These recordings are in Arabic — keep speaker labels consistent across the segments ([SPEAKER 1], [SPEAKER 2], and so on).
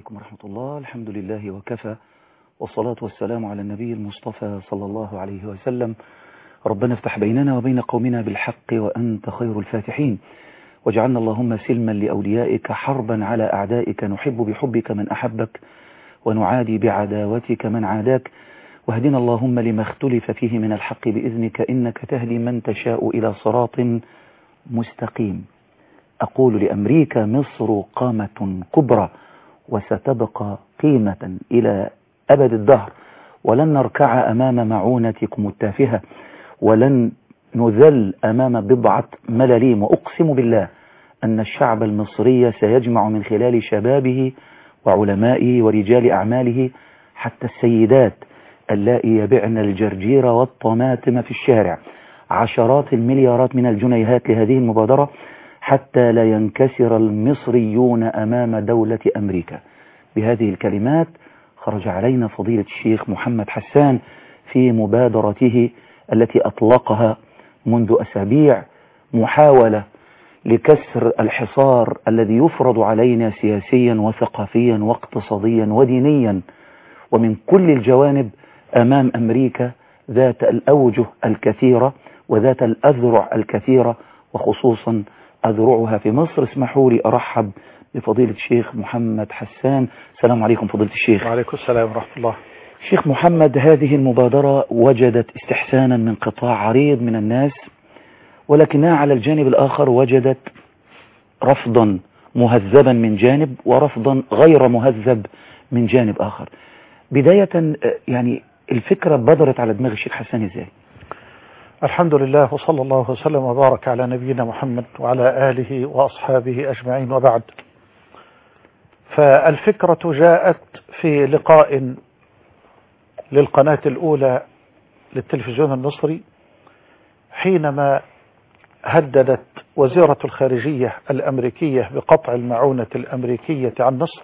[SPEAKER 1] عليكم ورحمة الله. الحمد لله وكفى، والصلاة والسلام على النبي المصطفى صلى الله عليه وسلم. ربنا افتح بيننا وبين قومنا بالحق وأنت خير الفاتحين، واجعلنا اللهم سلما لأوليائك، حربا على أعدائك، نحب بحبك من أحبك ونعادي بعداوتك من عاداك، واهدنا اللهم لما اختلف فيه من الحق بإذنك، إنك تهدي من تشاء إلى صراط مستقيم. أقول لأمريكا: مصر قامة كبرى وستبقى قيمة إلى أبد الدهر، ولن نركع أمام معونتكم التافهة، ولن نذل أمام بضعة ملاليم. وأقسم بالله أن الشعب المصري سيجمع من خلال شبابه وعلمائه ورجال أعماله حتى السيدات اللائي يبعن الجرجير والطماطم في الشارع عشرات المليارات من الجنيهات لهذه المبادرة، حتى لا ينكسر المصريون أمام دولة أمريكا. بهذه الكلمات خرج علينا فضيلة الشيخ محمد حسان في مبادرته التي أطلقها منذ أسابيع، محاولة لكسر الحصار الذي يفرض علينا سياسيا وثقافيا واقتصاديا ودينيا ومن كل الجوانب أمام أمريكا ذات الأوجه الكثيرة وذات الأذرع الكثيرة، وخصوصا أذرعها في مصر. اسمحوا لي أرحب بفضيلة الشيخ محمد حسان. السلام عليكم فضيلة الشيخ.
[SPEAKER 2] وعليكم السلام ورحمة الله.
[SPEAKER 1] شيخ محمد، هذه المبادرة وجدت استحسانا من قطاع عريض من الناس، ولكنها على الجانب الآخر وجدت رفضا مهذبا من جانب ورفضا غير مهذب من جانب آخر. بداية يعني الفكرة بدرت على دماغ الشيخ حسان ازاي؟
[SPEAKER 2] الحمد لله، وصلى الله وسلم وبارك على نبينا محمد وعلى آله وأصحابه أجمعين، وبعد. فالفكرة جاءت في لقاء للقناة الأولى للتلفزيون المصري، حينما هددت وزيرة الخارجية الأمريكية بقطع المعونة الأمريكية عن مصر،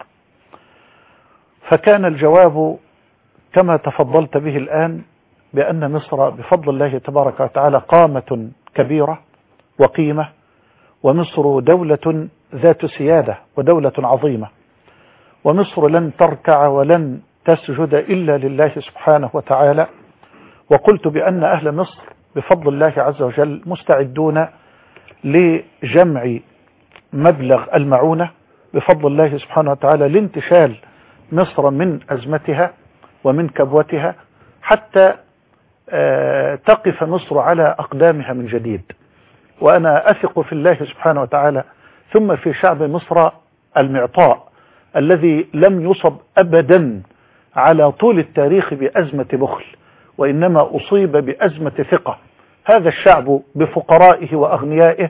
[SPEAKER 2] فكان الجواب كما تفضلت به الآن، بأن مصر بفضل الله تبارك وتعالى قامة كبيرة وقيمة، ومصر دولة ذات سيادة ودولة عظيمة، ومصر لن تركع ولن تسجد إلا لله سبحانه وتعالى. وقلت بأن أهل مصر بفضل الله عز وجل مستعدون لجمع مبلغ المعونة بفضل الله سبحانه وتعالى لانتشال مصر من أزمتها ومن كبوتها، حتى تقف مصر على أقدامها من جديد. وأنا أثق في الله سبحانه وتعالى ثم في شعب مصر المعطاء الذي لم يصب أبدا على طول التاريخ بأزمة بخل، وإنما أصيب بأزمة ثقة. هذا الشعب بفقرائه وأغنيائه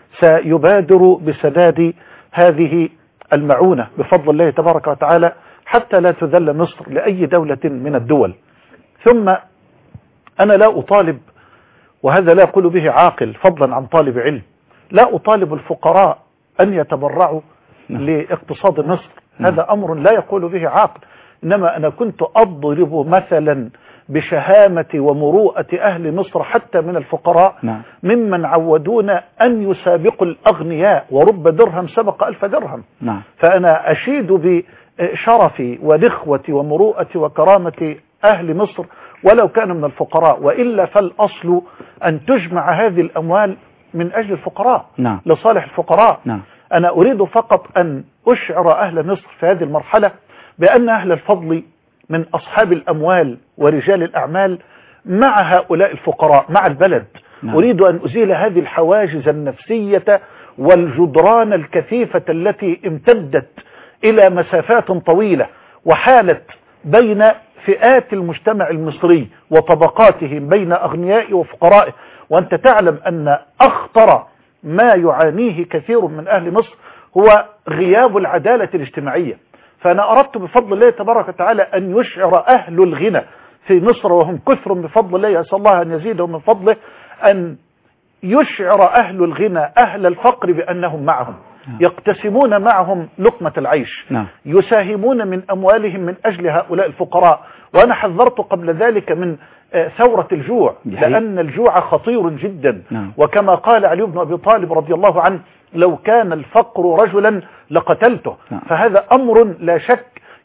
[SPEAKER 2] سيبادر بسداد هذه المعونة بفضل الله تبارك وتعالى، حتى لا تذل مصر لأي دولة من الدول. ثم أنا لا أطالب، وهذا لا يقول به عاقل فضلا عن طالب علم، لا أطالب الفقراء أن يتبرعوا لاقتصاد مصر، هذا أمر لا يقول به عاقل. إنما أنا كنت أضرب مثلا بشهامة ومروءة أهل مصر حتى من الفقراء، ممن عودونا أن يسابقوا الأغنياء، ورب درهم سبق 1000 درهم. فأنا أشيد بشرفي ونخوتي ومروءتي وكرامة أهل مصر ولو كان من الفقراء، وإلا فالأصل أن تجمع هذه الأموال من أجل الفقراء، لصالح الفقراء. أنا أريد فقط أن أشعر أهل مصر في هذه المرحلة بأن أهل الفضل من أصحاب الأموال ورجال الأعمال مع هؤلاء الفقراء، مع البلد. أريد أن أزيل هذه الحواجز النفسية والجدران الكثيفة التي امتدت إلى مسافات طويلة وحالت بين فئات المجتمع المصري وطبقاته، بين أغنياء وفقرائه. وأنت تعلم أن أخطر ما يعانيه كثير من أهل مصر هو غياب العدالة الاجتماعية. فأنا أردت بفضل الله تبارك وتعالى أن يشعر أهل الغنى في مصر، وهم كثر بفضل الله، أسأل الله أن يزيدهم من فضله، أن يشعر أهل الغنى أهل الفقر بأنهم معهم، يقتسمون معهم لقمة العيش، يساهمون من أموالهم من أجل هؤلاء الفقراء. وأنا حذرت قبل ذلك من ثورة الجوع، لأن الجوع خطير جدا. وكما قال علي بن أبي طالب رضي الله عنه: لو كان الفقر رجلا لقتلته. فهذا أمر لا شك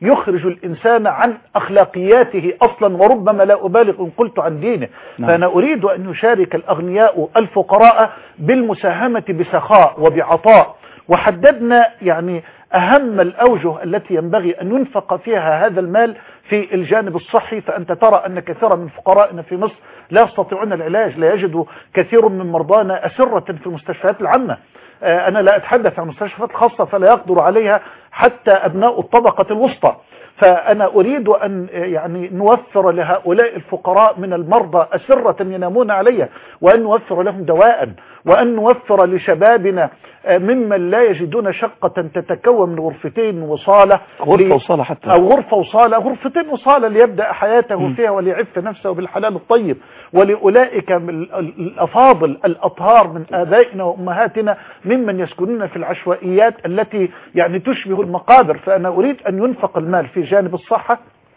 [SPEAKER 2] يخرج الإنسان عن أخلاقياته أصلا، وربما لا أبالغ إن قلت عن دينه. فأنا أريد أن يشارك الأغنياء الفقراء بالمساهمة بسخاء وبعطاء، وحددنا يعني أهم الأوجه التي ينبغي أن ينفق فيها هذا المال في الجانب الصحي. فأنت ترى أن كثيرا من فقرائنا في مصر لا يستطيعون العلاج، لا يجد كثير من مرضانا أسرة في المستشفيات العامة. أنا لا أتحدث عن المستشفيات الخاصة فلا يقدر عليها حتى أبناء الطبقة الوسطى. فأنا أريد أن يعني نوفر لهؤلاء الفقراء من المرضى أسرة ينامون عليها، وأن نوفر لهم دواء، وأن نوفر لشبابنا ممن لا يجدون شقة تتكون من غرفتين وصالة،
[SPEAKER 1] غرفة وصالة حتى،
[SPEAKER 2] أو غرفة وصالة، غرفتين وصالة ليبدأ حياته فيها وليعف نفسه بالحلال الطيب. ولأولئك الأفاضل الأطهار من آبائنا وأمهاتنا ممن يسكنون في العشوائيات التي يعني تشبه المقابر. فأنا أريد أن ينفق المال في جانب الصحة،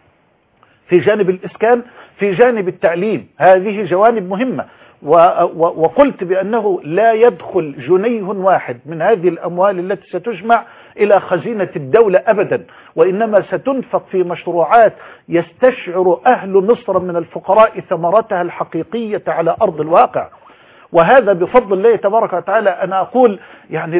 [SPEAKER 2] في جانب الإسكان، في جانب التعليم. هذه جوانب مهمة. وقلت بأنه لا يدخل جنيه واحد من هذه الأموال التي ستجمع إلى خزينة الدولة أبدا، وإنما ستنفق في مشروعات يستشعر أهل مصر من الفقراء ثمرتها الحقيقية على أرض الواقع. وهذا بفضل الله تبارك وتعالى. أنا أقول يعني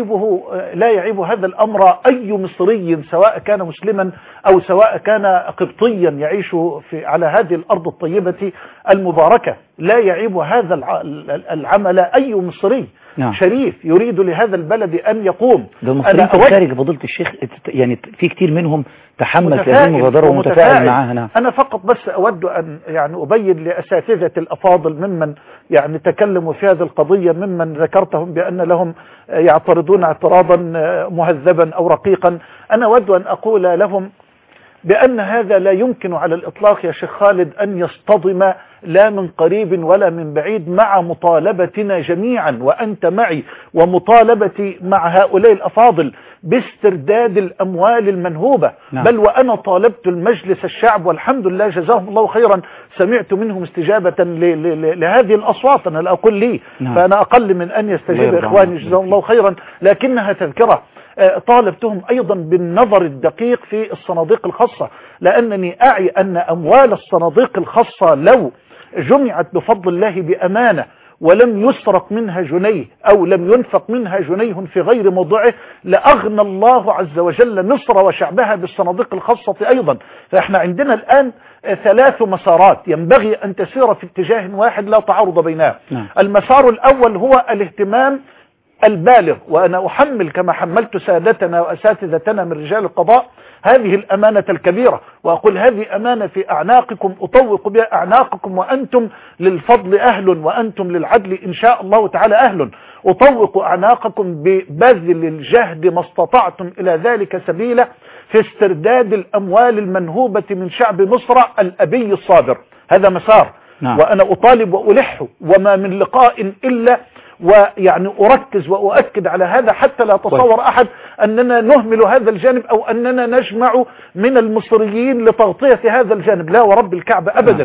[SPEAKER 2] لا يعيب هذا الأمر أي مصري، سواء كان مسلما أو سواء كان قبطيا يعيش على هذه الأرض الطيبة المباركة. لا يعيب هذا العمل أي مصري شريف يريد لهذا البلد أن يقوم.
[SPEAKER 1] ده المصريين في الخارج فضيلة الشيخ يعني في كتير منهم تحمس هذه المبادرة ومتفاعل معها.
[SPEAKER 2] أنا فقط بس أود أن يعني أبين لأساتذة الأفاضل ممن يعني تكلموا في هذه القضية، ممن ذكرتهم بأن لهم يعترضون اعتراضا مهذبا أو رقيقا، أنا أود أن أقول لهم بأن هذا لا يمكن على الإطلاق يا شيخ خالد أن يصطدم لا من قريب ولا من بعيد مع مطالبتنا جميعا، وأنت معي، ومطالبتي مع هؤلاء الأفاضل باسترداد الأموال المنهوبة. بل وأنا طالبت المجلس الشعب، والحمد لله جزاهم الله خيرا، سمعت منهم استجابة لهذه الأصوات. أنا لا أقول لي فأنا أقل من أن يستجيب إخواني جزاهم الله خيرا، لكنها تذكرة. طالبتهم أيضا بالنظر الدقيق في الصناديق الخاصة، لأنني أعي أن أموال الصناديق الخاصة لو جمعت بفضل الله بأمانة ولم يسرق منها جنيه أو لم ينفق منها جنيه في غير موضعه، لأغنى الله عز وجل مصر وشعبها بالصناديق الخاصة أيضا. فإحنا عندنا الآن 3 مسارات ينبغي أن تسير في اتجاه واحد لا تعارض بينها. المسار الأول هو الاهتمام البالغ، وأنا أحمل كما حملت سادتنا وأساتذتنا من رجال القضاء هذه الأمانة الكبيرة، وأقول هذه أمانة في أعناقكم أطوق بها أعناقكم، وأنتم للفضل أهل وأنتم للعدل إن شاء الله تعالى أهل. أطوق أعناقكم ببذل الجهد ما استطعتم إلى ذلك سبيلا في استرداد الأموال المنهوبة من شعب مصر الأبي الصابر. هذا مسار وأنا أطالب وألح، وما من لقاء إلا ويعني أركز وأؤكد على هذا، حتى لا تصور أحد أننا نهمل هذا الجانب أو أننا نجمع من المصريين لتغطية هذا الجانب، لا ورب الكعبة أبدا.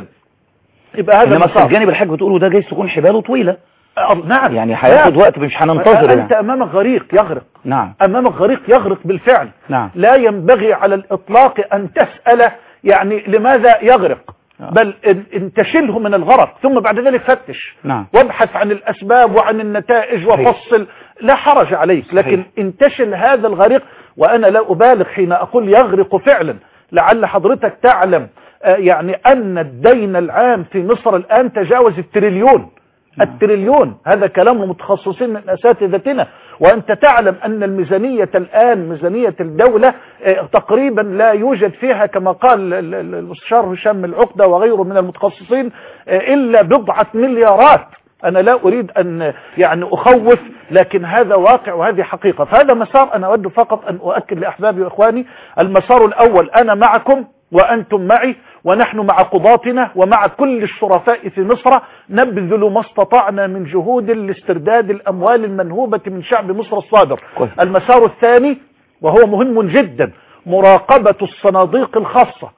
[SPEAKER 2] يبقى هذا
[SPEAKER 1] مسار. الجانب الحاج بتقوله ده جايز تكون حباله طويلة.
[SPEAKER 2] نعم،
[SPEAKER 1] يعني هياخد وقت، مش هننتظر.
[SPEAKER 2] أنت أمامك غريق يغرق.
[SPEAKER 1] نعم،
[SPEAKER 2] أمامك غريق يغرق بالفعل.
[SPEAKER 1] نعم.
[SPEAKER 2] لا ينبغي على الإطلاق أن تسأل يعني لماذا يغرق، بل ان تشله من الغرق ثم بعد ذلك فتش وابحث عن الأسباب وعن النتائج وفصل، لا حرج عليك. لكن ان تشل هذا الغريق، وأنا لا أبالغ حين أقول يغرق فعلا، لعل حضرتك تعلم يعني أن الدين العام في مصر الآن تجاوز التريليون. التريليون هذا كلام متخصصين من أساتذتنا، وأنت تعلم أن الميزانية الآن ميزانية الدولة تقريبا لا يوجد فيها كما قال المستشار هشام العقدة وغيره من المتخصصين إلا بضعة مليارات. أنا لا أريد أن يعني أخوف، لكن هذا واقع وهذه حقيقة. فهذا مسار أنا أود فقط أن أؤكد لأحبابي وإخواني. المسار الأول أنا معكم وأنتم معي، ونحن مع قضاتنا ومع كل الشرفاء في مصر نبذل ما استطعنا من جهود لاسترداد الأموال المنهوبة من شعب مصر الصابر. المسار الثاني وهو مهم جدا، مراقبة الصناديق الخاصة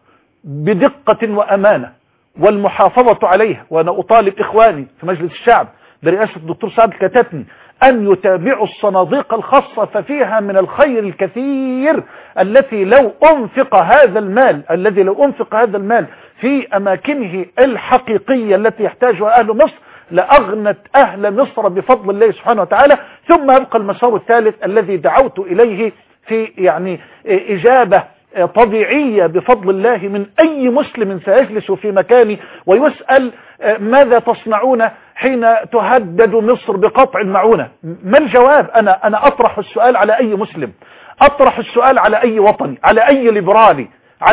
[SPEAKER 2] بدقة وأمانة والمحافظة عليها. وأنا أطالب إخواني في مجلس الشعب برئاسة الدكتور سعد الكتاتني أن يتابعوا الصناديق الخاصة ففيها من الخير الكثير الذي لو أنفق هذا المال في أماكنه الحقيقية التي يحتاجها أهل مصر لأغنت أهل مصر بفضل الله سبحانه وتعالى. ثم يبقى المسار الثالث الذي دعوت إليه في يعني إجابة طبيعية بفضل الله من أي مسلم سيجلس في مكاني ويسأل ماذا تصنعون حين تهدد مصر بقطع المعونة؟ ما الجواب؟ أنا أطرح السؤال على أي مسلم، أطرح السؤال على أي وطني، على أي ليبرالي،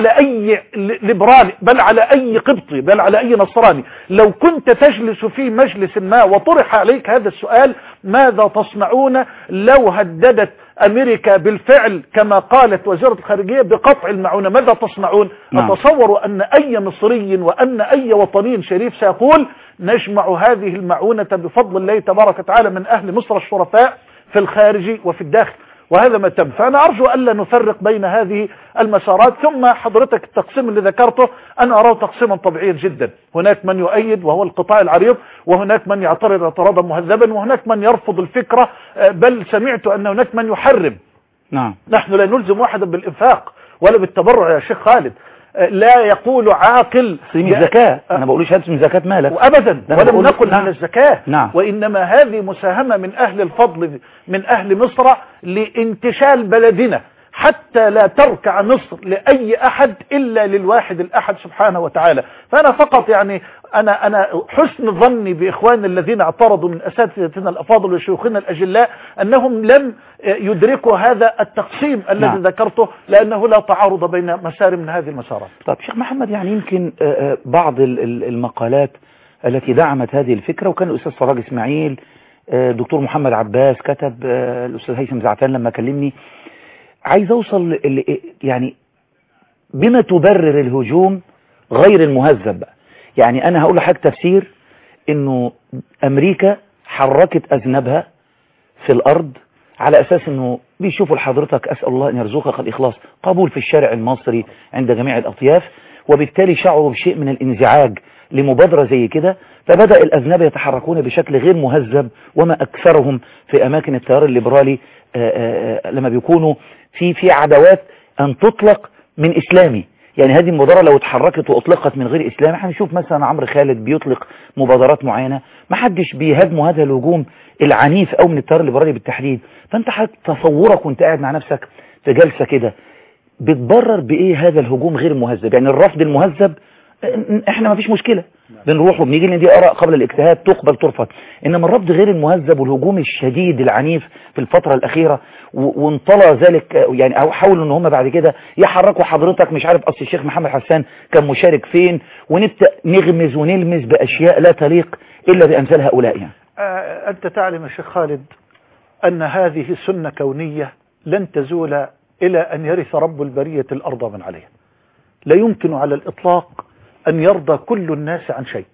[SPEAKER 2] بل على أي قبطي، بل على أي نصراني. لو كنت تجلس في مجلس ما وطرح عليك هذا السؤال، ماذا تصنعون لو هددت أمريكا بالفعل كما قالت وزيرة الخارجية بقطع المعونة؟ ماذا تصنعون؟ أتصور أن أي مصري وأن أي وطني شريف سيقول نجمع هذه المعونة بفضل الله تبارك وتعالى من أهل مصر الشرفاء في الخارج وفي الداخل، وهذا ما تم. فأنا أرجو ألا نفرق بين هذه المسارات. ثم حضرتك التقسيم اللي ذكرته أنا أراه تقسيما طبيعيا جدا، هناك من يؤيد وهو القطاع العريض، وهناك من يعترض اعتراضا مهذبا، وهناك من يرفض الفكرة، بل سمعت أن هناك من يحرم.
[SPEAKER 1] نعم.
[SPEAKER 2] نحن لا نلزم واحدا بالإنفاق ولا بالتبرع يا شيخ خالد. لا يقول عاقل
[SPEAKER 1] من الزكاة، أنا بقولش هذا من زكاة مالك
[SPEAKER 2] وأبدا، ولم نقل عن الزكاة.
[SPEAKER 1] نعم.
[SPEAKER 2] وإنما هذه مساهمة من أهل الفضل من أهل مصر لانتشال بلدنا، حتى لا تركع مصر لأي أحد إلا للواحد الأحد سبحانه وتعالى. فأنا فقط يعني أنا حسن ظني بإخواني الذين اعترضوا من أساتذتنا الأفاضل وشيوخنا الأجلاء أنهم لم يدركوا هذا التقسيم الذي ذكرته، لأنه لا تعارض بين مسار من هذه المسارات.
[SPEAKER 1] طيب شيخ محمد، يعني يمكن بعض المقالات التي دعمت هذه الفكرة، وكان الأستاذ سراج إسماعيل، دكتور محمد عباس كتب، الأستاذ هيثم زعتان لما كلمني، عايز أوصل يعني بما تبرر الهجوم غير المهذب بقى. يعني أنا هقول لحضرتك تفسير إنه أمريكا حركت أذنبها في الأرض على أساس إنه بيشوفوا لحضرتك، أسأل الله أن يرزقك الإخلاص، قبول في الشارع المصري عند جميع الأطياف، وبالتالي شعروا بشيء من الانزعاج لمبادرة زي كده، فبدأ الأذنب يتحركون بشكل غير مهذب. وما أكثرهم في أماكن التيار الليبرالي لما بيكونوا في عدوات أن تطلق من إسلامي. يعني هذه المبادرة لو اتحركت وأطلقت من غير إسلامي، هنشوف مثلا عمرو خالد بيطلق مبادرات معينة، ما حدش بيهاجموا هذا الهجوم العنيف أو من التيار الليبرالي بالتحديد. فأنت تصورك وانت قاعد مع نفسك في جلسة كده بتبرر بإيه هذا الهجوم غير المهذب؟ يعني الرفض المهذب احنا ما فيش مشكلة، بنروح وبنيجي لان دي آراء قبل الاجتهاد تقبل ترفض. انما الرفض غير المهذب والهجوم الشديد العنيف في الفترة الأخيرة وانطلى ذلك، يعني او حاولوا ان هم بعد كده يحركوا حضرتك مش عارف اصل الشيخ محمد حسان كان مشارك فين، ونبدأ نغمز ونلمز بأشياء لا تليق إلا بأمثال هؤلاء. يعني
[SPEAKER 2] أنت تعلم يا شيخ خالد أن هذه سنة كونية لن تزول إلى أن يرث رب البرية الأرض من عليها. لا يمكن على الإطلاق أن يرضى كل الناس عن شيء.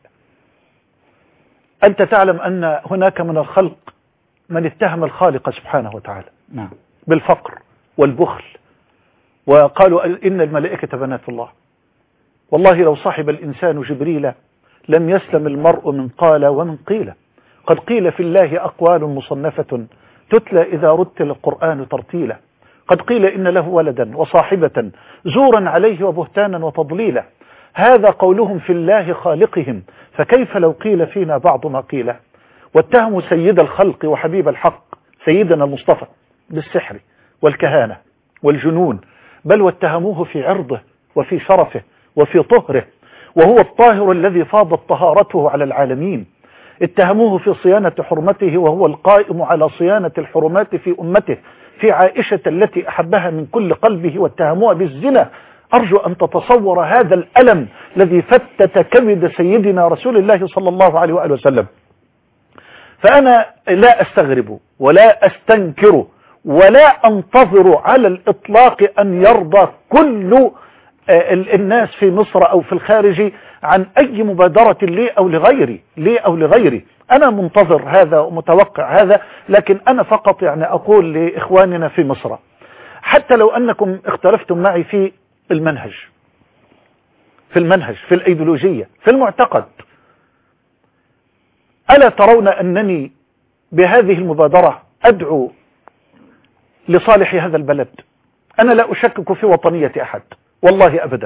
[SPEAKER 2] أنت تعلم أن هناك من الخلق من اتهم الخالق سبحانه وتعالى بالفقر والبخل، وقالوا إن الملائكة بنات الله. والله لو صاحب الإنسان جبريل لم يسلم المرء من قال ومن قيل. قد قيل في الله أقوال مصنفة تتلى إذا رتل القرآن ترتيلا. قد قيل إن له ولدا وصاحبة زورا عليه وبهتانا وتضليلا. هذا قولهم في الله خالقهم، فكيف لو قيل فينا بعض ما قيل. واتهموا سيد الخلق وحبيب الحق سيدنا المصطفى بالسحر والكهانة والجنون، بل واتهموه في عرضه وفي شرفه وفي طهره، وهو الطاهر الذي فاضت طهارته على العالمين. اتهموه في صيانة حرمته وهو القائم على صيانة الحرمات في أمته، في عائشة التي أحبها من كل قلبه، واتهموها بالزنا. أرجو أن تتصور هذا الألم الذي فتت كبد سيدنا رسول الله صلى الله عليه وآله وسلم. فأنا لا أستغرب ولا أستنكر ولا أنتظر على الإطلاق أن يرضى كل الناس في مصر أو في الخارج عن أي مبادرة لي أو لغيري. أنا منتظر هذا ومتوقع هذا، لكن أنا فقط يعني أقول لإخواننا في مصر، حتى لو أنكم اختلفتم معي في المنهج، في الأيديولوجية، في المعتقد، ألا ترون أنني بهذه المبادرة أدعو لصالح هذا البلد. أنا لا أشكك في وطنية أحد والله أبدا،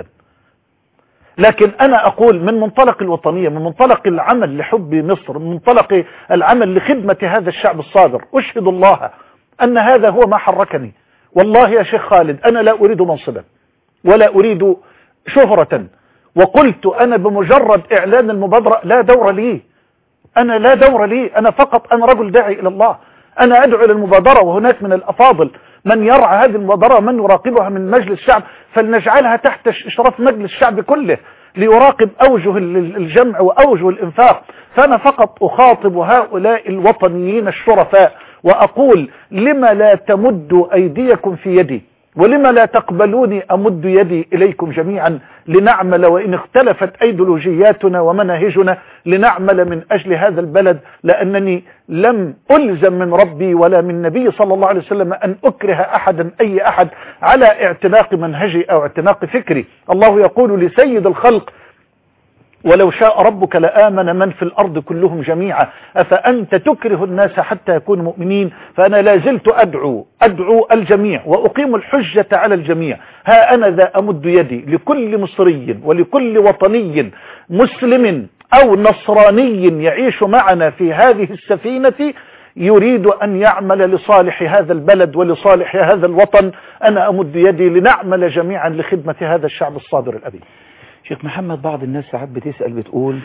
[SPEAKER 2] لكن أنا أقول من منطلق الوطنية، من منطلق العمل لحب مصر، من منطلق العمل لخدمة هذا الشعب الصابر، أشهد الله أن هذا هو ما حركني. والله يا شيخ خالد أنا لا أريد منصبا ولا أريد شهرة، وقلت أنا بمجرد إعلان المبادرة لا دور لي، أنا لا دور لي، أنا فقط أنا رجل داعي إلى الله. أنا أدعو للمبادرة، وهناك من الأفاضل من يرعى هذه المبادرة ومن يراقبها من مجلس الشعب، فلنجعلها تحت إشراف مجلس الشعب كله ليراقب أوجه الجمع وأوجه الإنفاق. فأنا فقط أخاطب هؤلاء الوطنيين الشرفاء وأقول لما لا تمدوا أيديكم في يدي، ولما لا تقبلوني أمد يدي إليكم جميعا لنعمل، وإن اختلفت أيديولوجياتنا ومناهجنا لنعمل من أجل هذا البلد، لأنني لم ألزم من ربي ولا من نبي صلى الله عليه وسلم أن أكره أحدا أي أحد على اعتناق منهجي أو اعتناق فكري. الله يقول لسيد الخلق ولو شاء ربك لآمن من في الأرض كلهم جميعا أفأنت تكره الناس حتى يكونوا مؤمنين. فأنا لا زلت أدعو الجميع وأقيم الحجة على الجميع. ها أنا ذا أمد يدي لكل مصري ولكل وطني مسلم أو نصراني يعيش معنا في هذه السفينة يريد أن يعمل لصالح هذا البلد ولصالح هذا الوطن. أنا أمد يدي لنعمل جميعا لخدمة هذا الشعب الصابر الأبي.
[SPEAKER 1] شيخ محمد، بعض الناس ساعات بتسأل بتقول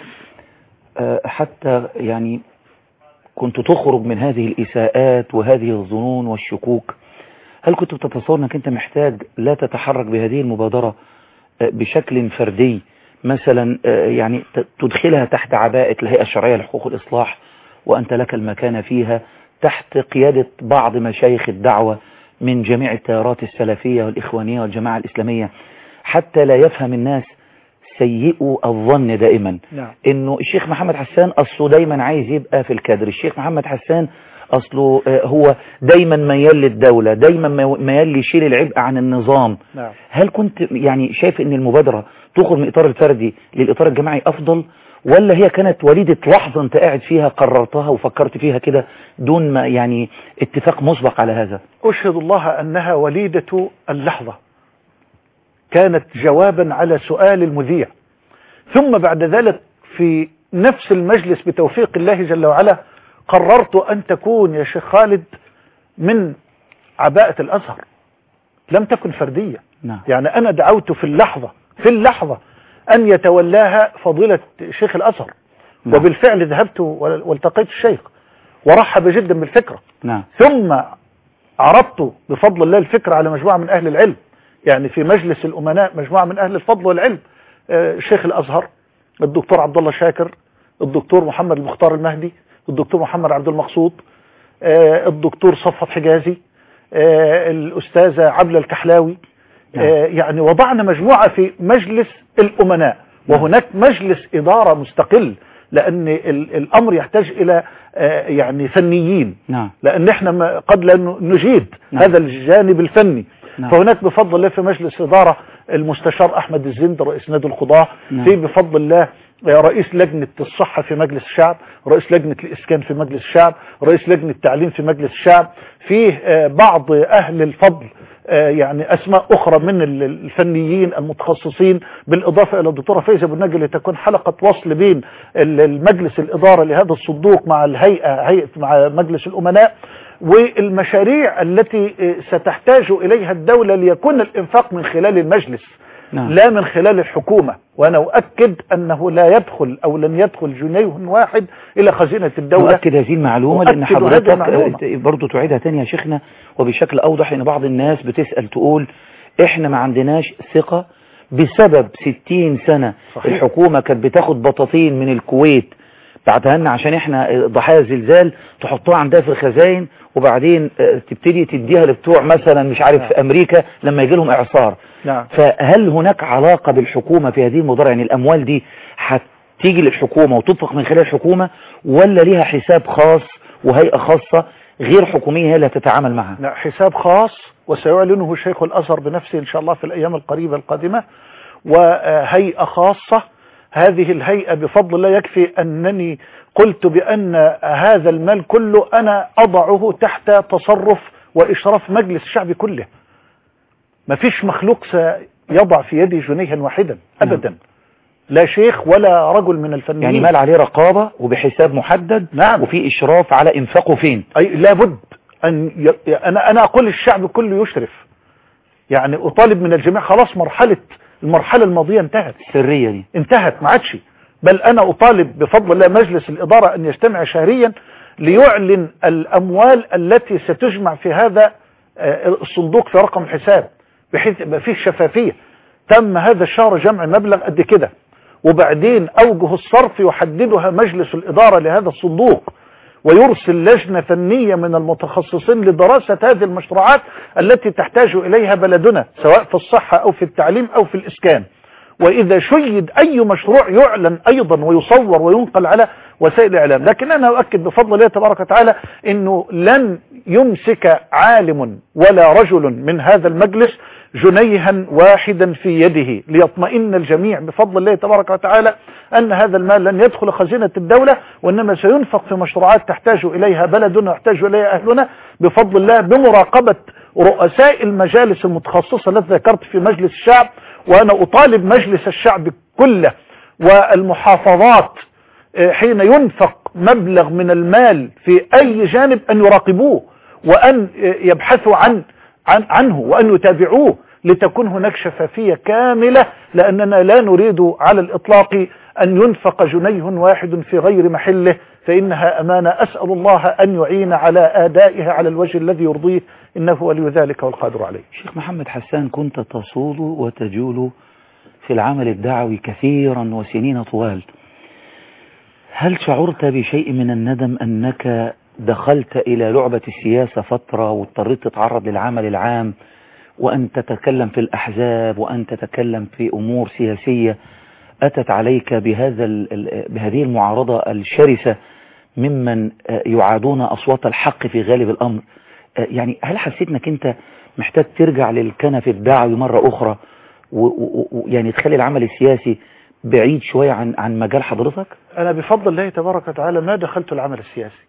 [SPEAKER 1] حتى يعني كنت تخرج من هذه الإساءات وهذه الظنون والشكوك، هل كنت بتتصور أنك أنت محتاج لا تتحرك بهذه المبادرة بشكل فردي، مثلا يعني تدخلها تحت عباءة الهيئة الشرعية لحقوق الإصلاح وأنت لك المكان فيها، تحت قيادة بعض مشايخ الدعوة من جميع التيارات السلفية والإخوانية والجماعة الإسلامية، حتى لا يفهم الناس سيئوا الظن دائما انه الشيخ محمد حسان اصله دايما عايز يبقى في الكادر، الشيخ محمد حسان اصله هو دايما ميال للدولة، دايما ميال يشيل العبء عن النظام. هل كنت يعني شايف ان المبادرة تخرج من اطار الفردي للاطار الجماعي افضل، ولا هي كانت وليدة لحظة انت قاعد فيها قررتها وفكرت فيها كده دون ما يعني اتفاق مسبق على هذا؟
[SPEAKER 2] أشهد الله أنها وليدة اللحظة، كانت جوابا على سؤال المذيع، ثم بعد ذلك في نفس المجلس بتوفيق الله جل وعلا قررت أن تكون يا شيخ خالد من عباءة الأزهر، لم تكن فردية. يعني أنا دعوت في اللحظة أن يتولاها فضيلة شيخ الأزهر، وبالفعل ذهبت والتقيت الشيخ ورحب جدا بالفكرة. ثم عرضت بفضل الله الفكرة على مجموعة من أهل العلم، يعني في مجلس الأمناء مجموعة من أهل الفضل والعلم، شيخ الأزهر الدكتور عبد الله شاكر، الدكتور محمد المختار المهدي، الدكتور محمد عبد المقصود، الدكتور صفوت حجازي، الأستاذة عبلة الكحلاوي، يعني وضعنا مجموعة في مجلس الأمناء، وهناك مجلس إدارة مستقل، لأن الأمر يحتاج إلى يعني فنيين، لأن احنا قد لا نجيد هذا الجانب الفني. فهناك بفضل الله في مجلس إدارة المستشار أحمد الزند رئيس نادي القضاة، في بفضل الله رئيس لجنة الصحة في مجلس الشعب، رئيس لجنة الإسكان في مجلس الشعب، رئيس لجنة التعليم في مجلس الشعب، فيه بعض أهل الفضل يعني أسماء أخرى من الفنيين المتخصصين، بالإضافة إلى الدكتورة فايزة أبو النجا لتكون حلقة وصل بين المجلس الإدارة لهذا الصندوق مع هيئة مع مجلس الأمناء، والمشاريع التي ستحتاج إليها الدولة ليكون الإنفاق من خلال المجلس لا من خلال الحكومة. وأنا أؤكد أنه لا يدخل أو لن يدخل جنيه واحد إلى خزينة الدولة.
[SPEAKER 1] أؤكد هذه المعلومة لأن حضرتك برضو تعيدها تاني يا شيخنا وبشكل أوضح، لأن بعض الناس بتسأل تقول إحنا ما عندناش ثقة بسبب 60 سنة صحيح. الحكومة كانت بتاخد بطاطين من الكويت بعتها لنا عشان احنا ضحايا الزلزال، تحطها عندها في الخزائن وبعدين تبتدي تديها لبتوع مثلا مش عارف في امريكا لما يجي لهم اعصار. فهل هناك علاقة بالحكومة في هذه المبادرة؟ يعني الاموال دي هتيجي للحكومة وتنفق من خلال الحكومة، ولا ليها حساب خاص وهيئة خاصة غير حكومية هي اللي تتعامل معها؟
[SPEAKER 2] لا، حساب خاص وسيعلنه شيخ الازهر بنفسه ان شاء الله في الايام القريبة القادمة، وهيئة خاصة. هذه الهيئة بفضل الله يكفي أنني قلت بأن هذا المال كله أنا أضعه تحت تصرف وإشراف مجلس الشعب كله. ما فيش مخلوق سيضع في يدي جنيها واحدا أبدا، لا شيخ ولا رجل من الفنيين.
[SPEAKER 1] يعني مال عليه رقابة وبحساب محدد.
[SPEAKER 2] نعم.
[SPEAKER 1] وفي إشراف على إنفاقه فين.
[SPEAKER 2] أي لابد أن أنا أقول الشعب كله يشرف، يعني أطالب من الجميع. خلاص المرحلة الماضية انتهت،
[SPEAKER 1] السرية دي
[SPEAKER 2] انتهت، ما عادش. بل أنا أطالب بفضل الله مجلس الإدارة أن يجتمع شهريا ليعلن الأموال التي ستجمع في هذا الصندوق في رقم الحساب، بحيث يبقى فيه شفافية. تم هذا الشهر جمع مبلغ قد كده، وبعدين أوجه الصرف يحددها مجلس الإدارة لهذا الصندوق، ويرسل لجنة فنية من المتخصصين لدراسة هذه المشروعات التي تحتاج إليها بلدنا، سواء في الصحة أو في التعليم أو في الإسكان. وإذا شيد أي مشروع يعلن أيضا ويصور وينقل على وسائل الإعلام. لكن أنا أؤكد بفضل الله تبارك وتعالى أنه لن يمسك عالم ولا رجل من هذا المجلس جنيها واحدا في يده ليطمئن الجميع بفضل الله تبارك وتعالى أن هذا المال لن يدخل خزينة الدولة، وإنما سينفق في مشروعات تحتاج إليها بلدنا ويحتاج إليها أهلنا بفضل الله، بمراقبة رؤساء المجالس المتخصصة التي ذكرت في مجلس الشعب. وأنا أطالب مجلس الشعب كله والمحافظات حين ينفق مبلغ من المال في أي جانب أن يراقبوه وأن يبحثوا عنه وأن يتابعوه لتكون هناك شفافية كاملة، لأننا لا نريد على الإطلاق أن ينفق جنيه واحد في غير محله، فإنها أمانة. أسأل الله أن يعين على أدائها على الوجه الذي يرضيه، إنه ولي ذلك والقادر عليه.
[SPEAKER 1] شيخ محمد حسان، كنت تصول وتجول في العمل الدعوي كثيرا وسنين طوال، هل شعرت بشيء من الندم أنك دخلت إلى لعبة السياسة فترة واضطريت تتعرض للعمل العام وأن تتكلم في الأحزاب وأن تتكلم في أمور سياسية أتت عليك بهذه المعارضة الشرسة ممن يعادون أصوات الحق في غالب الأمر؟ يعني هل حسيت أنك أنت محتاج ترجع للكنف الدعوي مرة أخرى ويعني تخلي العمل السياسي بعيد شوية عن مجال حضرتك؟
[SPEAKER 2] أنا بفضل الله تبارك وتعالى ما دخلت العمل السياسي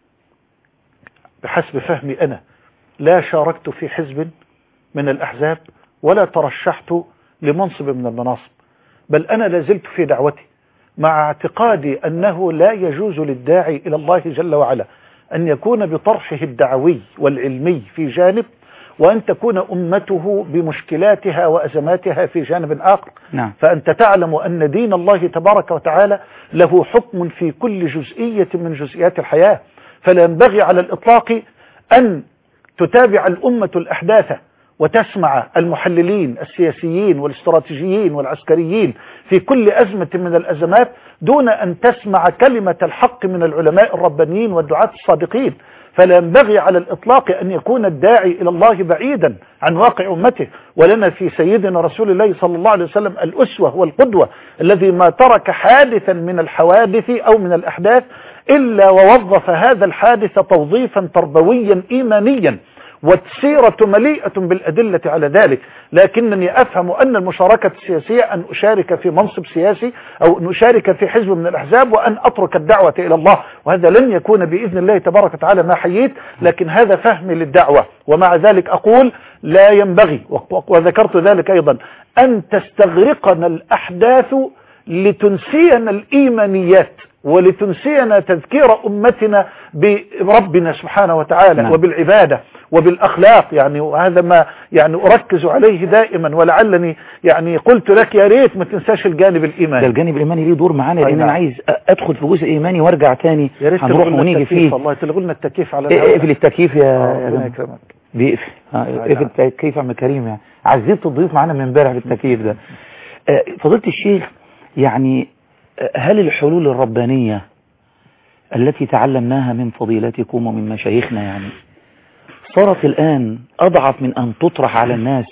[SPEAKER 2] بحسب فهمي، أنا لا شاركت في حزب من الأحزاب ولا ترشحت لمنصب من المناصب، بل أنا لازلت في دعوتي مع اعتقادي أنه لا يجوز للداعي إلى الله جل وعلا أن يكون بطرحه الدعوي والعلمي في جانب، وأن تكون أمته بمشكلاتها وأزماتها في جانب آخر.
[SPEAKER 1] نعم.
[SPEAKER 2] فأنت تعلم أن دين الله تبارك وتعالى له حكم في كل جزئية من جزئيات الحياة، فلا ينبغي على الإطلاق أن تتابع الأمة الأحداث وتسمع المحللين السياسيين والاستراتيجيين والعسكريين في كل أزمة من الأزمات دون أن تسمع كلمة الحق من العلماء الربانيين والدعاة الصادقين. فلا ينبغي على الإطلاق أن يكون الداعي إلى الله بعيدا عن واقع أمته. ولنا في سيدنا رسول الله صلى الله عليه وسلم الأسوة والقدوة الذي ما ترك حادثا من الحوادث أو من الأحداث إلا ووظف هذا الحادث توظيفا تربويا إيمانيا، والسيرة مليئة بالأدلة على ذلك. لكنني أفهم أن المشاركة السياسية أن أشارك في منصب سياسي أو أن أشارك في حزب من الأحزاب وأن أترك الدعوة إلى الله، وهذا لن يكون بإذن الله تبارك وتعالى ما حييت، لكن هذا فهمي للدعوة. ومع ذلك أقول لا ينبغي، وذكرت ذلك أيضا، أن تستغرقنا الأحداث لتنسينا الإيمانيات ولتنسينا تذكير أمتنا بربنا سبحانه وتعالى وبالعبادة وبالأخلاق. يعني وهذا ما يعني أركز عليه دائما، ولعلني يعني قلت لك يا ريت ما تنساش الجانب الإيماني.
[SPEAKER 1] ده الجانب الإيماني ليه دور معانا، لأن أنا عايز أدخل في جزء إيماني وارجع تاني.
[SPEAKER 2] يا ريت
[SPEAKER 1] هنروح ونيجي فيه.
[SPEAKER 2] والله تلغوا لنا التكييف على الهواء.
[SPEAKER 1] اقفل التكييف يا
[SPEAKER 2] ربنا يكرمك.
[SPEAKER 1] بيقفل. اقفل التكييف يا عم كريم، يعني عزيزت الضيوف معانا من امبارح بالتكييف ده. فضيلة الشيخ، يعني هل الحلول الربانية التي تعلمناها من فضيلتكم ومن مشايخنا يعني صارت الآن أضعف من أن تطرح على الناس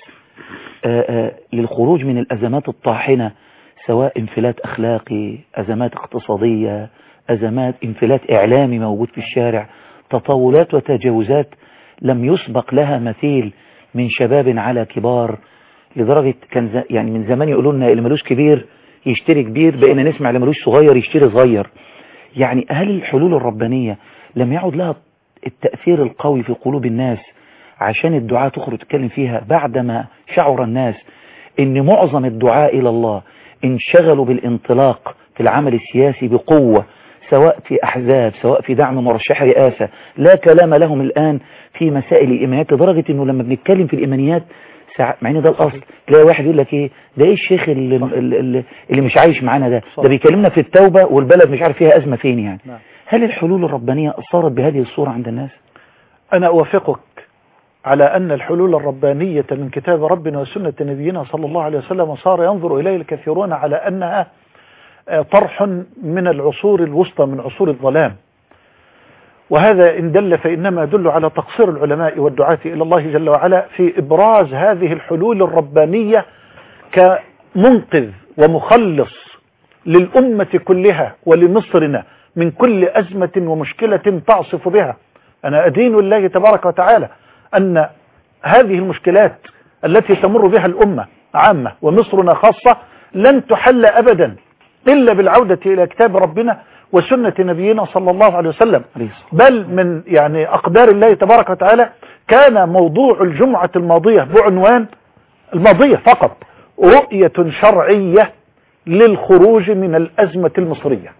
[SPEAKER 1] للخروج من الأزمات الطاحنة، سواء انفلات أخلاقي، أزمات اقتصادية، أزمات انفلات إعلامي موجود في الشارع، تطاولات وتجاوزات لم يسبق لها مثيل من شباب على كبار، لدرجة كان يعني من زمان يقولوا لنا اللي ملوش كبير يشتري كبير، بقينا نسمع اللي ملوش صغير يشتري صغير. يعني هل الحلول الربانية لم يعد لها التأثير القوي في قلوب الناس عشان الدعاء تخرج تتكلم فيها بعدما شعر الناس ان معظم الدعاء الى الله انشغلوا بالانطلاق في العمل السياسي بقوة، سواء في احزاب سواء في دعم مرشح رئاسة، لا كلام لهم الان في مسائل الايمانيات، لدرجة انه لما بنتكلم في الايمانيات مع ان ده الاصل تلاقي واحد يقول لك ايه ده، ايه الشيخ اللي مش عايش معانا ده بيكلمنا في التوبة والبلد مش عارف فيها ازمة فين يعني. هل الحلول الربانية صارت بهذه الصورة عند الناس؟
[SPEAKER 2] انا اوافقك على أن الحلول الربانية من كتاب ربنا وسنة نبينا صلى الله عليه وسلم صار ينظر إليه الكثيرون على أنها طرح من العصور الوسطى، من عصور الظلام، وهذا إن دل فإنما يدل على تقصير العلماء والدعاة إلى الله جل وعلا في إبراز هذه الحلول الربانية كمنقذ ومخلص للأمة كلها ولمصرنا من كل أزمة ومشكلة تعصف بها. أنا أدين الله تبارك وتعالى أن هذه المشكلات التي تمر بها الأمة عامة ومصرنا خاصة لن تحل أبدا إلا بالعودة إلى كتاب ربنا وسنة نبينا صلى الله عليه وسلم. بل من يعني أقدار الله تبارك وتعالى كان موضوع الجمعة الماضية بعنوان الماضية فقط رؤية شرعية للخروج من الأزمة المصرية.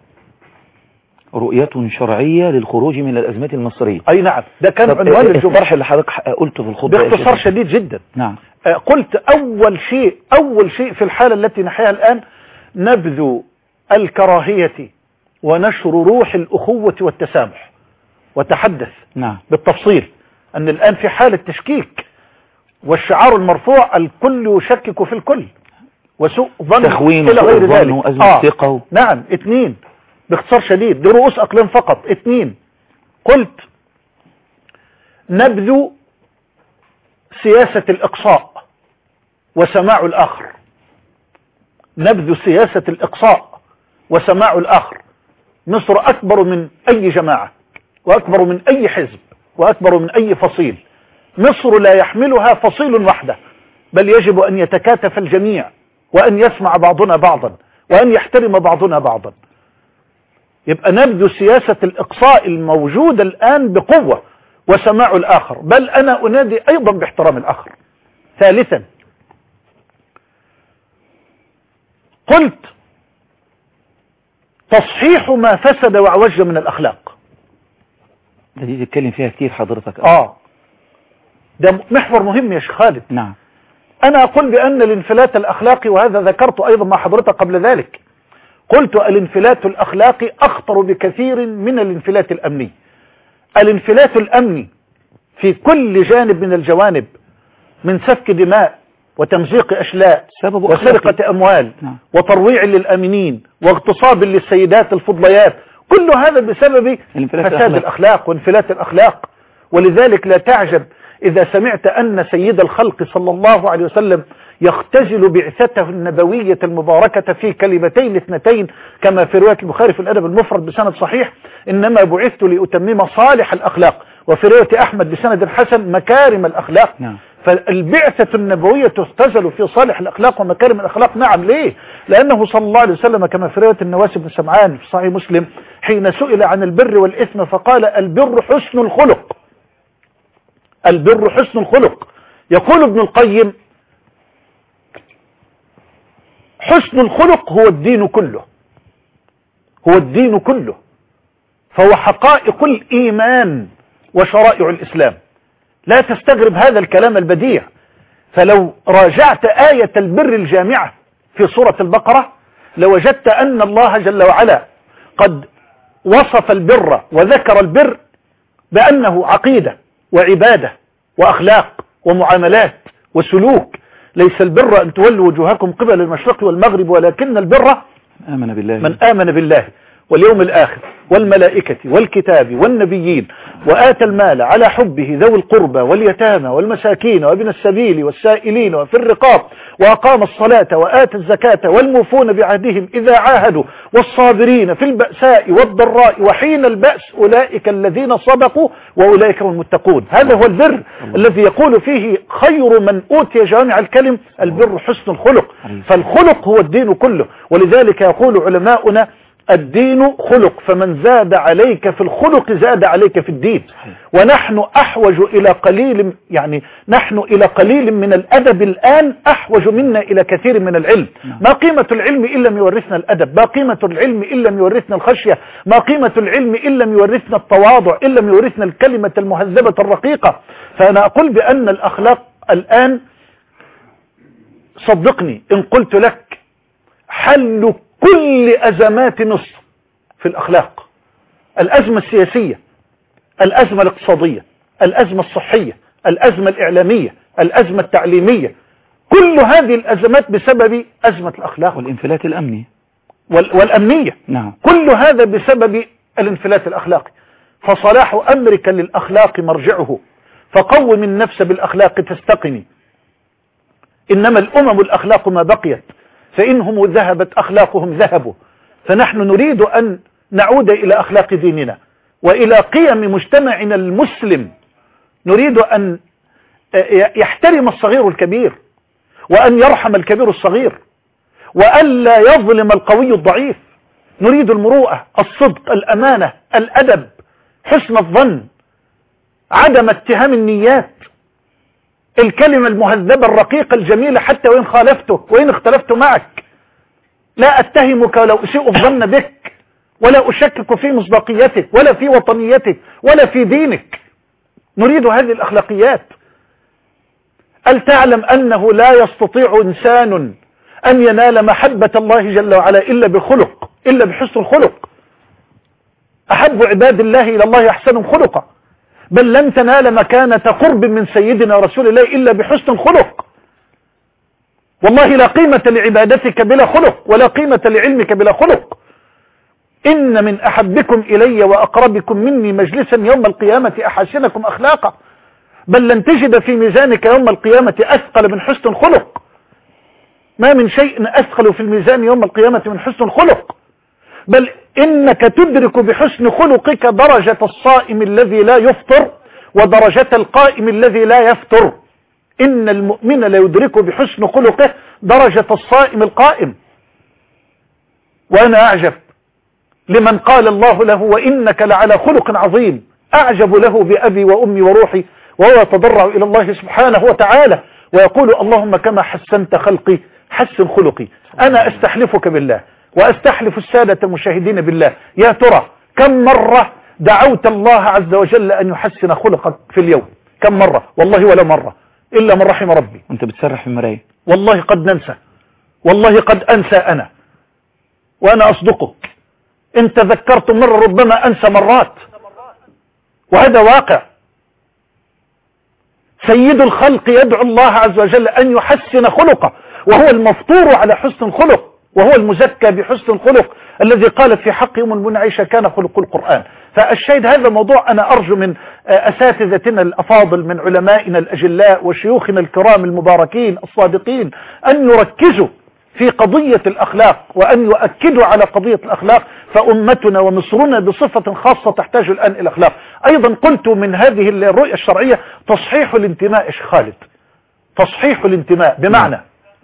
[SPEAKER 1] رؤية شرعية للخروج من الأزمات المصرية.
[SPEAKER 2] أي نعم، ده كان عنوان
[SPEAKER 1] الطرح اللي حضرتك قلته في الخطبة
[SPEAKER 2] باختصار شديد جدا.
[SPEAKER 1] نعم.
[SPEAKER 2] قلت أول شيء في الحالة التي نحياها الآن نبذ الكراهية ونشر روح الأخوة والتسامح، وتحدث
[SPEAKER 1] نعم
[SPEAKER 2] بالتفصيل أن الآن في حالة تشكيك، والشعار المرفوع الكل يشكك في الكل وسوء ظن إلى غير ذلك.
[SPEAKER 1] ثقة.
[SPEAKER 2] نعم. 2 باختصار شديد دي رؤوس أقلام فقط. 2 قلت نبذ سياسة الإقصاء وسماع الآخر، نبذ سياسة الإقصاء وسماع الآخر. مصر أكبر من أي جماعة وأكبر من أي حزب وأكبر من أي فصيل. مصر لا يحملها فصيل وحده، بل يجب أن يتكاتف الجميع وأن يسمع بعضنا بعضا وأن يحترم بعضنا بعضا. يبقى نبذ سياسة الإقصاء الموجودة الآن بقوة وسماع الآخر، بل أنا أنادي أيضا باحترام الآخر. 3 قلت تصحيح ما فسد وعوج من الأخلاق.
[SPEAKER 1] دي تتكلم فيها كتير حضرتك.
[SPEAKER 2] ده محور مهم يا شيخ خالد.
[SPEAKER 1] نعم.
[SPEAKER 2] أنا أقول بأن الانفلات الأخلاقي، وهذا ذكرت أيضا مع حضرتك قبل ذلك، قلت الانفلات الأخلاقي أخطر بكثير من الانفلات الأمني. الانفلات الأمني في كل جانب من الجوانب، من سفك دماء وتمزيق أشلاء وسرقة أموال وترويع للأمنين واغتصاب للسيدات الفضليات، كل هذا بسبب فساد الأخلاق وانفلات الأخلاق. ولذلك لا تعجب إذا سمعت أن سيد الخلق صلى الله عليه وسلم يختزل بعثته النبوية المباركة في كلمتين 2 كما في رواية البخاري في الأدب المفرد بسند صحيح: إنما بعثت لأتمم صالح الأخلاق، وفي رواية أحمد بسند حسن مكارم الأخلاق. فالبعثة النبوية تختزل في صالح الأخلاق ومكارم الأخلاق. نعم. ليه؟ لأنه صلى الله عليه وسلم كما في رواية النواس بن سمعان في صحيح مسلم حين سئل عن البر والإثم فقال: البر حسن الخلق. البر حسن الخلق. يقول ابن القيم: حسن الخلق هو الدين كله، هو الدين كله، فهو حقائق الإيمان وشرائع الإسلام. لا تستغرب هذا الكلام البديع. فلو راجعت آية البر الجامعة في سورة البقرة لوجدت أن الله جل وعلا قد وصف البر وذكر البر بأنه عقيدة وعبادة وأخلاق ومعاملات وسلوك. ليس البر أن تولوا وجوهكم قبل المشرق والمغرب، ولكن البر من آمن بالله واليوم الآخر والملائكة والكتاب والنبيين وآتى المال على حبه ذوي القربى واليتامى والمساكين وابن السبيل والسائلين وفي الرقاب وأقام الصلاة وآتى الزكاة والموفون بعهدهم إذا عاهدوا والصابرين في البأساء والضراء وحين البأس أولئك الذين صدقوا وأولئك هم المتقون. هذا هو البر الذي يقول فيه خير من أوتي جامع الكلم: البر حسن الخلق. فالخلق هو الدين كله. ولذلك يقول علماؤنا: الدين خلق، فمن زاد عليك في الخلق زاد عليك في الدين. ونحن أحوج إلى قليل، يعني نحن إلى قليل من الأدب الآن أحوج منا إلى كثير من العلم. ما قيمة العلم إن لم يورثنا الأدب؟ ما قيمة العلم إن لم يورثنا الخشية؟ ما قيمة العلم إن لم يورثنا التواضع؟ إن لم يورثنا الكلمة المهذبة الرقيقة؟ فأنا أقول بأن الأخلاق الآن، صدقني إن قلت لك، حل كل أزمات مصر في الأخلاق. الأزمة السياسية، الأزمة الاقتصادية، الأزمة الصحية، الأزمة الإعلامية، الأزمة التعليمية، كل هذه الأزمات بسبب أزمة الأخلاق
[SPEAKER 1] والانفلات الأمني
[SPEAKER 2] والأمنية.
[SPEAKER 1] نعم.
[SPEAKER 2] كل هذا بسبب الانفلات الأخلاقي. فصلاح أمرك للأخلاق مرجعه، فقوم النفس بالأخلاق تستقني. إنما الأمم الأخلاق ما بقيت، فإنهم ذهبت أخلاقهم ذهبوا. فنحن نريد أن نعود إلى أخلاق ديننا وإلى قيم مجتمعنا المسلم. نريد أن يحترم الصغير الكبير، وأن يرحم الكبير الصغير، وأن لا يظلم القوي الضعيف. نريد المروءة، الصدق، الأمانة، الأدب، حسن الظن، عدم اتهام النيات، الكلمة المهذبة الرقيقة الجميلة حتى وإن خالفته وإن اختلفت معك. لا أتهمك ولا أسيء الظن بك، ولا أشكك في مصداقيتك ولا في وطنيتك ولا في دينك. نريد هذه الأخلاقيات. هل تعلم أنه لا يستطيع إنسان أن ينال محبة الله جل وعلا إلا بخلق، إلا بحسن الخلق؟ أحب عباد الله إلى الله أحسنهم خلقا. بل لن تنال مكانة قرب من سيدنا رسول الله إلا بحسن الخلق. والله لا قيمة لعبادتك بلا خلق، ولا قيمة لعلمك بلا خلق. إن من أحبكم إلي وأقربكم مني مجلسا يوم القيامة أحسنكم أخلاقا. بل لن تجد في ميزانك يوم القيامة أثقل من حسن الخلق. ما من شيء أثقل في الميزان يوم القيامة من حسن الخلق. بل إنك تدرك بحسن خلقك درجة الصائم الذي لا يفطر ودرجة القائم الذي لا يفطر. إن المؤمن لا يدرك بحسن خلقه درجة الصائم القائم. وأنا أعجب لمن قال الله له وإنك لعلى خلق عظيم. أعجب له بأبي وأمي وروحي، وهو يتضرع إلى الله سبحانه وتعالى ويقول اللهم كما حسنت خلقي حسن خلقي. أنا أستحلفك بالله وأستحلف السادة المشاهدين بالله، يا ترى كم مرة دعوت الله عز وجل أن يحسن خلقك في اليوم؟ كم مرة؟ والله ولا مرة إلا من رحم ربي.
[SPEAKER 1] وانت بتسرح في المراية.
[SPEAKER 2] والله قد ننسى، والله قد أنسى أنا، وأنا أصدقك. إن تذكرت مرة ربما أنسى مرات، وهذا واقع. سيد الخلق يدعو الله عز وجل أن يحسن خلقه، وهو المفطور على حسن الخلق، وهو المزكى بحسن الخلق الذي قالت في حق أم المؤمنين عائشة كان خلق القرآن. فالشاهد هذا الموضوع أنا أرجو من أساتذتنا الأفاضل، من علمائنا الأجلاء وشيوخنا الكرام المباركين الصادقين، أن يركزوا في قضية الأخلاق وأن يؤكدوا على قضية الأخلاق. فأمتنا ومصرنا بصفة خاصة تحتاج الآن إلى الأخلاق. أيضا قلت من هذه الرؤية الشرعية تصحيح الانتماء. إيش خالد؟ تصحيح الانتماء بمعنى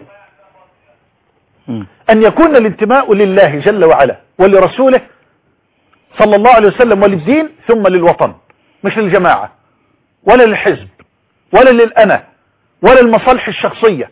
[SPEAKER 2] أن يكون الانتماء لله جل وعلا ولرسوله صلى الله عليه وسلم وللدين، ثم للوطن، مش للجماعة ولا للحزب ولا للأنا ولا المصالح الشخصية.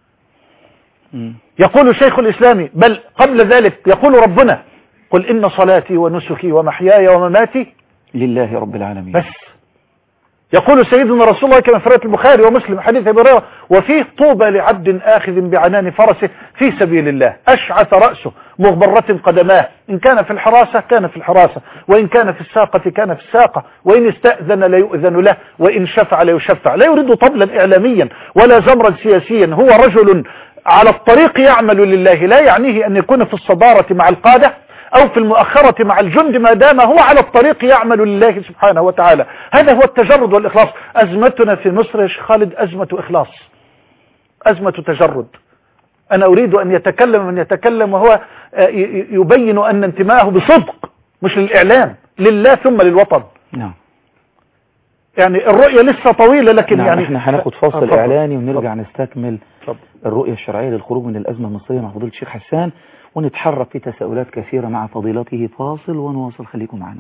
[SPEAKER 2] يقول شيخ الإسلام بل قبل ذلك يقول ربنا قل إن صلاتي ونسكي ومحياي ومماتي
[SPEAKER 1] لله رب العالمين.
[SPEAKER 2] بس يقول سيدنا رسول الله كما في رواية البخاري ومسلم حديث أبي هريرة وفيه طوبى لعبد آخذ بعنان فرسه في سبيل الله أشعث رأسه مغبرة قدماه إن كان في الحراسة كان في الحراسة وإن كان في الساقة كان في الساقة وإن استأذن لا يؤذن له وإن شفع لا يشفع. لا يريد طبلا إعلاميا ولا زمرا سياسيا، هو رجل على الطريق يعمل لله. لا يعنيه أن يكون في الصدارة مع القادة أو في المؤخرة مع الجند، ما دام هو على الطريق يعمل لله سبحانه وتعالى. هذا هو التجرد والإخلاص. أزمتنا في مصر يا شيخ خالد أزمة إخلاص، أزمة تجرد. أنا أريد أن يتكلم من يتكلم وهو يبين أن انتماءه بصدق مش للإعلام، لله ثم للوطن.
[SPEAKER 1] نعم.
[SPEAKER 2] يعني الرؤية لسه طويلة لكن
[SPEAKER 1] نعم.
[SPEAKER 2] يعني
[SPEAKER 1] احنا هناخد فاصل إعلاني ونرجع نستكمل الرؤية الشرعية للخروج من الأزمة المصرية مع فضيلة الشيخ حسان، ونتحرك في تساؤلات كثيرة مع فضيلته. فاصل ونواصل، خليكم معنا.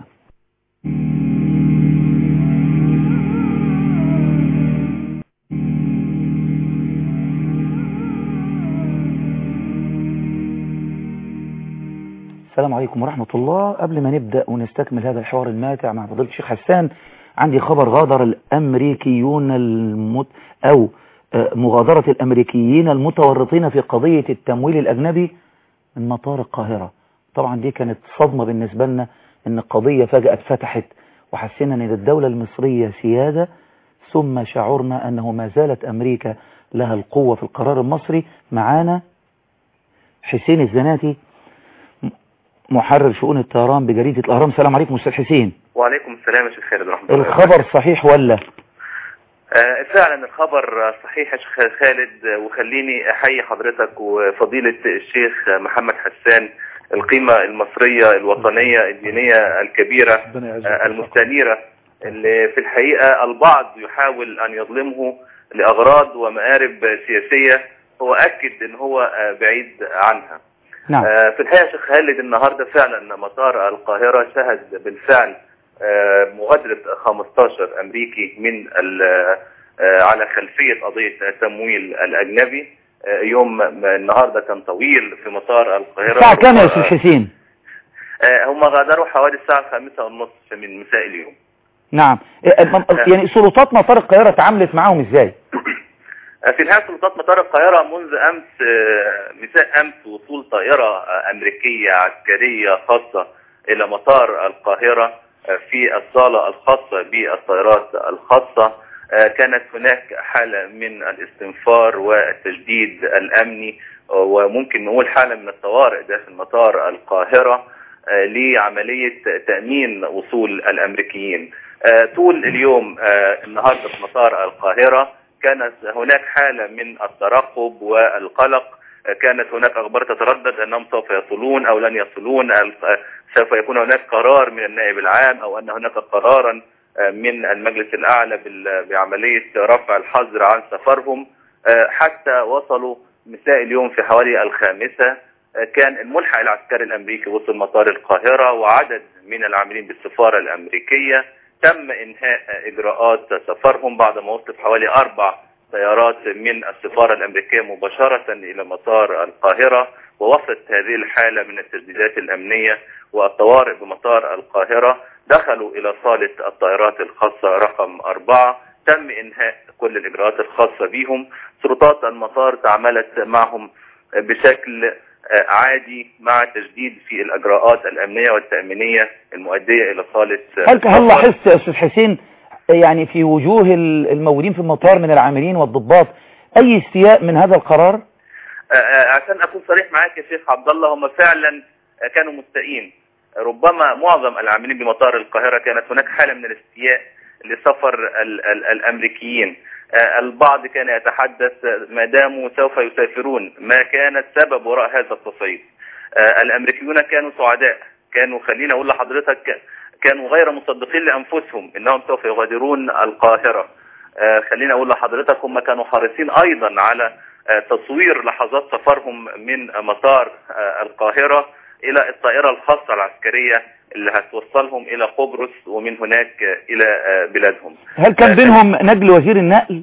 [SPEAKER 1] السلام عليكم ورحمة الله. قبل ما نبدأ ونستكمل هذا الحوار الماتع مع فضيلة الشيخ حسان، عندي خبر. غادر الأمريكيون مغادرة الأمريكيين المتورطين في قضية التمويل الأجنبي من مطار القاهرة. طبعا دي كانت صدمة بالنسبة لنا، إن القضية فجأة اتفتحت وحسينا أن الدولة المصرية سيادة، ثم شعرنا أنه ما زالت أمريكا لها القوة في القرار المصري. معانا حسين الزناتي، محرر شؤون الطيران بجريدة الأهرام. السلام عليكم أستاذ حسين.
[SPEAKER 3] وعليكم السلام يا شيخ خالد ورحمة الله.
[SPEAKER 1] الخبر صحيح ولا؟
[SPEAKER 3] فعلا الخبر صحيح يا شيخ خالد، وخليني أحيي حضرتك وفضيلة الشيخ محمد حسان، القيمة المصرية الوطنية الدينية الكبيرة المستنيرة، اللي في الحقيقة البعض يحاول أن يظلمه لأغراض ومآرب سياسية، هو أكد أن هو بعيد عنها.
[SPEAKER 1] نعم.
[SPEAKER 3] في الحقيقة شيخ خالد، النهاردة فعلا مطار القاهرة شهد بالفعل مغادرة 15 أمريكي من على خلفية قضية التمويل الأجنبي. يوم النهاردة كان طويل في مطار القاهرة.
[SPEAKER 1] الساعة كام يا أستاذ حسين؟
[SPEAKER 3] هم غادروا حوالي الساعة 5:30 من مساء اليوم.
[SPEAKER 1] نعم. يعني سلطات مطار القاهرة تعاملت معهم إزاي؟
[SPEAKER 3] في الحقيقة سلطات مطار القاهرة منذ مساء أمس وصول طائرة أمريكية عسكرية خاصة إلى مطار القاهرة في الصالة الخاصة بالطائرات الخاصة. كانت هناك حالة من الاستنفار والتجديد الأمني، وممكن نقول حالة من الطوارئ داخل مطار القاهرة لعملية تأمين وصول الأمريكيين. طول اليوم النهاردة في مطار القاهرة كانت هناك حالة من الترقب والقلق. كانت هناك أخبار تتردد أنهم سوف يصلون أو لن يصلون، سوف يكون هناك قرار من النائب العام أو أن هناك قرارا من المجلس الأعلى بعملية رفع الحظر عن سفرهم، حتى وصلوا مساء اليوم في حوالي 5. كان الملحق العسكري الأمريكي وصل مطار القاهرة، وعدد من العاملين بالسفارة الأمريكية تم إنهاء إجراءات سفرهم بعد ما وصلت حوالي 4 سيارات من السفارة الأمريكية مباشرة إلى مطار القاهرة. ووصلت هذه الحالة من التجديدات الأمنية والطوارئ بمطار القاهرة، دخلوا إلى صالة الطائرات الخاصة رقم 4. تم إنهاء كل الإجراءات الخاصة بهم. سلطات المطار تعاملت معهم بشكل عادي، مع تجديد في الإجراءات الأمنية والتأمينية المؤدية إلى صالة.
[SPEAKER 1] هل لاحظت يا أستاذ حسين يعني في وجوه الموجودين في المطار من العاملين والضباط أي استياء من هذا القرار؟
[SPEAKER 3] عشان أكون صريح معاك يا شيخ عبد الله، هم فعلا كانوا مستائين. ربما معظم العاملين بمطار القاهرة كانت هناك حالة من الاستياء لسفر الأمريكيين. البعض كان يتحدث ما داموا سوف يسافرون، ما كان السبب وراء هذا التصعيد. الأمريكيون كانوا سعداء، كانوا خلينا أقول لحضرتك كانوا غير مصدقين لأنفسهم أنهم سوف يغادرون القاهرة. خلينا أقول لحضرتك هم كانوا حريصين أيضا على تصوير لحظات سفرهم من مطار القاهرة إلى الطائرة الخاصة العسكرية اللي هتوصلهم إلى قبرص ومن هناك إلى بلادهم.
[SPEAKER 1] هل كان بينهم نجل وزير النقل؟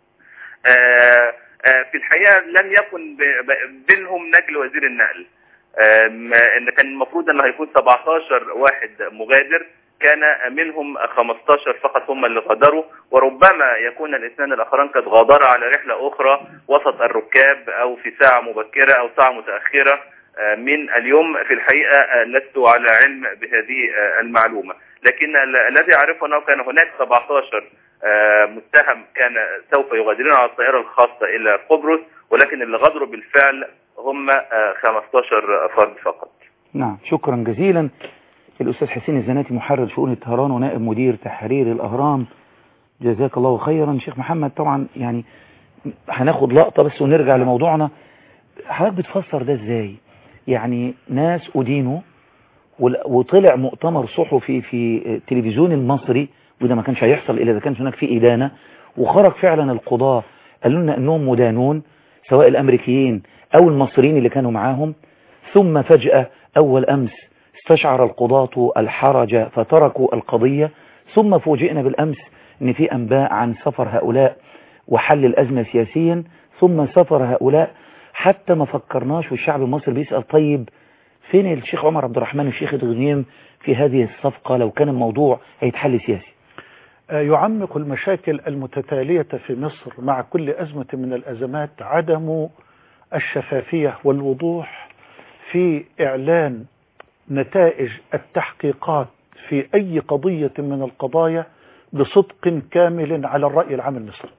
[SPEAKER 3] في الحقيقة لم يكن بينهم نجل وزير النقل. إن كان المفروض أنه هيكون 17 واحد مغادر، كان منهم 15 فقط هم اللي غادروا، وربما يكون الاثنان الآخران قد غادرا على رحلة أخرى وسط الركاب أو في ساعة مبكرة أو ساعة متأخرة من اليوم. في الحقيقة لست على علم بهذه المعلومة، لكن الذي أعرفه أنه كان هناك 17 متهم كان سوف يغادرون على الطائرة الخاصة إلى قبرص، ولكن اللي غادروا بالفعل هم 15 فرد فقط.
[SPEAKER 1] نعم، شكرا جزيلا الأستاذ حسين الزناتي، محرر شؤون الطيران ونائب مدير تحرير الأهرام. جزاك الله خيرا. شيخ محمد، طبعا يعني هناخد لقطة بس ونرجع لموضوعنا. حضرتك بتفسر ده ازاي؟ يعني ناس أدينوا وطلع مؤتمر صحفي في التلفزيون المصري، وده ما كانش هيحصل إلا إذا كانت هناك في إدانة، وخرج فعلا القضاة قالوا لنا أنهم مدانون سواء الأمريكيين أو المصريين اللي كانوا معاهم. ثم فجأة أول أمس استشعر القضاة الحرج فتركوا القضية، ثم فوجئنا بالأمس أن في أنباء عن سفر هؤلاء وحل الأزمة سياسيا، ثم سفر هؤلاء حتى ما فكرناش، والشعب المصري بيسأل طيب فين الشيخ عمر عبد الرحمن والشيخ غنيم في هذه الصفقة لو كان الموضوع هيتحل سياسي؟
[SPEAKER 2] يعمق المشاكل المتتالية في مصر مع كل أزمة من الأزمات عدم الشفافية والوضوح في إعلان نتائج التحقيقات في أي قضية من القضايا بصدق كامل على الرأي العام المصري.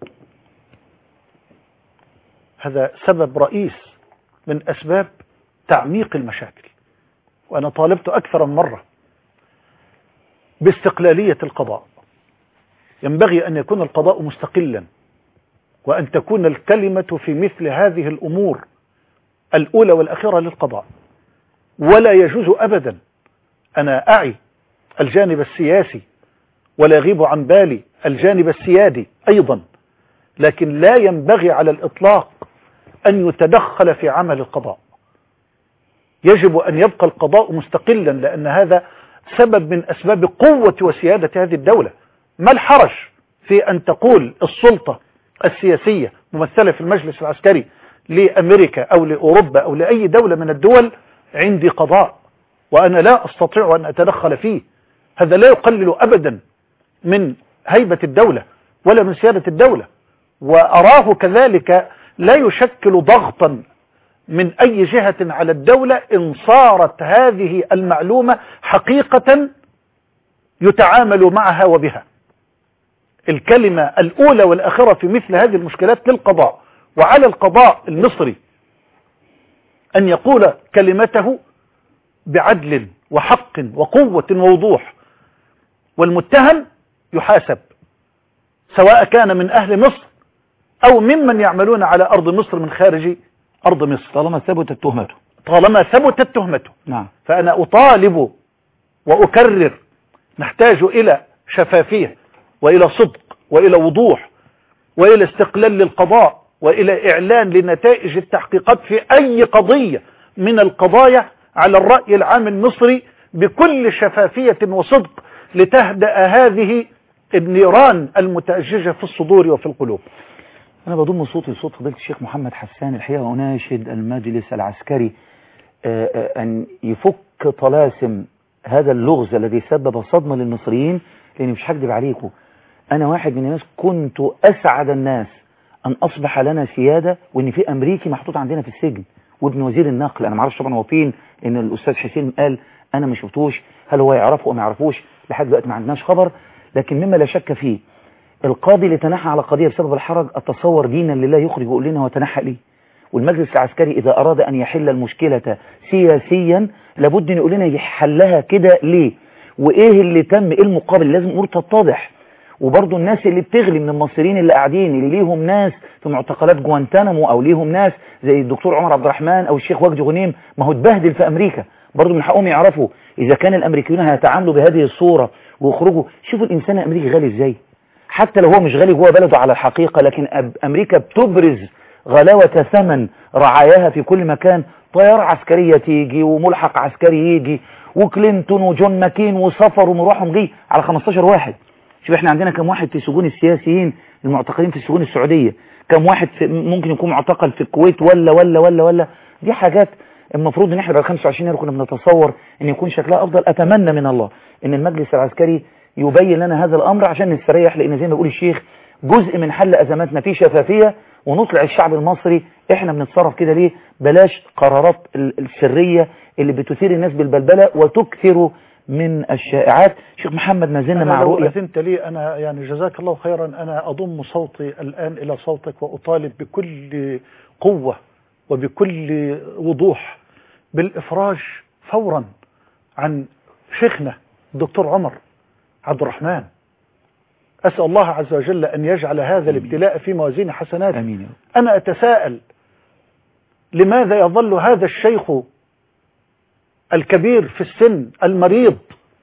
[SPEAKER 2] هذا سبب رئيس من أسباب تعميق المشاكل، وأنا طالبت أكثر من مرة باستقلالية القضاء. ينبغي أن يكون القضاء مستقلا، وأن تكون الكلمة في مثل هذه الأمور الأولى والأخيرة للقضاء، ولا يجوز أبدا. أنا أعي الجانب السياسي ولا يغيب عن بالي الجانب السيادي أيضا، لكن لا ينبغي على الإطلاق أن يتدخل في عمل القضاء. يجب أن يبقى القضاء مستقلا، لأن هذا سبب من أسباب قوة وسيادة هذه الدولة. ما الحرج في أن تقول السلطة السياسية ممثلة في المجلس العسكري لأمريكا أو لأوروبا أو لأي دولة من الدول عندي قضاء وأنا لا أستطيع أن أتدخل فيه؟ هذا لا يقلل أبدا من هيبة الدولة ولا من سيادة الدولة، وأراه كذلك لا يشكل ضغطا من أي جهة على الدولة إن صارت هذه المعلومة حقيقة يتعامل معها وبها. الكلمة الأولى والأخيرة في مثل هذه المشكلات للقضاء، وعلى القضاء المصري أن يقول كلمته بعدل وحق وقوة ووضوح، والمتهم يحاسب سواء كان من أهل مصر أو ممن يعملون على أرض مصر من خارج أرض مصر،
[SPEAKER 1] طالما ثبتت تهمته.
[SPEAKER 2] نعم. فأنا أطالب وأكرر، نحتاج إلى شفافية وإلى صدق وإلى وضوح وإلى استقلال للقضاء وإلى إعلان لنتائج التحقيقات في أي قضية من القضايا على الرأي العام المصري بكل شفافية وصدق، لتهدأ هذه النيران المتأججة في الصدور وفي القلوب.
[SPEAKER 1] أنا بضم صوتي لصوت فضيلة الشيخ محمد حسان الحقيقة، وأناشد المجلس العسكري أن يفك طلاسم هذا اللغز الذي سبب صدمة للمصريين. لأن مش هكذب عليكم، أنا واحد من الناس كنت أسعد الناس أن أصبح لنا سيادة، وإن في أمريكي محطوط عندنا في السجن وابن وزير النقل. أنا معرفش طبعا هو فين، إن الأستاذ حسين قال أنا ما شفتوش، هل هو يعرفه أو ما يعرفوش لحد دلوقتي ما عندناش خبر. لكن مما لا شك فيه القاضي اللي تنحى على قضية بسبب الحرج، أتصور دينا لله يخرج يقول لنا وتنحى ليه. والمجلس العسكري إذا أراد أن يحل المشكلة سياسيا لابد أن يقول لنا يحلها كده ليه، وإيه اللي تم، إيه المقابل، لازم أمور تتضح. وبرضو الناس اللي بتغلي من المصريين اللي قاعدين، اللي ليهم ناس في معتقلات جوانتانامو أو ليهم ناس زي الدكتور عمر عبد الرحمن أو الشيخ وجدي غنيم، ما هو اتبهدل في أمريكا، برضو من حقهم يعرفوا إذا كان الأمريكيون هيتعاملوا بهذه الصورة ويخرجوا. شوفوا الإنسان الأمريكي غالي إزاي، حتى لو هو مش غالي جوه بلده على الحقيقة، لكن أمريكا بتبرز غلاوة ثمن رعاياها في كل مكان. طيارة عسكرية تيجي وملحق عسكري يجي، وكلينتون وجون ماكين وسفر ومروحهم جاي على 15 واحد. شوف احنا عندنا كم واحد في سجون السياسيين المعتقلين في السجون السعودية، كم واحد ممكن يكون معتقل في الكويت ولا. دي حاجات المفروض ان احنا بقى 25 يناير كنا بنتصور ان يكون شكلها افضل. اتمنى من الله ان المجلس العسكري يبين لنا هذا الامر عشان نستريح، لان زي ما بيقول الشيخ جزء من حل ازماتنا فيه شفافية، ونطلع الشعب المصري احنا بنتصرف كده ليه. بلاش قرارات السرية اللي بتثير الناس بالبلبلة وتكثر من الشائعات. شيخ محمد ما زلنا مع رؤية.
[SPEAKER 2] أذنت لي أنا يعني جزاك الله خيرا، أنا أضم صوتي الآن إلى صوتك وأطالب بكل قوة وبكل وضوح بالإفراج فورا عن شيخنا الدكتور عمر عبد الرحمن. أسأل الله عز وجل أن يجعل هذا الابتلاء في موازين حسناته.
[SPEAKER 1] أمين.
[SPEAKER 2] أنا أتساءل لماذا يظل هذا الشيخ الكبير في السن المريض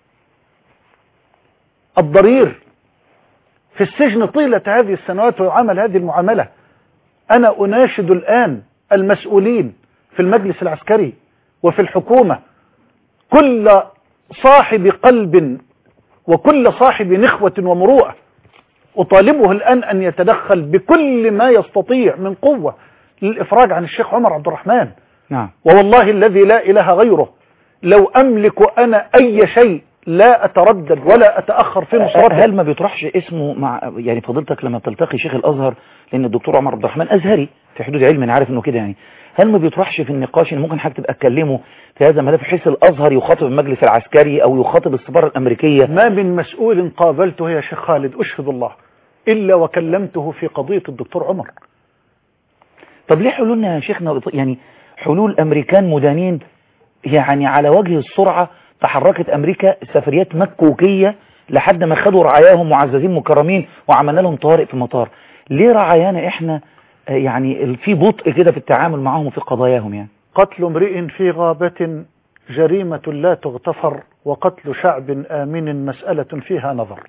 [SPEAKER 2] الضرير في السجن طيلة هذه السنوات ويعامل هذه المعاملة؟ أنا أناشد الآن المسؤولين في المجلس العسكري وفي الحكومة كل صاحب قلب وكل صاحب نخوة ومروءة أطالبه الآن أن يتدخل بكل ما يستطيع من قوة للإفراج عن الشيخ عمر عبد الرحمن.
[SPEAKER 1] نعم.
[SPEAKER 2] ووالله الذي لا إله غيره لو أملك أنا أي شيء لا أتردد ولا أتأخر في نصرته.
[SPEAKER 1] هل ما بيطرحش اسمه مع يعني فضيلتك لما بتلتقي شيخ الأزهر، لأن الدكتور عمر عبد الرحمن أزهري في حدود علم، أنا عارف إنه كده يعني، هل ما بيطرحش في النقاش إن ممكن حضرتك تبقى تكلمه في هذا الملف بحيث الأزهر يخاطب المجلس العسكري أو يخاطب السفارة الأمريكية؟
[SPEAKER 2] ما من مسؤول قابلته يا شيخ خالد أشهد الله إلا وكلمته في قضية الدكتور عمر.
[SPEAKER 1] طب ليه حلولنا يا شيخنا يعني حلول أمريكان مدانين يعني على وجه السرعة؟ تحركت أمريكا سفريات مكوكية لحد ما خدوا رعاياهم معززين مكرمين وعملنا لهم طوارئ في المطار. ليه رعايانا إحنا يعني في بطء كده في التعامل معهم وفي قضاياهم؟ يعني
[SPEAKER 2] قتل امرئ في غابة جريمة لا تغتفر، وقتل شعب آمن مسألة فيها نظر.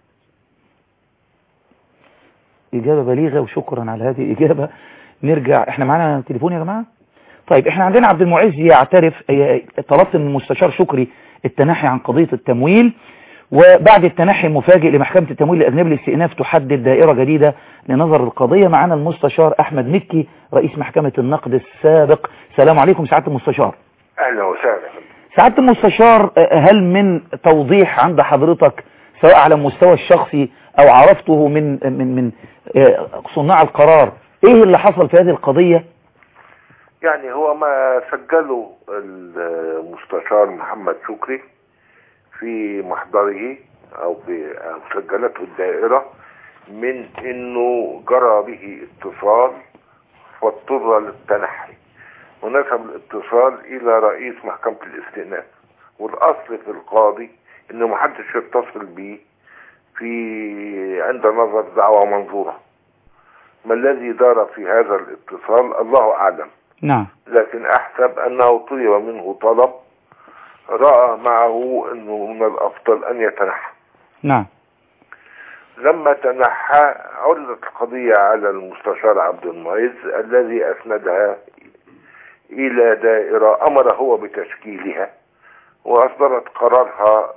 [SPEAKER 1] إجابة بليغة وشكرا على هذه الإجابة. نرجع، احنا معانا تليفون يا جماعة؟ طيب احنا عندنا عبد المعز يعترف، طلبت من المستشار شكري التنحي عن قضية التمويل، وبعد التنحي المفاجئ لمحكمة التمويل الأجنبي للاستئناف تحدد دائرة جديدة لنظر القضية. معنا المستشار أحمد مكي رئيس محكمة النقد السابق. السلام عليكم سعادة المستشار.
[SPEAKER 4] أهلا وسهلا.
[SPEAKER 1] سعادة المستشار، هل من توضيح عند حضرتك سواء على المستوى الشخصي أو عرفته من صناع القرار ايه اللي حصل في هذه القضية؟
[SPEAKER 4] يعني هو ما سجله المستشار محمد شكري في محضره أو سجلته الدائرة من انه جرى به اتصال واضطر للتنحي، ونسب الاتصال الى رئيس محكمة الاستئناف، والاصل في القاضي انه محدش يتصل به في عند نظر دعوة منظورة. ما الذي دار في هذا الاتصال الله اعلم.
[SPEAKER 1] نعم.
[SPEAKER 4] لكن احسب انه طلب منه طلب رأى معه انه من الافضل ان يتنحى.
[SPEAKER 1] نعم.
[SPEAKER 4] لما تنحى عرضت القضية على المستشار عبد المعز الذي اسندها الى دائرة امر هو بتشكيلها واصدرت قرارها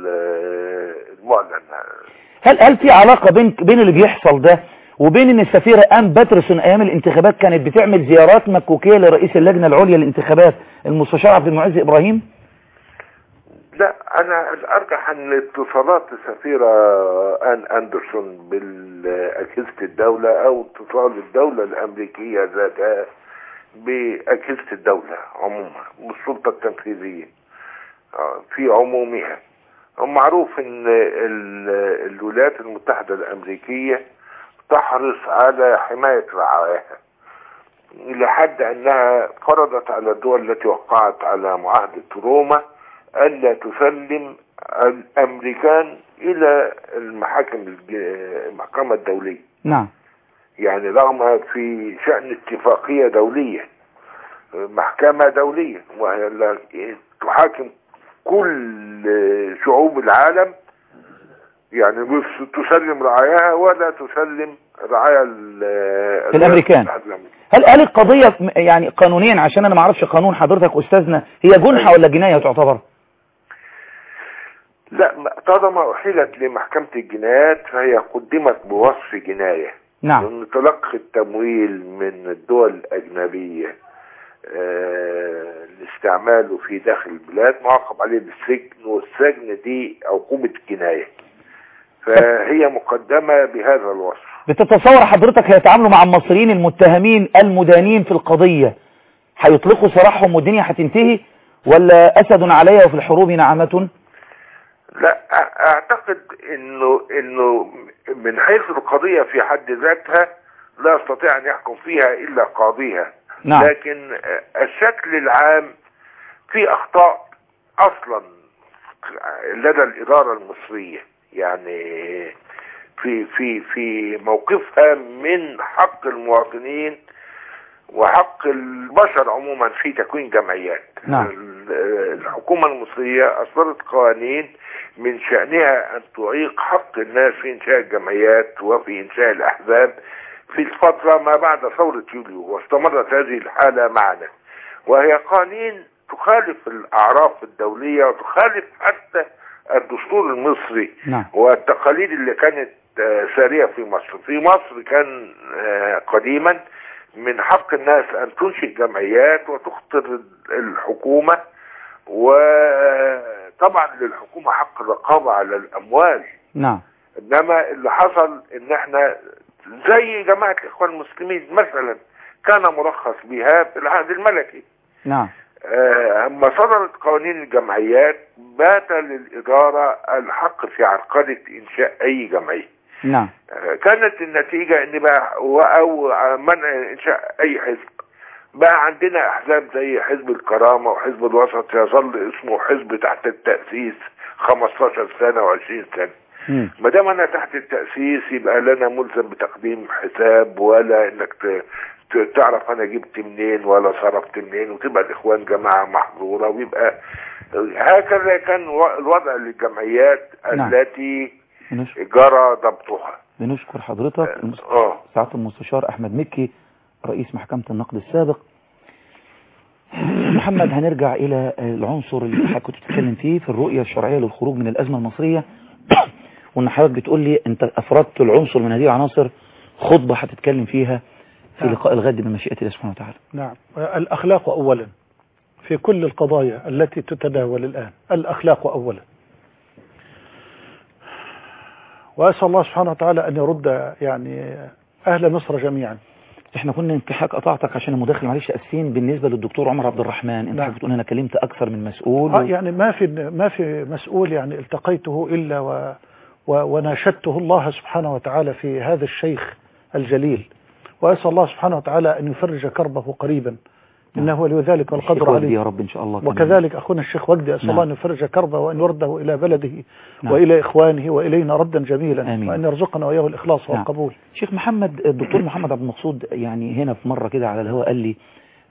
[SPEAKER 4] المعلن.
[SPEAKER 1] هل في علاقة بين اللي بيحصل ده وبين ان السفيرة آن باترسون ايام الانتخابات كانت بتعمل زيارات مكوكية لرئيس اللجنة العليا للانتخابات المستشار عبد المعز ابراهيم؟
[SPEAKER 4] لا، انا ارجح ان اتصالات السفيرة آن اندرسون باجهزة الدولة او اتصال الدولة الامريكية ذاتها باجهزة الدولة عموما والسلطة التنفيذية في عمومها. معروف ان الولايات المتحدة الامريكية تحرص على حماية رعاياها لحد انها فرضت على الدول التي وقعت على معاهدة روما الا تسلم الامريكان الى المحكمة الدولية.
[SPEAKER 1] نعم.
[SPEAKER 4] يعني رغم في شأن اتفاقية دولية محكمة دولية وهي تحاكم كل شعوب العالم، يعني تسلم رعاياها ولا تسلم رعايا
[SPEAKER 1] الامريكان. هل القضية يعني قانونيا، عشان انا ما اعرفش قانون حضرتك استاذنا، هي جنحة ولا جناية تعتبر؟
[SPEAKER 4] لا، طالما احيلت لمحكمة الجنايات فهي قدمت بوصف جناية.
[SPEAKER 1] نعم.
[SPEAKER 4] لأن تلقي التمويل من الدول الأجنبية لاستعماله في داخل البلاد معاقب عليه بالسجن، والسجن دي عقوبة جناية، فهي مقدمة بهذا الوصف.
[SPEAKER 1] بتتصور حضرتك هيتعاملوا مع المصريين المتهمين المدانين في القضية هيطلقوا سراحهم والدنيا هتنتهي، ولا أسد عليها وفي الحروب نعمة؟
[SPEAKER 4] لا، اعتقد انه من حيث القضية في حد ذاتها لا يستطيع ان يحكم فيها الا قاضيها.
[SPEAKER 1] نعم.
[SPEAKER 4] لكن الشكل العام في اخطاء اصلا لدى الادارة المصرية، يعني في موقفها من حق المواطنين وحق البشر عموما في تكوين جمعيات.
[SPEAKER 1] نعم.
[SPEAKER 4] الحكومة المصرية أصدرت قوانين من شأنها أن تعيق حق الناس في إنشاء الجمعيات وفي إنشاء الأحزاب في الفترة ما بعد ثورة يوليو، واستمرت هذه الحالة معنا، وهي قوانين تخالف الأعراف الدولية وتخالف حتى الدستور المصري
[SPEAKER 1] نعم.
[SPEAKER 4] والتقاليد اللي كانت سارية في مصر. في مصر كان قديما من حق الناس أن تنشئ جمعيات وتخطر الحكومة، وطبعا للحكومة حق الرقابة على الأموال.
[SPEAKER 1] نعم.
[SPEAKER 4] إنما اللي حصل إن احنا زي جماعة الإخوان المسلمين مثلا كان مرخص بها في العهد الملكي.
[SPEAKER 1] نعم.
[SPEAKER 4] أما صدرت قوانين الجمعيات بات للإدارة الحق في عرقلة إنشاء أي جمعية.
[SPEAKER 1] نعم.
[SPEAKER 4] كانت النتيجة إن بقى أو منع إنشاء أي حزب. بقى عندنا أحزاب زي حزب الكرامة وحزب الوسط يظل اسمه حزب تحت التأسيس 15 سنة و20 سنة. ما دام أنا تحت التأسيس يبقى لنا ملزم بتقديم حساب، ولا إنك تعرف أنا جبت منين ولا صرفت منين، وتبقى الإخوان جماعة محظورة، ويبقى هكذا كان الوضع للجمعيات. نعم. التي جرى ضبطها.
[SPEAKER 1] بنشكر حضرتك سعادة المستشار أحمد مكي رئيس محكمة النقد السابق. محمد، هنرجع إلى العنصر اللي حضرتك كنت بتتكلم فيه في الرؤية الشرعية للخروج من الأزمة المصرية، وإن حضرتك بتقول لي أنت أفردت العنصر من هذه العناصر خطبة هتتكلم فيها في لقاء الغد بمشيئة الله سبحانه وتعالى.
[SPEAKER 2] نعم. الأخلاق أولا في كل القضايا التي تتداول الآن، الأخلاق أولا. وأسأل الله سبحانه وتعالى أن يرد يعني أهل مصر جميعا.
[SPEAKER 1] احنا كنا انتحاك قطعتك عشان المداخل، معلش اسفين. بالنسبة للدكتور عمر عبد الرحمن، انت حضرتك بتقول انا كلمت اكثر من مسؤول
[SPEAKER 2] يعني ما في مسؤول يعني التقيته الا وناشدته الله سبحانه وتعالى في هذا الشيخ الجليل، واسال الله سبحانه وتعالى ان يفرج كربه قريبا، انه ولي ذلك والقدر عليه
[SPEAKER 1] يا رب ان شاء الله.
[SPEAKER 2] وكذلك اخونا الشيخ وجدي، اسال الله ان يفرج كربه وان يرده الى بلده والى اخوانه والينا ردا جميلا. آمين. وان يرزقنا واياه الاخلاص والقبول.
[SPEAKER 1] شيخ محمد، الدكتور محمد عبد المقصود يعني هنا في مره كده على الهواء قال لي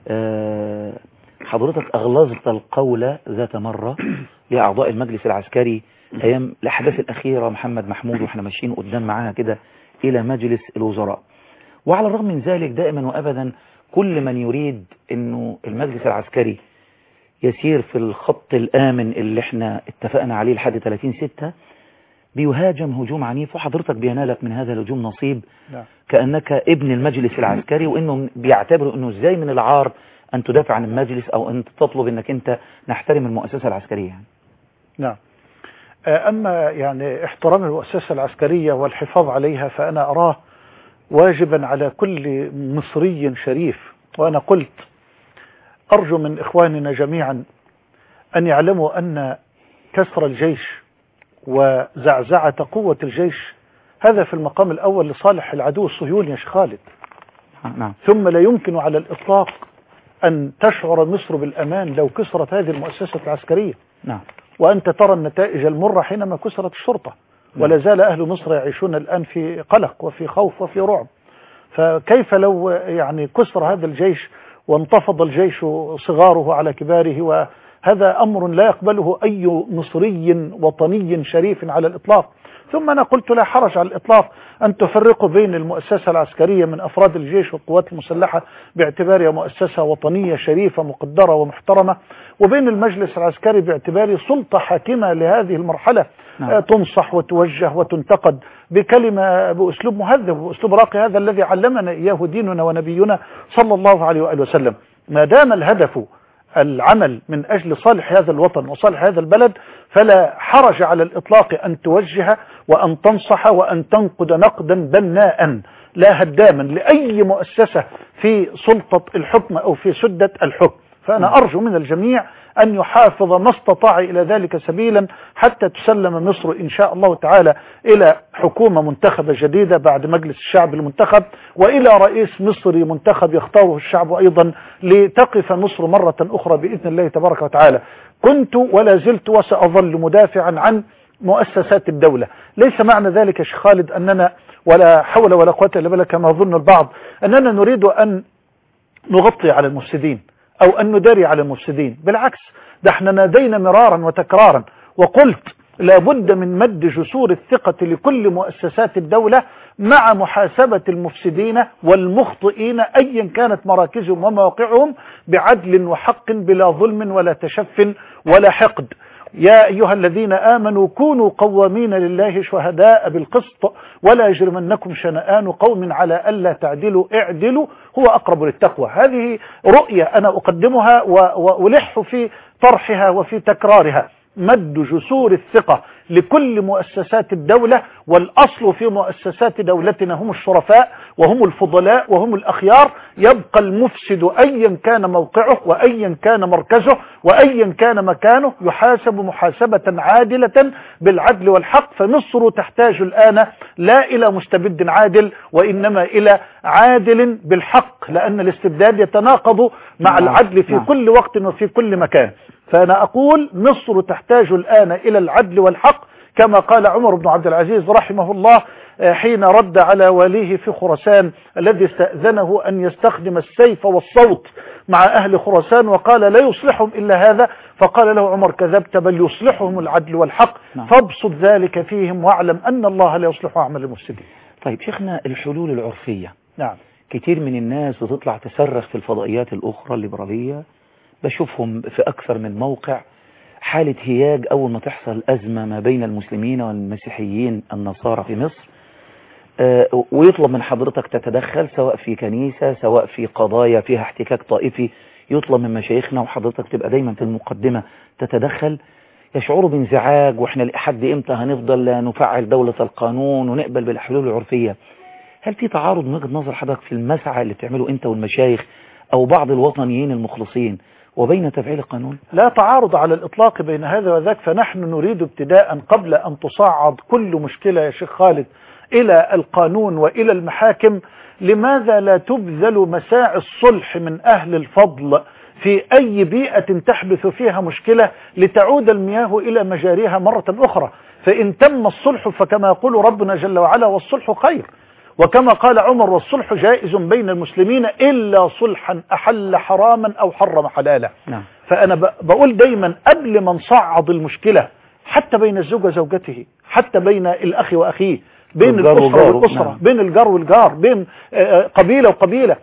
[SPEAKER 1] حضرتك اغلظت القول ذات مره لاعضاء المجلس العسكري ايام الاحداث الاخيره محمد محمود، واحنا ماشيين قدام معاها كده الى مجلس الوزراء. وعلى الرغم من ذلك دائما وابدا كل من يريد انه المجلس العسكري يسير في الخط الآمن اللي احنا اتفقنا عليه لحد 30/6 بيهاجم هجوم عنيف، وحضرتك بينالك من هذا الهجوم نصيب.
[SPEAKER 2] نعم.
[SPEAKER 1] كأنك ابن المجلس العسكري، وانه بيعتبروا انه ازاي من العار ان تدافع عن المجلس او ان تطلب انك انت نحترم المؤسسة العسكرية يعني.
[SPEAKER 2] نعم. اما يعني احترام المؤسسة العسكرية والحفاظ عليها فانا اراه واجبا على كل مصري شريف. وأنا قلت أرجو من إخواننا جميعا أن يعلموا أن كسر الجيش وزعزعة قوة الجيش هذا في المقام الأول لصالح العدو الصهيوني يا شيخ خالد.
[SPEAKER 1] نعم.
[SPEAKER 2] ثم لا يمكن على الإطلاق أن تشعر مصر بالأمان لو كسرت هذه المؤسسة العسكرية.
[SPEAKER 1] نعم.
[SPEAKER 2] وأنت ترى النتائج المرة حينما كسرت الشرطة. ولا زال أهل مصر يعيشون الآن في قلق وفي خوف وفي رعب. فكيف لو يعني كسر هذا الجيش وانتفض الجيش صغاره على كباره، وهذا أمر لا يقبله أي مصري وطني شريف على الإطلاق. ثم أنا قلت لا حرج على الإطلاق أن تفرقوا بين المؤسسة العسكرية من أفراد الجيش والقوات المسلحة باعتبارها مؤسسة وطنية شريفة مقدرة ومحترمة، وبين المجلس العسكري باعتباره سلطة حاكمة لهذه المرحلة. نعم. تنصح وتوجه وتنتقد بكلمة بأسلوب مهذب وأسلوب راقي، هذا الذي علمنا إياه ديننا ونبينا صلى الله عليه وآله وسلم. ما دام الهدف العمل من أجل صالح هذا الوطن وصالح هذا البلد فلا حرج على الإطلاق أن توجه وأن تنصح وأن تنقد نقدا بناء لا هداما لأي مؤسسة في سلطة الحكم أو في سدة الحكم. فأنا أرجو من الجميع أن يحافظ ما استطاع إلى ذلك سبيلا حتى تسلم مصر إن شاء الله تعالى إلى حكومة منتخبة جديدة بعد مجلس الشعب المنتخب، وإلى رئيس مصري منتخب يختاره الشعب أيضا لتقف مصر مرة أخرى بإذن الله تبارك وتعالى. كنت ولا زلت وسأظل مدافعا عن مؤسسات الدولة. ليس معنى ذلك يا شيخ خالد أننا ولا حول ولا قوة إلا بالله كما يظن البعض أننا نريد أن نغطي على المفسدين أو أن نداري على المفسدين. بالعكس، ده احنا نادينا مرارا وتكرارا وقلت لابد من مد جسور الثقة لكل مؤسسات الدولة مع محاسبة المفسدين والمخطئين أيا كانت مراكزهم ومواقعهم بعدل وحق بلا ظلم ولا تشف ولا حقد. يا أيها الذين آمنوا كونوا قوامين لله شهداء بالقسط ولا يجرمنكم شنآن قوم على ألا تعدلوا اعدلوا هو أقرب للتقوى. هذه رؤية أنا أقدمها وألح في طرحها وفي تكرارها. مد جسور الثقة لكل مؤسسات الدولة، والأصل في مؤسسات دولتنا هم الشرفاء وهم الفضلاء وهم الأخيار. يبقى المفسد أيا كان موقعه وأيا كان مركزه وأيا كان مكانه يحاسب محاسبة عادلة بالعدل والحق. فمصر تحتاج الآن لا إلى مستبد عادل وإنما إلى عادل بالحق، لأن الاستبداد يتناقض مع العدل في كل وقت وفي كل مكان. فأنا أقول مصر تحتاج الآن إلى العدل والحق، كما قال عمر بن عبد العزيز رحمه الله حين رد على واليه في خراسان الذي استأذنه أن يستخدم السيف والصوت مع أهل خراسان وقال لا يصلحهم إلا هذا، فقال له عمر كذبت بل يصلحهم العدل والحق فابسط ذلك فيهم واعلم أن الله لا يصلح أعمال المفسدين.
[SPEAKER 1] طيب شيخنا، الحلول العرفية
[SPEAKER 2] نعم،
[SPEAKER 1] كتير من الناس بتطلع تصرخ في الفضائيات الأخرى الليبرالية، بشوفهم في أكثر من موقع حالة هياج أول ما تحصل أزمة ما بين المسلمين والمسيحيين النصارى في مصر، ويطلب من حضرتك تتدخل سواء في كنيسة سواء في قضايا فيها احتكاك طائفي، يطلب من مشايخنا وحضرتك تبقى دايما في المقدمة تتدخل. يشعروا بانزعاج، واحنا لحد امتى هنفضل نفعل دولة القانون ونقبل بالحلول العرفية؟ هل في تعارض من وجهة نظر حضرتك في المسعى اللي بتعمله انت والمشايخ او بعض الوطنيين المخلصين وبين تفعيل القانون؟
[SPEAKER 2] لا تعارض على الإطلاق بين هذا وذاك. فنحن نريد ابتداء قبل أن تصعد كل مشكلة يا شيخ خالد إلى القانون وإلى المحاكم، لماذا لا تبذل مساعي الصلح من أهل الفضل في أي بيئة تحدث فيها مشكلة لتعود المياه إلى مجاريها مرة أخرى؟ فإن تم الصلح فكما يقول ربنا جل وعلا والصلح خير، وكما قال عمر والصلح جائز بين المسلمين إلا صلحا أحل حراما أو حرم حلالا. فأنا بقول دايما قبل ما نصعد المشكلة حتى بين الزوج وزوجته، حتى بين الأخ وأخيه، بين الأسرة والأسرة، بين الجار والجار، بين قبيلة وقبيلة،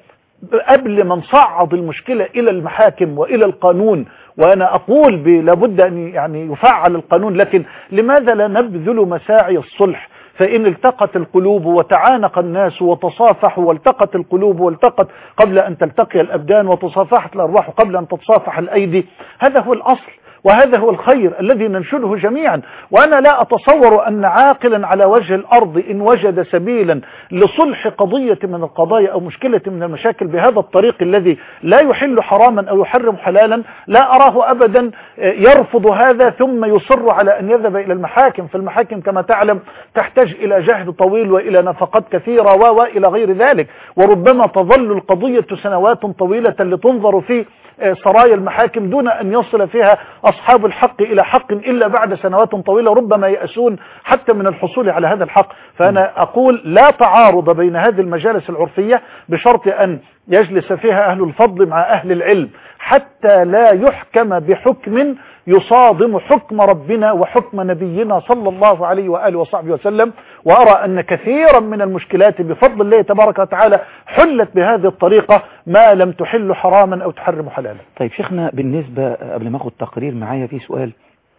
[SPEAKER 2] قبل ما نصعد المشكلة إلى المحاكم وإلى القانون. وأنا أقول لابد أن يعني يفعل القانون، لكن لماذا لا نبذل مساعي الصلح؟ فإن التقت القلوب وتعانق الناس وتصافحوا، والتقت القلوب والتقت قبل أن تلتقي الأبدان، وتصافحت الأرواح قبل أن تتصافح الأيدي، هذا هو الأصل وهذا هو الخير الذي ننشده جميعا. وأنا لا أتصور أن عاقلا على وجه الأرض إن وجد سبيلا لصلح قضية من القضايا أو مشكلة من المشاكل بهذا الطريق الذي لا يحل حراما أو يحرم حلالا، لا أراه أبدا يرفض هذا ثم يصر على أن يذهب إلى المحاكم. فالمحاكم كما تعلم تحتاج إلى جهد طويل وإلى نفقات كثيرة وإلى غير ذلك، وربما تظل القضية سنوات طويلة لتنظر في سرايا المحاكم دون أن يصل فيها أصحاب الحق إلى حق إلا بعد سنوات طويلة، ربما يأسون حتى من الحصول على هذا الحق. فأنا أقول لا تعارض بين هذه المجالس العرفية بشرط أن يجلس فيها أهل الفضل مع أهل العلم، حتى لا يحكم بحكم يصادم حكم ربنا وحكم نبينا صلى الله عليه وآله وصحبه وسلم. وأرى أن كثيرا من المشكلات بفضل الله تبارك وتعالى حلت بهذه الطريقة ما لم تحل حراما أو تحرم حلالا.
[SPEAKER 1] طيب شيخنا، بالنسبة قبل ما أخذ تقرير معايا في سؤال،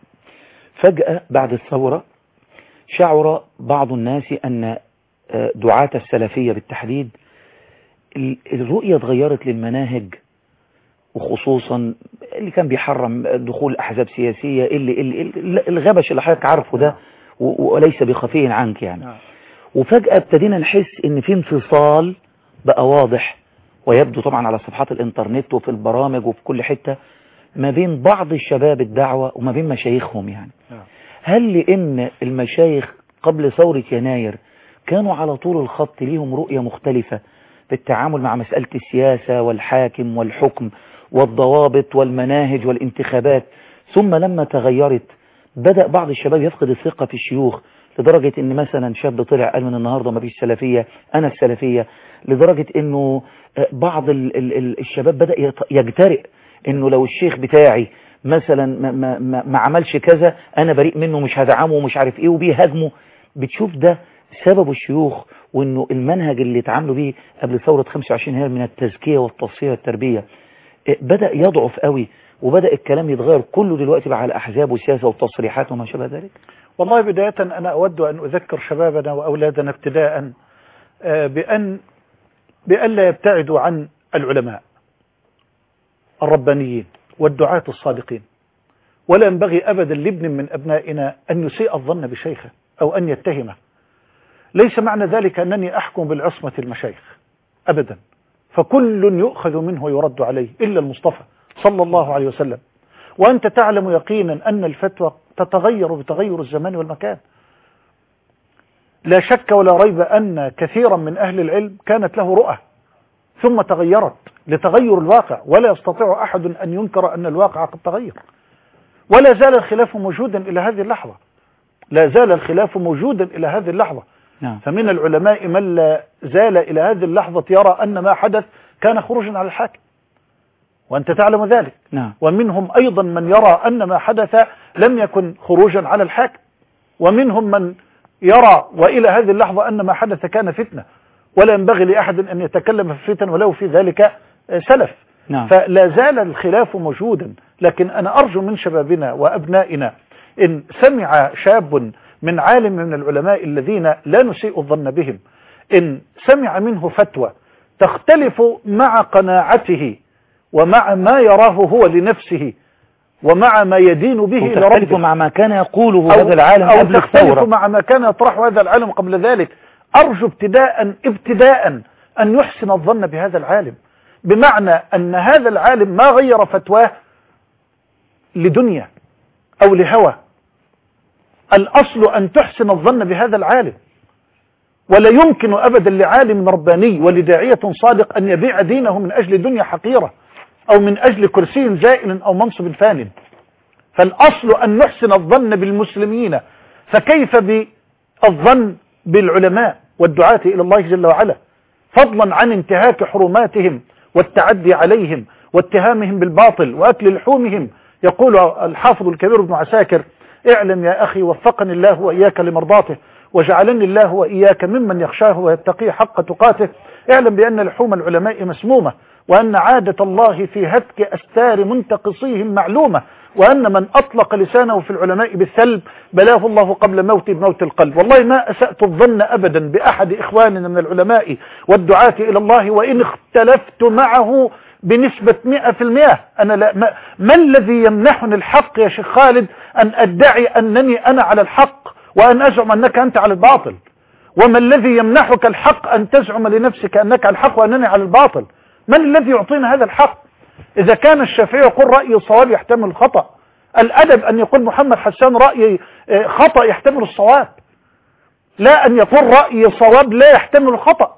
[SPEAKER 1] فجأة بعد الثورة شعر بعض الناس أن دعاة السلفية بالتحديد الرؤية اتغيرت للمناهج، وخصوصا اللي كان بيحرم دخول أحزاب سياسية، اللي الغبش اللي حضرتك عارفه ده وليس بخفي عنك يعني. وفجأة ابتدينا نحس ان في انفصال بقى واضح ويبدو طبعا على صفحات الانترنت وفي البرامج وفي كل حتة ما بين بعض الشباب الدعوة وما بين مشايخهم يعني. هل لأن المشايخ قبل ثورة يناير كانوا على طول الخط ليهم رؤية مختلفة في التعامل مع مسألة السياسة والحاكم والحكم والضوابط والمناهج والانتخابات، ثم لما تغيرت بدأ بعض الشباب يفقد الثقة في الشيوخ، لدرجة ان مثلا شاب طلع قال من النهاردة ما فيش سلفية، انا السلفية، لدرجة انه بعض الشباب بدأ يجترئ انه لو الشيخ بتاعي مثلا ما عملش كذا انا بريء منه، مش هدعمه ومش عارف ايه، وبيهاجمه. بتشوف ده سبب الشيوخ وانه المنهج اللي اتعاملوا بيه قبل ثورة 25 يناير من التزكية والتصفية والتربية بدأ يضعف قوي، وبدأ الكلام يتغير كله دلوقتي بقى على أحزاب وسياسة وتصريحات وما شابه ذلك؟
[SPEAKER 2] والله بداية أنا أود أن أذكر شبابنا وأولادنا ابتداء بأن لا يبتعدوا عن العلماء الربانيين والدعاة الصادقين، ولا ينبغي أبدا لابن من أبنائنا أن يسيء الظن بشيخه أو أن يتهمه. ليس معنى ذلك أنني أحكم بالعصمة المشايخ أبدا، فكل يؤخذ منه ويرد عليه إلا المصطفى صلى الله عليه وسلم. وأنت تعلم يقينا أن الفتوى تتغير بتغير الزمان والمكان. لا شك ولا ريب أن كثيرا من أهل العلم كانت له رؤى ثم تغيرت لتغير الواقع، ولا يستطيع أحد أن ينكر أن الواقع قد تغير، ولا زال الخلاف موجودا إلى هذه اللحظة، لا زال الخلاف موجودا إلى هذه اللحظة.
[SPEAKER 1] نعم.
[SPEAKER 2] فمن العلماء من لا زال إلى هذه اللحظة يرى أن ما حدث كان خروجا على الحاكم، وأنت تعلم ذلك.
[SPEAKER 1] نعم.
[SPEAKER 2] ومنهم أيضا من يرى أن ما حدث لم يكن خروجا على الحاكم، ومنهم من يرى وإلى هذه اللحظة أن ما حدث كان فتنة، ولا ينبغي لأحد أن يتكلم في الفتن ولو في ذلك سلف.
[SPEAKER 1] نعم.
[SPEAKER 2] فلا زال الخلاف موجودا، لكن أنا أرجو من شبابنا وأبنائنا إن سمع شاب من عالم من العلماء الذين لا نسيء الظن بهم، إن سمع منه فتوى تختلف مع قناعته ومع ما يراه هو لنفسه ومع ما يدين به إلى ربه،
[SPEAKER 1] تختلف مع ما كان يقوله هذا العالم قبل الثورة،
[SPEAKER 2] تختلف مع ما كان يطرحه هذا العالم قبل ذلك، أرجو ابتداء أن يحسن الظن بهذا العالم، بمعنى أن هذا العالم ما غير فتواه لدنيا أو لهوى. الأصل أن تحسن الظن بهذا العالم، ولا يمكن أبدا لعالم رباني ولداعية صادق أن يبيع دينه من أجل دنيا حقيرة أو من أجل كرسي زائل أو منصب فان. فالأصل أن نحسن الظن بالمسلمين، فكيف بالظن بالعلماء والدعاة إلى الله جل وعلا، فضلا عن انتهاك حرماتهم والتعدي عليهم واتهامهم بالباطل وأكل لحومهم. يقول الحافظ الكبير ابن عساكر: اعلم يا أخي وفقني الله وإياك لمرضاته، وجعلني الله وإياك ممن يخشاه ويتقيه حق تقاته. اعلم بأن لحوم العلماء مسمومة، وأن عادة الله في هتك أستار منتقصيهم معلومة، وأن من أطلق لسانه في العلماء بالسلب بلاه الله قبل موت بموت القلب. والله ما أسأت الظن أبدا بأحد إخواننا من العلماء والدعاة إلى الله، وإن اختلفت معه بنسبة 100%. أنا ما الذي يمنحني الحق يا شيخ خالد أن أدعي أنني أنا على الحق وأن أزعم أنك أنت على الباطل؟ وما الذي يمنحك الحق أن تزعم لنفسك أنك على الحق وأنني على الباطل؟ من الذي يعطينا هذا الحق؟ إذا كان الشافعي يقول رأي صواب يحتمل الخطأ، الأدب أن يقول محمد حسان رأي خطأ يحتمل الصواب، لا أن يقول رأي صواب لا يحتمل الخطأ.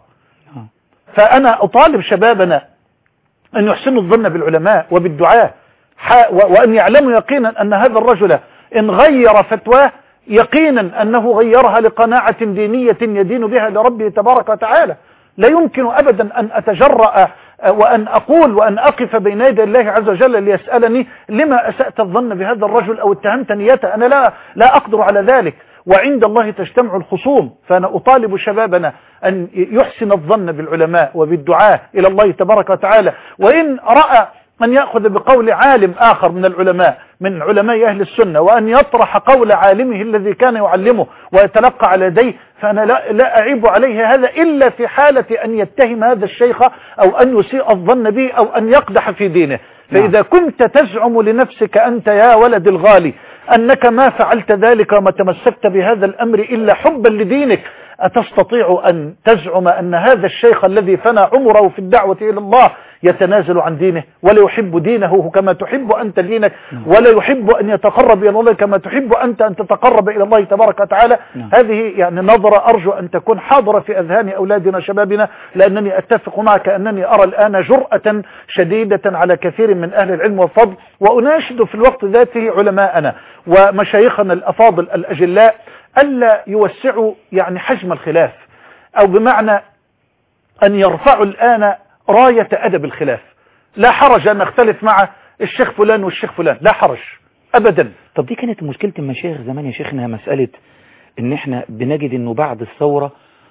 [SPEAKER 2] فأنا أطالب شبابنا أن يحسنوا الظن بالعلماء وبالدعاء، وأن يعلموا يقينا أن هذا الرجل إن غير فتواه يقينا أنه غيرها لقناعة دينية يدين بها لربه تبارك وتعالى. لا يمكن أبدا أن أتجرأ وأن أقول وأن أقف بين يدي الله عز وجل ليسألني لما أسأت الظن بهذا الرجل أو اتهمت نيته. أنا لا أقدر على ذلك، وعند الله تجتمع الخصوم. فأنا أطالب شبابنا أن يحسن الظن بالعلماء وبالدعاء إلى الله تبارك وتعالى، وإن رأى أن يأخذ بقول عالم آخر من العلماء من علماء أهل السنة وأن يطرح قول عالمه الذي كان يعلمه ويتلقى على يديه، فأنا لا أعيب عليه هذا إلا في حالة أن يتهم هذا الشيخ أو أن يسيء الظن به أو أن يقدح في دينه. فإذا كنت تزعم لنفسك أنت يا ولد الغالي أنك ما فعلت ذلك وما تمسكت بهذا الأمر إلا حبا لدينك، أتستطيع أن تزعم أن هذا الشيخ الذي فنى عمره في الدعوة إلى الله يتنازل عن دينه ولا يحب دينه كما تحب أنت دينك، ولا يحب أن يتقرب إلى الله كما تحب أنت أن تتقرب إلى الله تبارك وتعالى؟ هذه يعني نظرة أرجو أن تكون حاضرة في أذهان أولادنا شبابنا، لأنني أتفق معك أنني أرى الآن جرأة شديدة على كثير من أهل العلم والفضل، وأناشد في الوقت ذاته علماءنا ومشايخنا الأفاضل الأجلاء ألا يوسعوا يعني حجم الخلاف، أو بمعنى أن يرفعوا الآن راية أدب الخلاف. لا حرج أن نختلف مع الشيخ فلان والشيخ فلان، لا حرج أبدا.
[SPEAKER 1] طب دي كانت مشكلة المشايخ زمان يا شيخنا، مسألة إن إحنا بنجد إنه بعد الثورة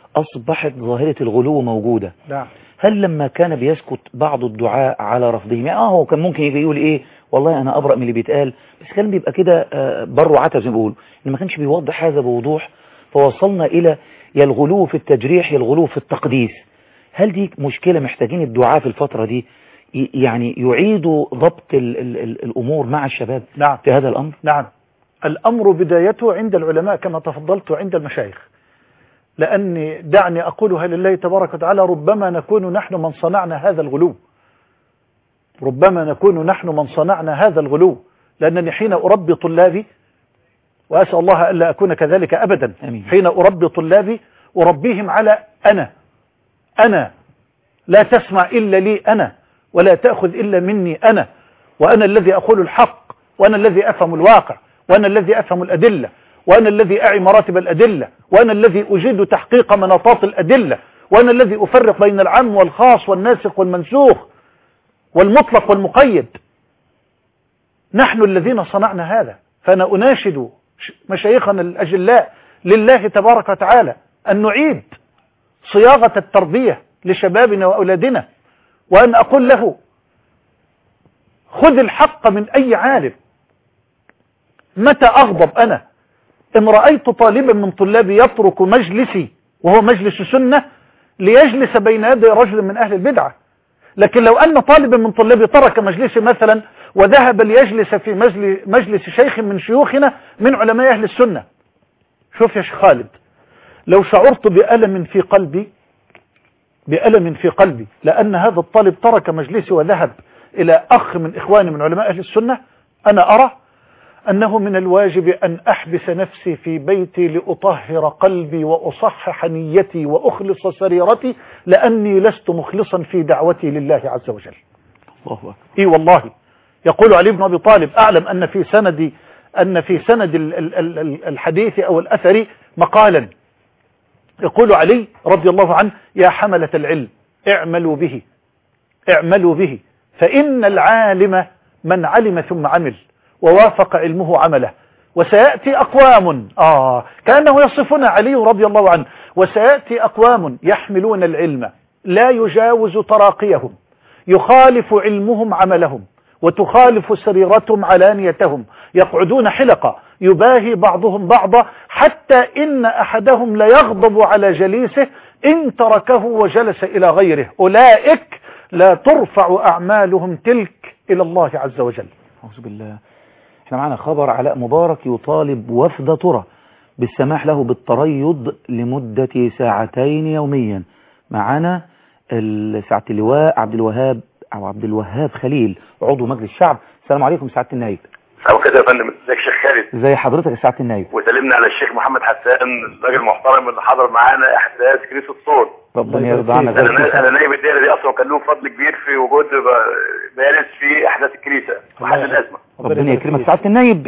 [SPEAKER 1] أصبحت ظاهرة الغلو موجودة.
[SPEAKER 2] نعم.
[SPEAKER 1] هل لما كان بيسكت بعض الدعاء على رفضهم، يعني هو كان ممكن يجي يقول إيه والله أنا أبرأ من اللي بيتقال، بس كان بيبقى كده بر وعتب زي ما بيقولوا، إن ما كانش بيوضح هذا بوضوح، فوصلنا إلى يا الغلو في التجريح يا الغلو في التقديس. هل دي مشكلة محتاجين الدعاء في الفترة دي يعني يعيدوا ضبط الأمور مع الشباب؟
[SPEAKER 2] نعم.
[SPEAKER 1] في هذا الأمر؟
[SPEAKER 2] نعم. الأمر بدايته عند العلماء كما تفضلت، عند المشايخ، لأني دعني أقولها لله تبارك وتعالى، ربما نكون نحن من صنعنا هذا الغلو، ربما نكون نحن من صنعنا هذا الغلو، لأنني حين أربي طلابي، وأسأل الله ألا أكون كذلك أبدا،
[SPEAKER 1] أمين.
[SPEAKER 2] حين أربي طلابي أربيهم على أنا لا تسمع إلا لي أنا، ولا تأخذ إلا مني أنا، وأنا الذي أقول الحق، وأنا الذي أفهم الواقع، وأنا الذي أفهم الأدلة، وأنا الذي أعي مراتب الأدلة، وأنا الذي أجيد تحقيق مناطات الأدلة، وأنا الذي أفرق بين العام والخاص والناسخ والمنسوخ والمطلق والمقيد. نحن الذين صنعنا هذا. فأنا أناشد مشايخنا الأجلاء لله تبارك وتعالى أن نعيد صياغة التربية لشبابنا وأولادنا، وأن أقول له خذ الحق من أي عالم. متى أغضب أنا إن رأيت طالبا من طلابي يترك مجلسي وهو مجلس سنة ليجلس بين يدي رجل من أهل البدعة. لكن لو أن طالبا من طلابي ترك مجلسي مثلا وذهب ليجلس في مجلس شيخ من شيوخنا من علماء أهل السنة، شوف يا شيخ خالد، لو شعرت بألم في قلبي لأن هذا الطالب ترك مجلسي وذهب إلى أخ من إخواني من علماء أهل السنة، أنا أرى أنه من الواجب أن أحبس نفسي في بيتي لأطهر قلبي وأصحح نيتي وأخلص سريرتي، لأني لست مخلصا في دعوتي لله عز وجل.
[SPEAKER 1] الله أكبر.
[SPEAKER 2] إيه والله. يقول علي بن أبي طالب: أعلم أن في سند الحديث أو الأثر مقالا، يقول علي رضي الله عنه: يا حملة العلم اعملوا به فإن العالم من علم ثم عمل ووافق علمه عمله، وسيأتي أقوام كأنه يصفنا علي رضي الله عنه: وسيأتي أقوام يحملون العلم لا يجاوز تراقيهم، يخالف علمهم عملهم وتخالف سريرتهم علانيتهم، يقعدون حلقة يباهي بعضهم بعضا، حتى إن أحدهم ليغضب على جليسه إن تركه وجلس إلى غيره، أولئك لا ترفع أعمالهم تلك إلى الله عز وجل.
[SPEAKER 1] أعوذ بالله. احنا معنا خبر: علاء مبارك يطالب وفد ترى بالسماح له بالتريض لمدة 2 ساعات يوميا. معنا سعادة اللواء عبد الوهاب خليل، عضو مجلس الشعب. السلام عليكم سعادة النائب.
[SPEAKER 5] السلام كده يا فندم. ازيك يا شيخ خالد؟
[SPEAKER 1] ازي حضرتك يا سعادة النائب؟
[SPEAKER 5] وسلمنا على الشيخ محمد حسان، الراجل المحترم اللي حضر معانا احداث كنيسة صور.
[SPEAKER 1] ربنا يرضى عنك.
[SPEAKER 5] انا نائب الدائرة دي اصلا كان له فضل كبير في وجود بارز في احداث الكنيسة وحل الازمة.
[SPEAKER 1] ربنا يكرمك سعادة النائب.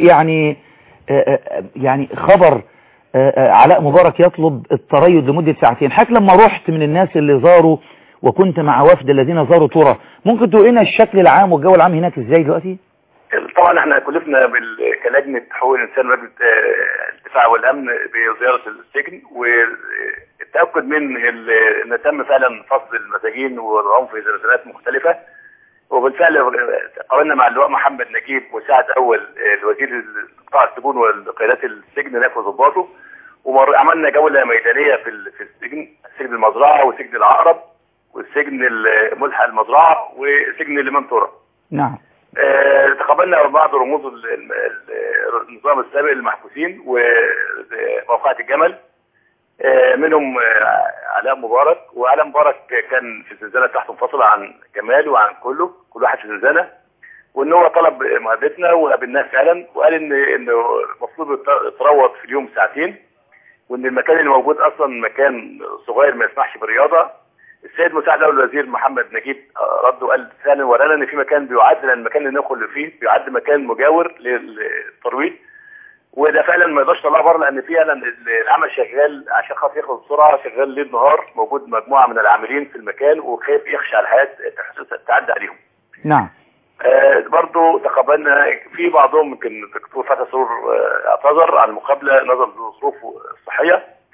[SPEAKER 1] يعني خبر علاء مبارك يطلب التريض لمدة 2 ساعات. حضرتك لما رحت من الناس اللي زاروا وكنت مع وفد الذين زاروا ترى، ممكن تقول لنا الشكل العام والجو العام هناك ازاي دلوقتي؟
[SPEAKER 5] طبعا احنا كلفنا كلجنة حقوق الانسان ولجنة الدفاع والامن بزيارة السجن، والتأكد من ان تم فعلا فصل المساجين والعنف في زلزالات مختلفة. وبالفعل قابلنا مع اللواء محمد نجيب مساعد اول الوزير قطاع السجون وقيادات السجن هناك وضباطه، وعملنا جولة ميدانية في السجن، سجن المزرعة وسجن العقرب والسجن الملحق المزرعة وسجن المنطورة.
[SPEAKER 1] نعم.
[SPEAKER 5] تقابلنا بعض رموز النظام السابق المحبوسين وموقعة الجمل، منهم علاء مبارك. وعلاء مبارك كان في زنزانة تحت منفصلة عن جمال وعن كل واحد في زنزانة، وان هو طلب مقابلتنا وقابلناه فعلا، وقال انه المفروض يتروض في اليوم 2 ساعات، وان المكان اللي موجود اصلا مكان صغير ما يسمحش بالرياضة. السيد مساعد اول الوزير محمد نجيب رد وقال فعلا ورانا ان في مكان بيعد، لان المكان اللي ندخل فيه بيعد مكان مجاور للترويض، وده فعلا ما يقدرش يطلعه بره، لان فعلا العمل شغال عشان خاطر يخلص بسرعه، شغال ليل نهار، موجود مجموعه من العاملين في المكان وخايف يخشى على الحياه تعدي عليهم.
[SPEAKER 1] نعم.
[SPEAKER 5] برضه تقابلنا في بعضهم، يمكن الدكتور فتحي سرور اعتذر عن المقابله نظرا لظروفه الصحيه.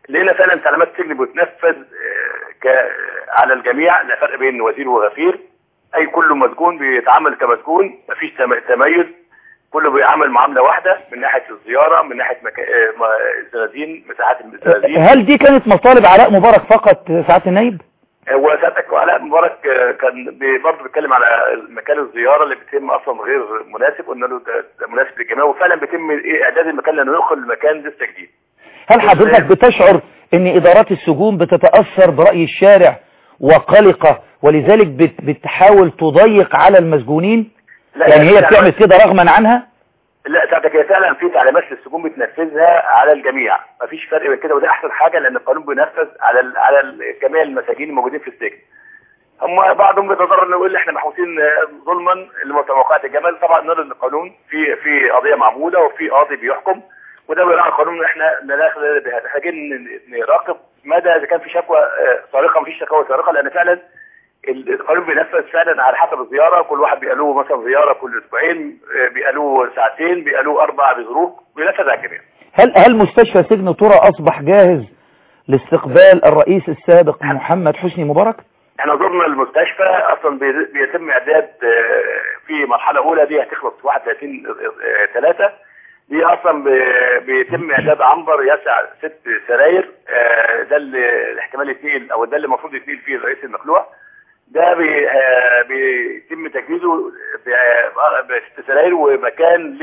[SPEAKER 5] لقينا فعلا تعليمات السجن بتنفذ على الجميع، لا فرق بين وزير وغفير، اي كله مسجون بيتعامل كمسجون، مفيش تميز، كله بيعمل معامله واحده من ناحيه الزياره، من ناحيه الزنازين، مساحات الزنازين.
[SPEAKER 1] هل دي كانت مطالب علاء مبارك فقط سعاده النائب؟
[SPEAKER 5] هو ساعتك علاء مبارك كان برضه بيتكلم على مكان الزياره اللي بيتم اصلا غير مناسب، قلنا له ده مناسب للجميع، وفعلا بيتم اعداد المكان لانه يدخل المكان لسه جديد.
[SPEAKER 1] هل حضرتك بتشعر ان ادارات السجون بتتاثر براي الشارع وقلقه ولذلك بتحاول تضيق على المسجونين؟ يعني هي بتعمل كده رغما عنها؟
[SPEAKER 5] لا ساعتك هي فعلا في تعليمات للسجون بتنفذها على الجميع، مفيش فرق بين كده، وده احسن حاجه لان القانون بينفذ على جميع المساجين الموجودين في السجن. هم بعضهم بيتضرر انه يقول احنا محبوسين ظلما اللي موقعة الجمل، طبعا نرى ان القانون في قضيه معموله وفي قاضي بيحكم، وده بيراعي القانون ان احنا محتاجين نراقب مدى اذا كان في شكوى سارقه، مفيش شكوى سارقه، لان فعلا القانون بينفذ فعلا على حسب الزياره، كل واحد بيقالوه مثلا زياره كل اسبوعين، بيقالوه ساعتين، بيقالوه 4 بظروف، بينفذ على الجميع.
[SPEAKER 1] هل مستشفى سجن ترى اصبح جاهز لاستقبال الرئيس السابق محمد حسني مبارك؟
[SPEAKER 5] احنا زرنا المستشفى، اصلا بيتم اعداد في مرحله اولى دي هتخلص 31/3، دي اصلا بيتم اعداد عنبر يسع 6 سراير، ده اللي احتمال يتنقل او ده اللي المفروض يتنقل فيه الرئيس المخلوع، ده بيتم تجهيزه ب6 سراير ومكان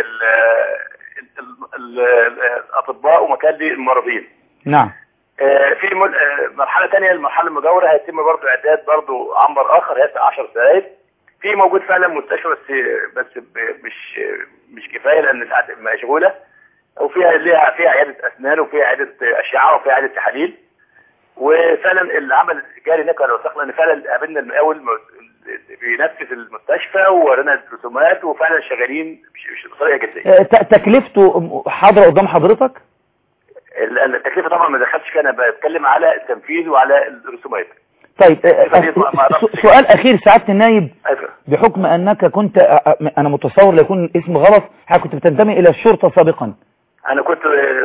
[SPEAKER 5] للاطباء ومكان للمرضين.
[SPEAKER 1] نعم.
[SPEAKER 5] في مرحله ثانيه، المرحله المجاوره هيتم برضه اعداد برضه عنبر اخر هيسع 10 سراير. في موجود فعلا مستشفى بس مش كفايه لان ساعات مشغوله، وفيها فيها عياده اسنان وفيها عياده اشعه وفيها عياده تحاليل، وفعلا العمل جاري هناك على وثقنا ان فعلا قابلنا المقاول بينفذ المستشفى وورانا الرسومات وفعلا شغالين بطريقه جديه.
[SPEAKER 1] تكلفته حاضره قدام حضرتك؟
[SPEAKER 5] التكلفه طبعا ما دخلتش فيها، انا بتكلم على التنفيذ وعلى الرسومات.
[SPEAKER 1] طيب سؤال اخير سعاده النائب، بحكم انك كنت انا متصور لا يكون الاسم غلط، كنت بتنتمي الى الشرطه سابقا.
[SPEAKER 5] انا كنت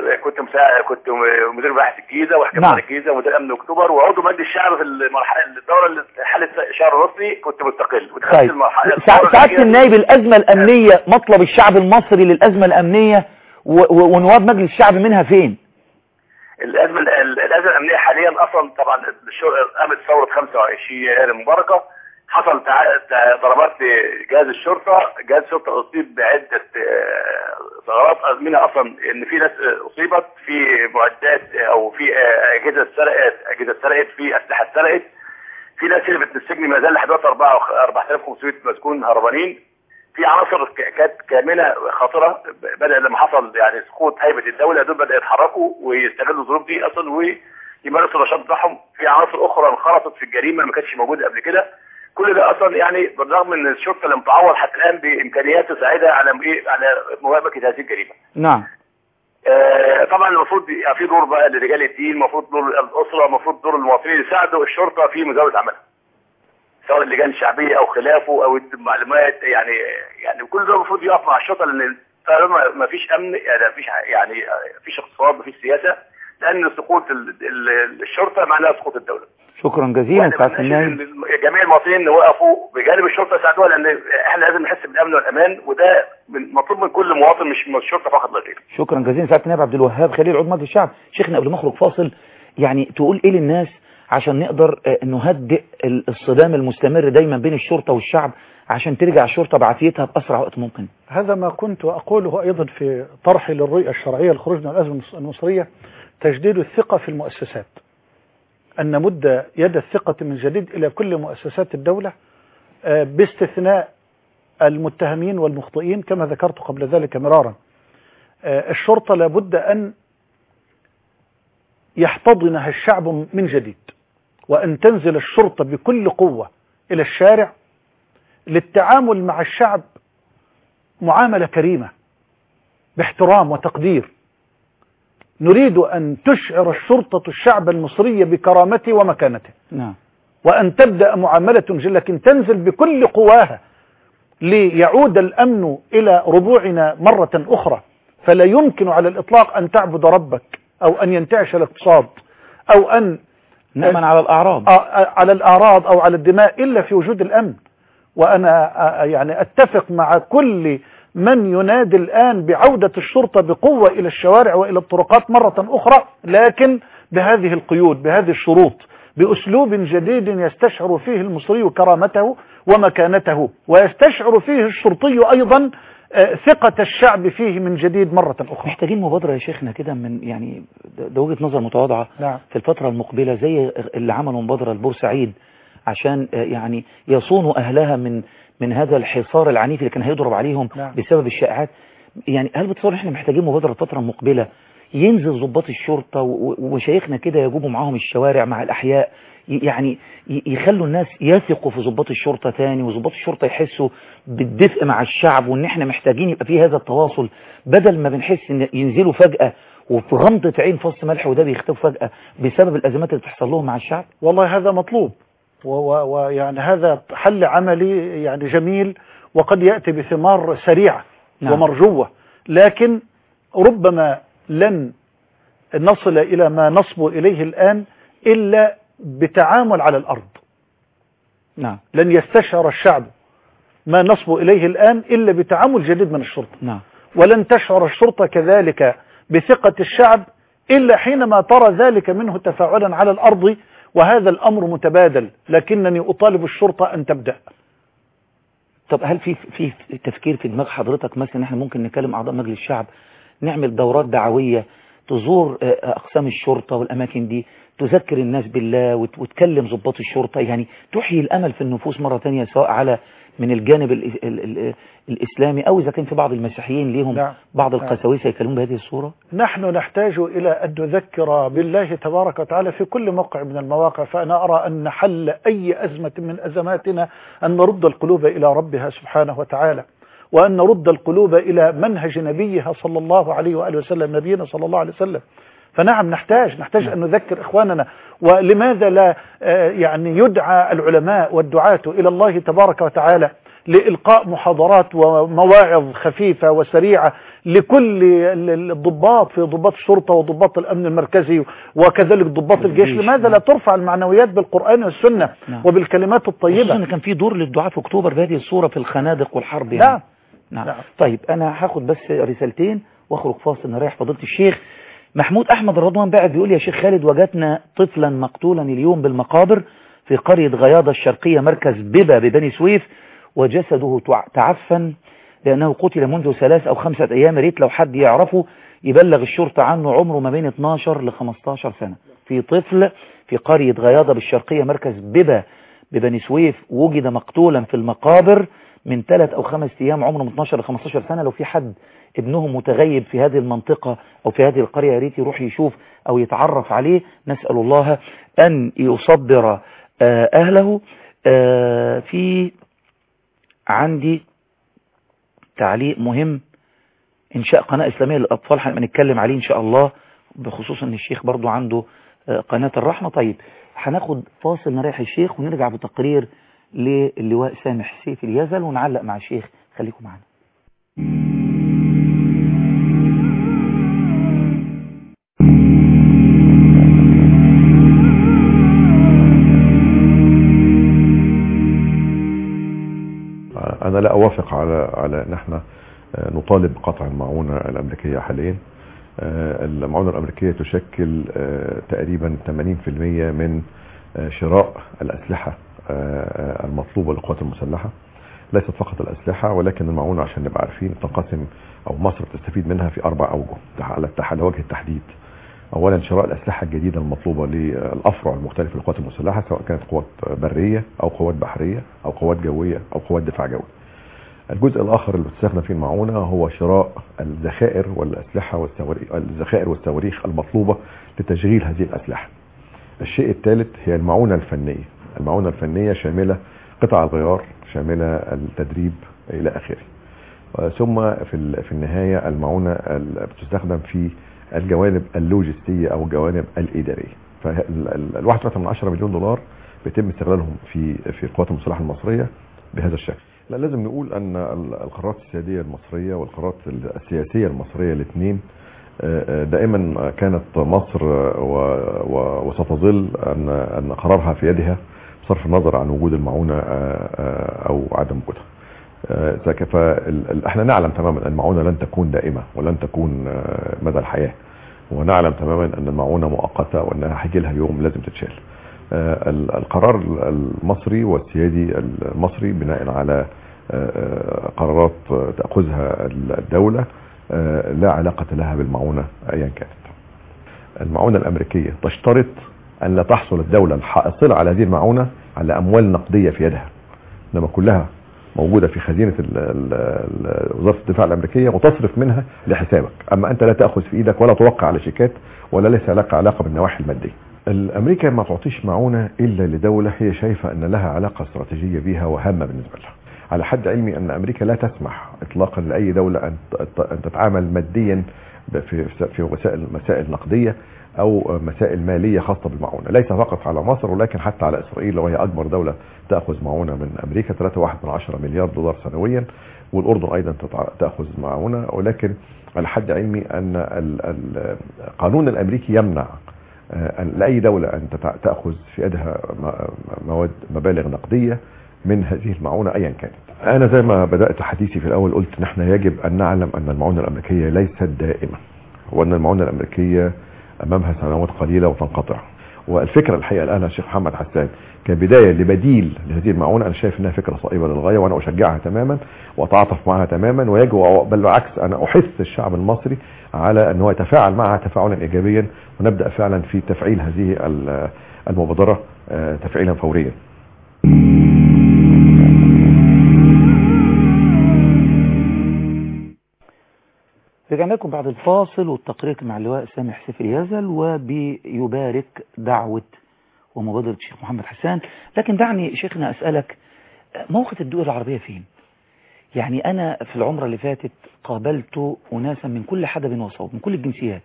[SPEAKER 5] مدير بحث الجيزه وحكم على الجيزه ومدير امن اكتوبر وعضو مجلس الشعب في الدوره اللي حاله شهر رسمي، كنت مستقل ودخلت
[SPEAKER 1] طيب.
[SPEAKER 5] المرحله.
[SPEAKER 1] سعاده النائب، الازمه الامنيه، مطلب الشعب المصري للازمه الامنيه ونواب مجلس الشعب منها فين؟
[SPEAKER 5] الازمه الامنيه حاليا اصلا طبعا قامت ثوره 25 يناير المباركه، حصل ضربات لجهاز الشرطه، جهاز الشرطه اصيب بعده ثغرات، منها اصلا ان في ناس اصيبت في معدات او في اجهزه سرقت، في اسلحه سرقت، في ناس هربت من السجن ما زال لحد دلوقتي 4500 مسجون هربانين، في عناصر كانت كامنه خطره بدا لما حصل يعني سقوط هيبه الدوله دول بدأوا يتحركوا ويستغلوا الظروف دي اصلا ويمارسوا النشاط بتاعهم، في عناصر اخرى انخرطت في الجريمه ما كانتش موجوده قبل كده. كل ده اصلا يعني بالرغم ان الشرطه لم تعوض حتى الان بامكانيات تساعدها على مواجهه هذه الجريمه.
[SPEAKER 1] نعم.
[SPEAKER 5] طبعا المفروض يبقى في دور بقى لرجال الدين، المفروض دور الاسره، المفروض دور المواطنين يساعدوا الشرطه في مزاوله عملها، سواء اللجان الشعبيه او خلافه او المعلومات، يعني كل ده المفروض يقف مع الشرطه، لان طالما ما فيش امن يعني فيش اقتصاد، ما فيش سياسه، لان سقوط الشرطه معناها سقوط الدوله.
[SPEAKER 1] شكرا جزيلا سعاده النائب.
[SPEAKER 5] جميع المواطنين وقفوا بجانب الشرطه يساعدوها، لان احنا لازم نحس بالامن والامان، وده مطلوب من كل مواطن مش من الشرطه فقط لا غير.
[SPEAKER 1] شكرا جزيلا سعاده النائب عبد الوهاب خليل عضو مجلس الشعب. شيخنا قبل ما اخرج فاصل، يعني تقول ايه للناس عشان نقدر نهدئ الصدام المستمر دايما بين الشرطه والشعب عشان ترجع الشرطه بعافيتها باسرع وقت ممكن؟
[SPEAKER 2] هذا ما كنت اقوله ايضا في طرحي للرؤيه الشرعيه للخروج من الازمه المصريه، تجديد الثقه في المؤسسات، أن نمد يد الثقة من جديد إلى كل مؤسسات الدولة باستثناء المتهمين والمخطئين كما ذكرت قبل ذلك مرارا. الشرطة لابد أن يحتضنها الشعب من جديد، وأن تنزل الشرطة بكل قوة إلى الشارع للتعامل مع الشعب معاملة كريمة باحترام وتقدير. نريد أن تشعر الشرطة الشعب المصري بكرامته ومكانته.
[SPEAKER 1] نعم.
[SPEAKER 2] وأن تبدأ معاملة لكن تنزل بكل قواها ليعود الأمن إلى ربوعنا مرة أخرى. فلا يمكن على الإطلاق أن تعبد ربك أو أن ينتعش الاقتصاد أو أن
[SPEAKER 1] نأمن على الأعراض
[SPEAKER 2] أو على الدماء إلا في وجود الأمن. وأنا يعني أتفق مع كل من ينادي الآن بعودة الشرطة بقوة إلى الشوارع وإلى الطرقات مرة أخرى، لكن بهذه القيود، بهذه الشروط، بأسلوب جديد يستشعر فيه المصري كرامته ومكانته، ويستشعر فيه الشرطي أيضا ثقة الشعب فيه من جديد مرة أخرى.
[SPEAKER 1] محتاجين مبادرة يا شيخنا كده من يعني ده وجهة نظر متواضعة.
[SPEAKER 2] نعم.
[SPEAKER 1] في الفترة المقبلة زي اللي عملوا مبادرة لبورسعيد عشان يعني يصونوا أهلها من هذا الحصار العنيف اللي كان هيضرب عليهم. نعم. بسبب الشائعات. يعني هل بتصور احنا محتاجين مبادرة الفترة المقبلة ينزل ضباط الشرطة ومشايخنا كده يجوبوا معاهم الشوارع مع الأحياء، يعني يخلوا الناس يثقوا في ضباط الشرطة تاني، وضباط الشرطة يحسوا بالدفء مع الشعب، وان احنا محتاجين يبقى فيه هذا التواصل، بدل ما بنحس ان ينزلوا فجأة وفي غمضة عين فص ملح وده بيختفوا فجأة بسبب الأزمات اللي بتحصل لهم مع الشعب.
[SPEAKER 2] والله هذا مطلوب، ويعني هذا حل عملي يعني جميل، وقد يأتي بثمار سريعة. نعم. ومرجوة، لكن ربما لن نصل إلى ما نصب إليه الآن إلا بتعامل على الأرض.
[SPEAKER 1] نعم.
[SPEAKER 2] لن يستشعر الشعب ما نصب إليه الآن إلا بتعامل جديد من الشرطة.
[SPEAKER 1] نعم.
[SPEAKER 2] ولن تشعر الشرطة كذلك بثقة الشعب إلا حينما ترى ذلك منه تفاعلا على الأرض، وهذا الأمر متبادل، لكنني أطالب الشرطة أن تبدأ.
[SPEAKER 1] طب هل في تفكير في دماغ حضرتك مثلا ان احنا ممكن نكلم أعضاء مجلس الشعب، نعمل دورات دعوية تزور أقسام الشرطة والأماكن دي، تذكر الناس بالله وتكلم ضباط الشرطة، يعني تحيي الأمل في النفوس مرة تانية، سواء على من الجانب الإسلامي أو إذا كان في بعض المسيحيين ليهم. نعم. بعض القساوسة يكلمون بهذه الصورة.
[SPEAKER 2] نحن نحتاج إلى أن نذكر بالله تبارك وتعالى في كل موقع من المواقع. فأنا أرى أن حل أي أزمة من أزماتنا أن نرد القلوب إلى ربها سبحانه وتعالى، وأن نرد القلوب إلى منهج نبيها صلى الله عليه وآله وسلم، نبينا صلى الله عليه وسلم. فنعم نحتاج أن نذكر إخواننا. ولماذا لا يعني يدعى العلماء والدعاة إلى الله تبارك وتعالى لإلقاء محاضرات ومواعظ خفيفة وسريعة لكل الضباط، في ضباط الشرطة وضباط الأمن المركزي وكذلك ضباط الجيش؟ لماذا لا ترفع المعنويات بالقرآن والسنة؟ نعم. وبالكلمات الطيبة.
[SPEAKER 1] كان في دور للدعاة في أكتوبر بهذه الصورة في الخنادق والحرب يعني.
[SPEAKER 2] نعم.
[SPEAKER 1] نعم. نعم. طيب أنا هاخد بس رسالتين واخرج فاصل نريح فضيلة الشيخ. محمود أحمد الرضوان بعد بيقول: يا شيخ خالد، وجدنا طفلا مقتولا اليوم بالمقابر في قرية غياضة الشرقية مركز ببا ببني سويف، وجسده تعفن لأنه قتل منذ 3 أو 5 أيام. ريت لو حد يعرفه يبلغ الشرطة عنه. عمره ما بين 12 ل 15 سنة. في طفل في قرية غياضة بالشرقية مركز ببا ببني سويف وجد مقتولا في المقابر من 3 أو 5 أيام، عمره من 12 ل 15 سنة. لو في حد ابنه متغيب في هذه المنطقة أو في هذه القرية، يا ريت يروح يشوف أو يتعرف عليه. نسأل الله أن يصبر أهله. في عندي تعليق مهم: إنشاء قناة إسلامية للأطفال، هنتكلم عليه إن شاء الله، بخصوص أن الشيخ برضو عنده قناة الرحمة. طيب هناخد فاصل نريح الشيخ ونرجع بتقرير للواء سامح سيف اليزل ونعلق مع الشيخ. خليكم معنا.
[SPEAKER 6] أنا لا أوافق على أن احنا نطالب بقطع المعونة الأمريكية حاليا. المعونة الأمريكية تشكل تقريبا 80% من شراء الأسلحة المطلوبة للقوات المسلحة. ليست فقط الأسلحة، ولكن المعونة عشان نبقى عارفين تنقسم، أو مصر تستفيد منها في 4 أوجه على وجه التحديد. أولا شراء الأسلحة الجديدة المطلوبة للأفرع المختلفة للقوات المسلحة، سواء كانت قوات برية أو قوات بحرية أو قوات جوية أو قوات دفاع جوي. الجزء الآخر اللي بتستخدم فيه المعونة هو شراء الذخائر والأسلحة الذخائر والصواريخ المطلوبة لتشغيل هذه الأسلحة. الشيء الثالث هي المعونة الفنية. المعونة الفنية شاملة قطع الغيار، شاملة التدريب إلى آخره. ثم في النهاية المعونة بتستخدم في الجوانب اللوجستية أو الجوانب الإدارية. فال1.3 مليون دولار بيتم استغلالهم في القوات المسلحة المصرية بهذا الشكل. لا، لازم نقول أن القرارات السيادية المصرية والقرارات السياسية المصرية الاثنين دائما كانت مصر وستظل أن قرارها في يدها بصرف النظر عن وجود المعونة أو عدم وجودها. فاحنا نعلم تماما أن المعونة لن تكون دائمة ولن تكون مدى الحياة، ونعلم تماما أن المعونة مؤقتة وأنها هيجي لها يوم لازم تتشال. القرار المصري والسيادي المصري بناء على قرارات تأخذها الدولة لا علاقة لها بالمعونة أيا كانت. المعونة الأمريكية تشترط أن لا تحصل الدولة الحاصلة على هذه المعونة على أموال نقدية في يدها، إنما كلها موجودة في خزينة وزارة الدفاع الأمريكية وتصرف منها لحسابك. أما أنت لا تأخذ في إيدك ولا توقع على شيكات ولا ليس لك علاقة بالنواحي المادية. الأمريكا ما تعطيش معونة إلا لدولة هي شايفة أن لها علاقة استراتيجية بها وهامة بالنسبة لها. على حد علمي أن أمريكا لا تسمح إطلاقا لأي دولة أن تتعامل ماديا في مسائل نقدية أو مسائل مالية خاصة بالمعونة، ليس فقط على مصر ولكن حتى على إسرائيل وهي أكبر دولة تأخذ معونة من أمريكا 3.1 مليار دولار سنويا، والأردن أيضا تأخذ معونة. ولكن على حد علمي أن القانون الأمريكي يمنع لأي دولة أن تأخذ في يدها مبالغ نقدية من هذه المعونة أيا كانت. أنا زي ما بدأت حديثي في الأول قلت نحن يجب أن نعلم أن المعونة الأمريكية ليست دائمة، وأن المعونة الأمريكية أمامها سنوات قليلة وتنقطع. والفكرة الحقيقة الآن الشيخ محمد حسان كبداية لبديل لهذه المعونة أنا شايف أنها فكرة صائبة للغاية، وأنا أشجعها تماما وأتعاطف معها تماما، ويجب بل بالعكس أنا أحث الشعب المصري على أنه يتفاعل معها تفاعلا إيجابيا، ونبدأ فعلا في تفعيل هذه المبادرة تفعيلا فوريا.
[SPEAKER 1] رجعنا لكم بعد الفاصل والتقرير مع اللواء سامح سيف اليزل، وبيبارك دعوة ومبادرة الشيخ محمد حسان. لكن دعني شيخنا أسألك، موقف الدول العربية فين؟ يعني أنا في العمرة اللي فاتت قابلت أناسا من كل حدب وصوب من كل الجنسيات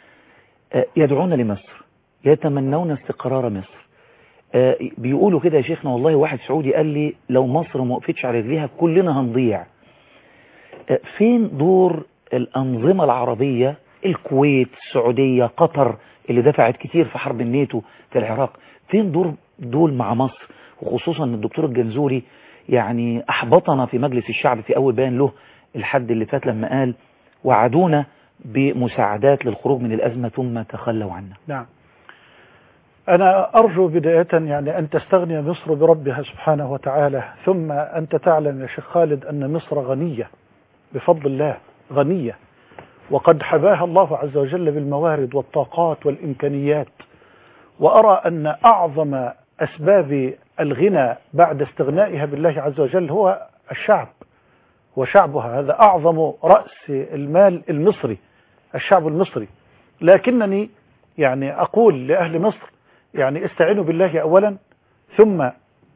[SPEAKER 1] يدعون لمصر، يتمنون استقرار مصر. بيقولوا كده يا شيخنا، والله واحد سعودي قال لي لو مصر ما وقفتش على رجليها كلنا هنضيع. فين دور الأنظمة العربية، الكويت، السعودية، قطر اللي دفعت كتير في حرب الناتو في العراق، فين دول مع مصر؟ وخصوصا ان الدكتور الجنزوري يعني أحبطنا في مجلس الشعب في أول بيان له الحد اللي فات لما قال وعدونا بمساعدات للخروج من الأزمة ثم تخلوا عنا.
[SPEAKER 2] نعم، أنا أرجو بداية يعني أن تستغني مصر بربها سبحانه وتعالى، ثم أنت تعلم يا شيخ خالد أن مصر غنية بفضل الله، غنية، وقد حباها الله عز وجل بالموارد والطاقات والإمكانيات. وأرى أن أعظم أسباب الغنى بعد استغنائها بالله عز وجل هو الشعب وشعبها. هذا أعظم رأس المال المصري، الشعب المصري. لكنني يعني أقول لأهل مصر يعني استعينوا بالله أولا، ثم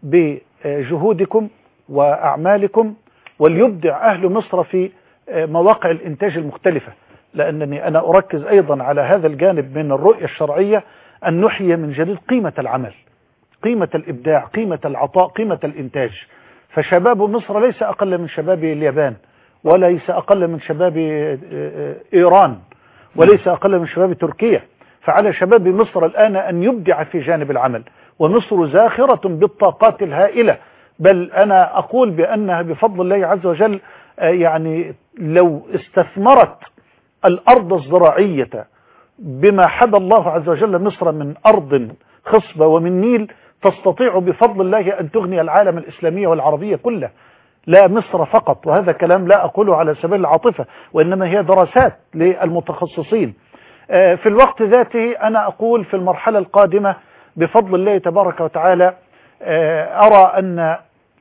[SPEAKER 2] بجهودكم وأعمالكم، وليبدع أهل مصر في مواقع الإنتاج المختلفة. لأنني أنا أركز أيضا على هذا الجانب من الرؤية الشرعية، أن نحيي من جديد قيمة العمل، قيمة الإبداع، قيمة العطاء، قيمة الإنتاج. فشباب مصر ليس أقل من شباب اليابان، وليس أقل من شباب إيران، وليس أقل من شباب تركيا. فعلى شباب مصر الآن أن يبدع في جانب العمل، ومصر زاخرة بالطاقات الهائلة. بل أنا أقول بأنها بفضل الله عز وجل يعني لو استثمرت الأرض الزراعية بما حبى الله عز وجل مصر من أرض خصبة ومن نيل، تستطيع بفضل الله أن تغني العالم الإسلامي والعربية كله، لا مصر فقط. وهذا كلام لا أقوله على سبيل العاطفة، وإنما هي دراسات للمتخصصين. في الوقت ذاته أنا أقول في المرحلة القادمة بفضل الله تبارك وتعالى أرى أن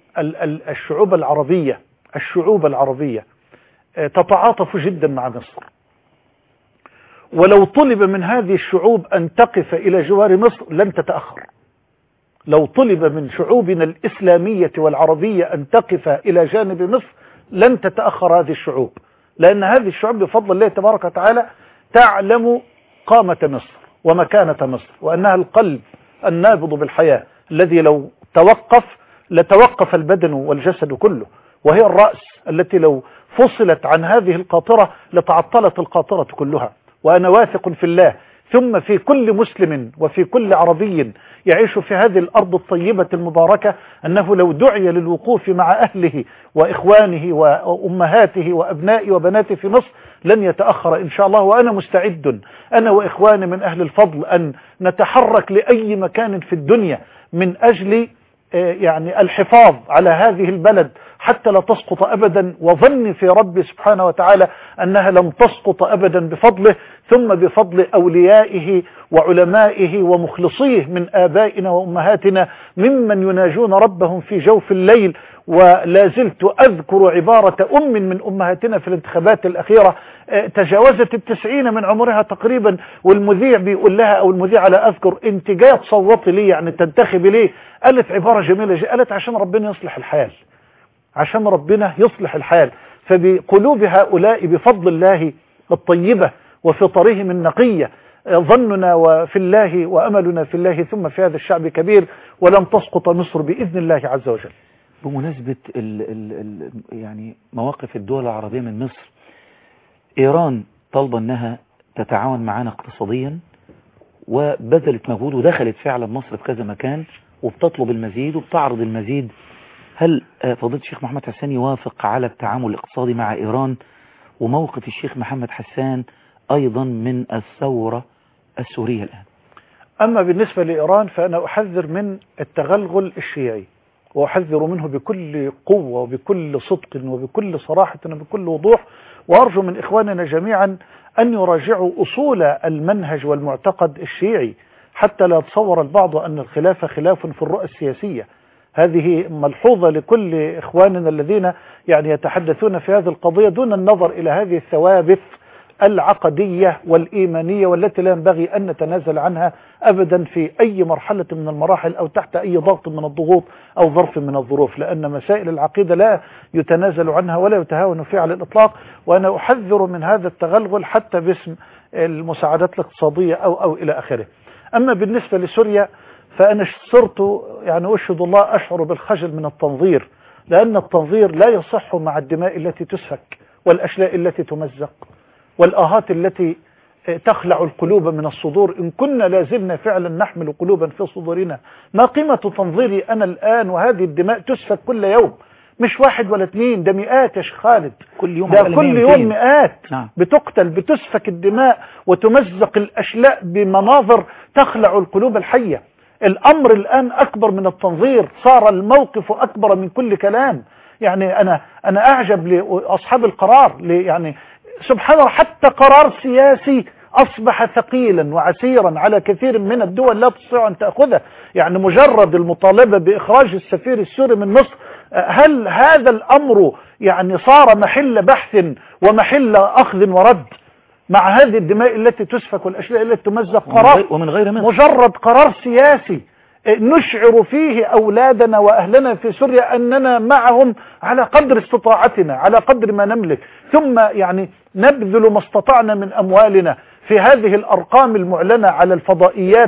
[SPEAKER 2] الشعوب العربية تتعاطف جدا مع مصر. ولو طلب من هذه الشعوب أن تقف إلى جوار مصر لن تتأخر. لو طلب من شعوبنا الإسلامية والعربية أن تقف إلى جانب مصر لن تتأخر هذه الشعوب، لأن هذه الشعوب بفضل الله تبارك وتعالى تعلم قامة مصر ومكانة مصر، وأنها القلب النابض بالحياة الذي لو توقف لتوقف البدن والجسد كله، وهي الرأس التي لو فصلت عن هذه القاطرة لتعطلت القاطرة كلها. وأنا واثق في الله ثم في كل مسلم وفي كل عربي يعيش في هذه الأرض الطيبة المباركة أنه لو دعي للوقوف مع أهله وإخوانه وأمهاته وأبنائه وبناته في مصر لن يتأخر إن شاء الله. وأنا مستعد أنا وإخواني من أهل الفضل أن نتحرك لأي مكان في الدنيا من أجل يعني الحفاظ على هذه البلد حتى لا تسقط أبدا، وظني في ربي سبحانه وتعالى أنها لم تسقط أبدا بفضله ثم بفضل أوليائه وعلمائه ومخلصيه من آبائنا وأمهاتنا ممن يناجون ربهم في جوف الليل. ولا زلت أذكر عبارة من أمهاتنا في الانتخابات الأخيرة تجاوزت 90 من عمرها تقريبا، والمذيع بيقول لها أو المذيع لا أذكر أنت جاية تصوتي ليه يعني تنتخبي ليه؟ قالت عبارة جميلة قالت عشان ربنا يصلح الحال، عشان ربنا يصلح الحال. فبقلوب هؤلاء بفضل الله الطيبة وفطرهم النقية ظننا وفي الله وأملنا في الله ثم في هذا الشعب كبير، ولن تسقط مصر بإذن الله عز وجل.
[SPEAKER 1] بمناسبة يعني مواقف الدول العربية من مصر، إيران طالبة أنها تتعاون معنا اقتصاديا وبذلت مجهود ودخلت فعلا مصر في كذا مكان وبتطلب المزيد وبتعرض المزيد. هل فضيلة الشيخ محمد حسان يوافق على التعامل الاقتصادي مع إيران؟ وموقف الشيخ محمد حسان أيضا من الثورة السورية الآن؟
[SPEAKER 2] أما بالنسبة لإيران فأنا أحذر من التغلغل الشيعي، وأحذر منه بكل قوة وبكل صدق وبكل صراحة وبكل وضوح، وأرجو من إخواننا جميعا أن يراجعوا أصول المنهج والمعتقد الشيعي حتى لا يتصور البعض أن الخلاف خلاف في الرؤى السياسية. هذه ملحوظة لكل إخواننا الذين يعني يتحدثون في هذه القضية دون النظر إلى هذه الثوابت العقدية والإيمانية والتي لا ينبغي أن نتنازل عنها أبدا في أي مرحلة من المراحل أو تحت أي ضغط من الضغوط أو ظرف من الظروف، لأن مسائل العقيدة لا يتنازل عنها ولا يتهاون فيها على الإطلاق. وأنا أحذر من هذا التغلغل حتى باسم المساعدات الاقتصادية أو إلى آخره. أما بالنسبة لسوريا فأنا صرت يعني أشهد الله أشعر بالخجل من التنظير، لأن التنظير لا يصح مع الدماء التي تسفك والأشلاء التي تمزق والآهات التي تخلع القلوب من الصدور. إن كنا لازلنا فعلا نحمل قلوبا في صدورنا، ما قيمة تنظيري أنا الآن وهذه الدماء تسفك كل يوم؟ مش واحد ولا اثنين، ده مئات يا شيخ خالد،
[SPEAKER 1] كل يوم
[SPEAKER 2] مئات بتقتل بتسفك الدماء وتمزق الأشلاء بمناظر تخلع القلوب الحية. الأمر الآن أكبر من التنظير، صار الموقف أكبر من كل كلام. يعني أنا أعجب لأصحاب القرار، يعني سبحان الله حتى قرار سياسي أصبح ثقيلا وعسيرا على كثير من الدول لا تستطيع أن تأخذه. يعني مجرد المطالبة بإخراج السفير السوري من مصر، هل هذا الأمر يعني صار محل بحث ومحل أخذ ورد مع هذه الدماء التي تسفك والأشياء التي تمزق؟ قرار
[SPEAKER 1] ومن غير
[SPEAKER 2] مجرد قرار سياسي نشعر فيه أولادنا وأهلنا في سوريا أننا معهم على قدر استطاعتنا على قدر ما نملك، ثم يعني نبذل ما استطعنا من أموالنا في هذه الأرقام المعلنة على الفضائيات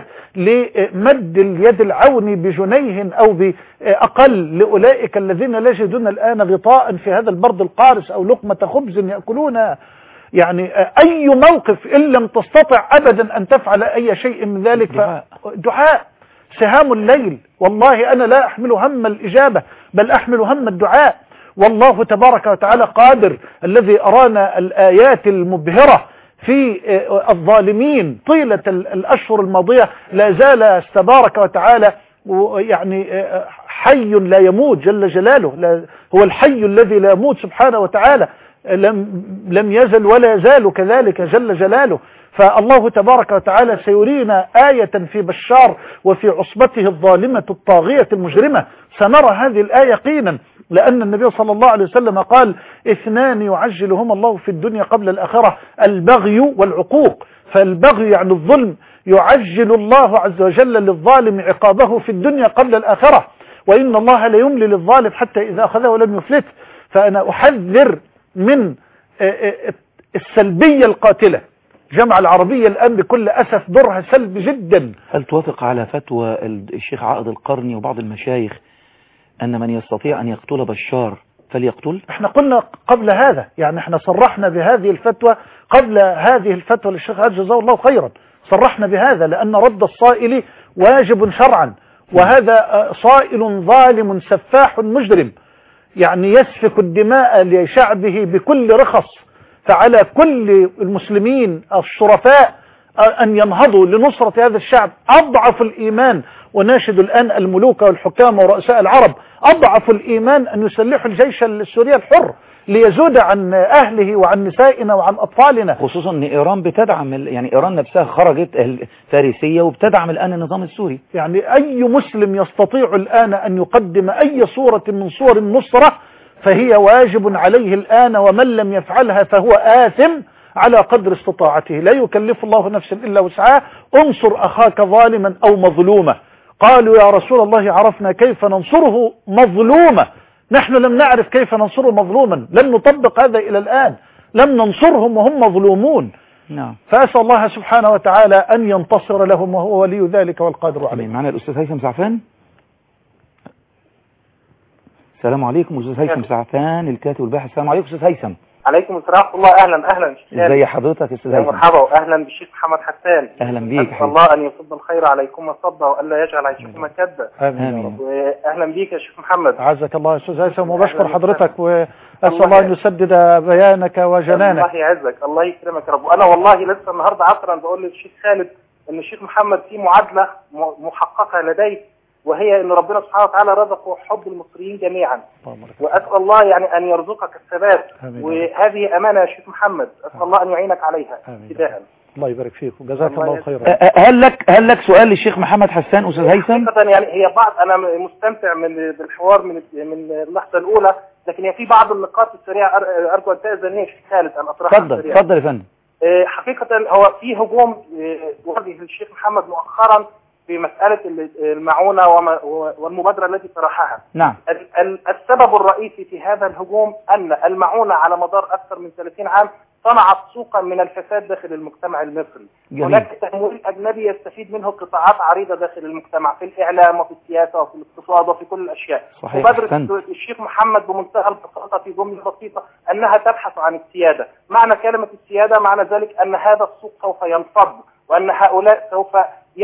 [SPEAKER 2] لمد اليد العون بجنيه أو بأقل لأولئك الذين لا يجدون الآن غطاء في هذا البرد القارس أو لقمة خبز يأكلونها. يعني أي موقف إن لم تستطع أبدا أن تفعل أي شيء من ذلك فدعاء سهام الليل. والله أنا لا أحمل هم الإجابة بل أحمل هم الدعاء، والله تبارك وتعالى قادر، الذي أرانا الآيات المبهرة في الظالمين طيلة الأشهر الماضية لا زال تبارك وتعالى يعني حي لا يموت جل جلاله، هو الحي الذي لا يموت سبحانه وتعالى، لم يزل ولا يزال كذلك جل جلاله. فالله تبارك وتعالى سيرينا آية في بشار وفي عصبته الظالمة الطاغية المجرمة، سنرى هذه الآية يقينا، لأن النبي صلى الله عليه وسلم قال: 2 يعجلهما الله في الدنيا قبل الآخرة، البغي والعقوق. فالبغي يعني الظلم، يعجل الله عز وجل للظالم عقابه في الدنيا قبل الآخرة، وإن الله لا يملي للظالم حتى إذا أخذه لم يفلته. فأنا أحذر من السلبية القاتلة. الجامعة العربية الآن بكل أسف دورها سلبي جدا.
[SPEAKER 1] هل توافق على فتوى الشيخ عائض القرني وبعض المشايخ أن من يستطيع أن يقتل بشار فليقتل.
[SPEAKER 2] احنا قلنا قبل هذا، يعني احنا صرحنا بهذه الفتوى قبل هذه الفتوى للشيخ عز جزاه الله خيرا، صرحنا بهذا لأن رد الصائل واجب شرعا، وهذا صائل ظالم سفاح مجرم، يعني يسفك الدماء لشعبه بكل رخص. فعلى كل المسلمين الشرفاء أن ينهضوا لنصرة هذا الشعب. أضعف الإيمان، وناشد الآن الملوك والحكام ورؤساء العرب، أضعف الإيمان أن يسلحوا الجيش السوري الحر ليزود عن أهله وعن نسائنا وعن أطفالنا،
[SPEAKER 1] خصوصا أن إيران بتدعم، يعني إيران نفسها خرجت الفارسية وبتدعم الآن النظام السوري.
[SPEAKER 2] يعني أي مسلم يستطيع الآن أن يقدم أي صورة من صور النصرة فهي واجب عليه الآن، ومن لم يفعلها فهو آثم على قدر استطاعته. لا يكلف الله نفسا إلا وسعها. انصر أخاك ظالما أو مظلوما. قالوا يا رسول الله عرفنا كيف ننصره مظلوما، نحن لم نعرف كيف ننصره مظلوما، لم نطبق هذا إلى الآن، لم ننصرهم وهم مظلومون.
[SPEAKER 1] نعم.
[SPEAKER 2] فأسأل الله سبحانه وتعالى أن ينتصر لهم وهو ولي ذلك والقادر عليه.
[SPEAKER 1] معنا الأستاذ هيثم سعفان. السلام عليكم أستاذ هيثم سعفان الكاتب والباحث. السلام عليكم أستاذ هيثم.
[SPEAKER 7] عليكم السلام ورحمة الله. أهلا
[SPEAKER 1] ازي حضرتك يا أستاذ هيثم؟
[SPEAKER 7] مرحبا وأهلا بالشيخ محمد حسان.
[SPEAKER 1] أهلا بيك.
[SPEAKER 7] أسأل الله أن يصب الخير عليكم صبا وألا يجعل عيشكم كدا.
[SPEAKER 2] آمين.
[SPEAKER 7] وأهلا بيك يا شيخ محمد.
[SPEAKER 2] عزك الله يا أستاذ هيثم، وبشكر حضرتك وأسأل الله أن يسدد بيانك وجنانك.
[SPEAKER 7] الله يعزك، الله يكرمك يا رب. وأنا والله لسه النهارده عصرا بقول للشيخ خالد إن الشيخ محمد في معادلة محققة لديه، وهي ان ربنا سبحانه وتعالى رزقه حب المصريين جميعا، واسال الله يعني ان يرزقك الثبات، وهذه امانه يا شيخ محمد، اسال الله ان يعينك عليها ابتداء.
[SPEAKER 2] الله يبارك فيك وجزاك الله خيرا.
[SPEAKER 1] هل لك سؤال للشيخ محمد حسان استاذ هيثم؟
[SPEAKER 7] يعني هي بعض، انا مستمتع بالحوار من اللحظه الاولى، لكن هي في بعض النقاط السريعه ارجو ان تاذن لي شيخ خالد ان اطرحها.
[SPEAKER 1] اتفضل يا فندم.
[SPEAKER 7] حقيقه هو في هجوم وجه للشيخ محمد مؤخرا في مسألة المعونة والمبادرة التي طرحها.
[SPEAKER 1] نعم.
[SPEAKER 7] السبب الرئيسي في هذا الهجوم أن المعونة على مدار أكثر من 30 عام صنعت سوقا من الفساد داخل المجتمع المصري. هناك تمويل أجنبي يستفيد منه قطاعات عريضة داخل المجتمع، في الإعلام وفي السياسة وفي الاقتصاد وفي كل الأشياء. مبادرة الشيخ محمد بمنتهى البساطة في جملة بسيطة أنها تبحث عن السيادة. معنى كلمة السيادة معنى ذلك أن هذا السوق سوف ينفض، وأن هؤلاء سوف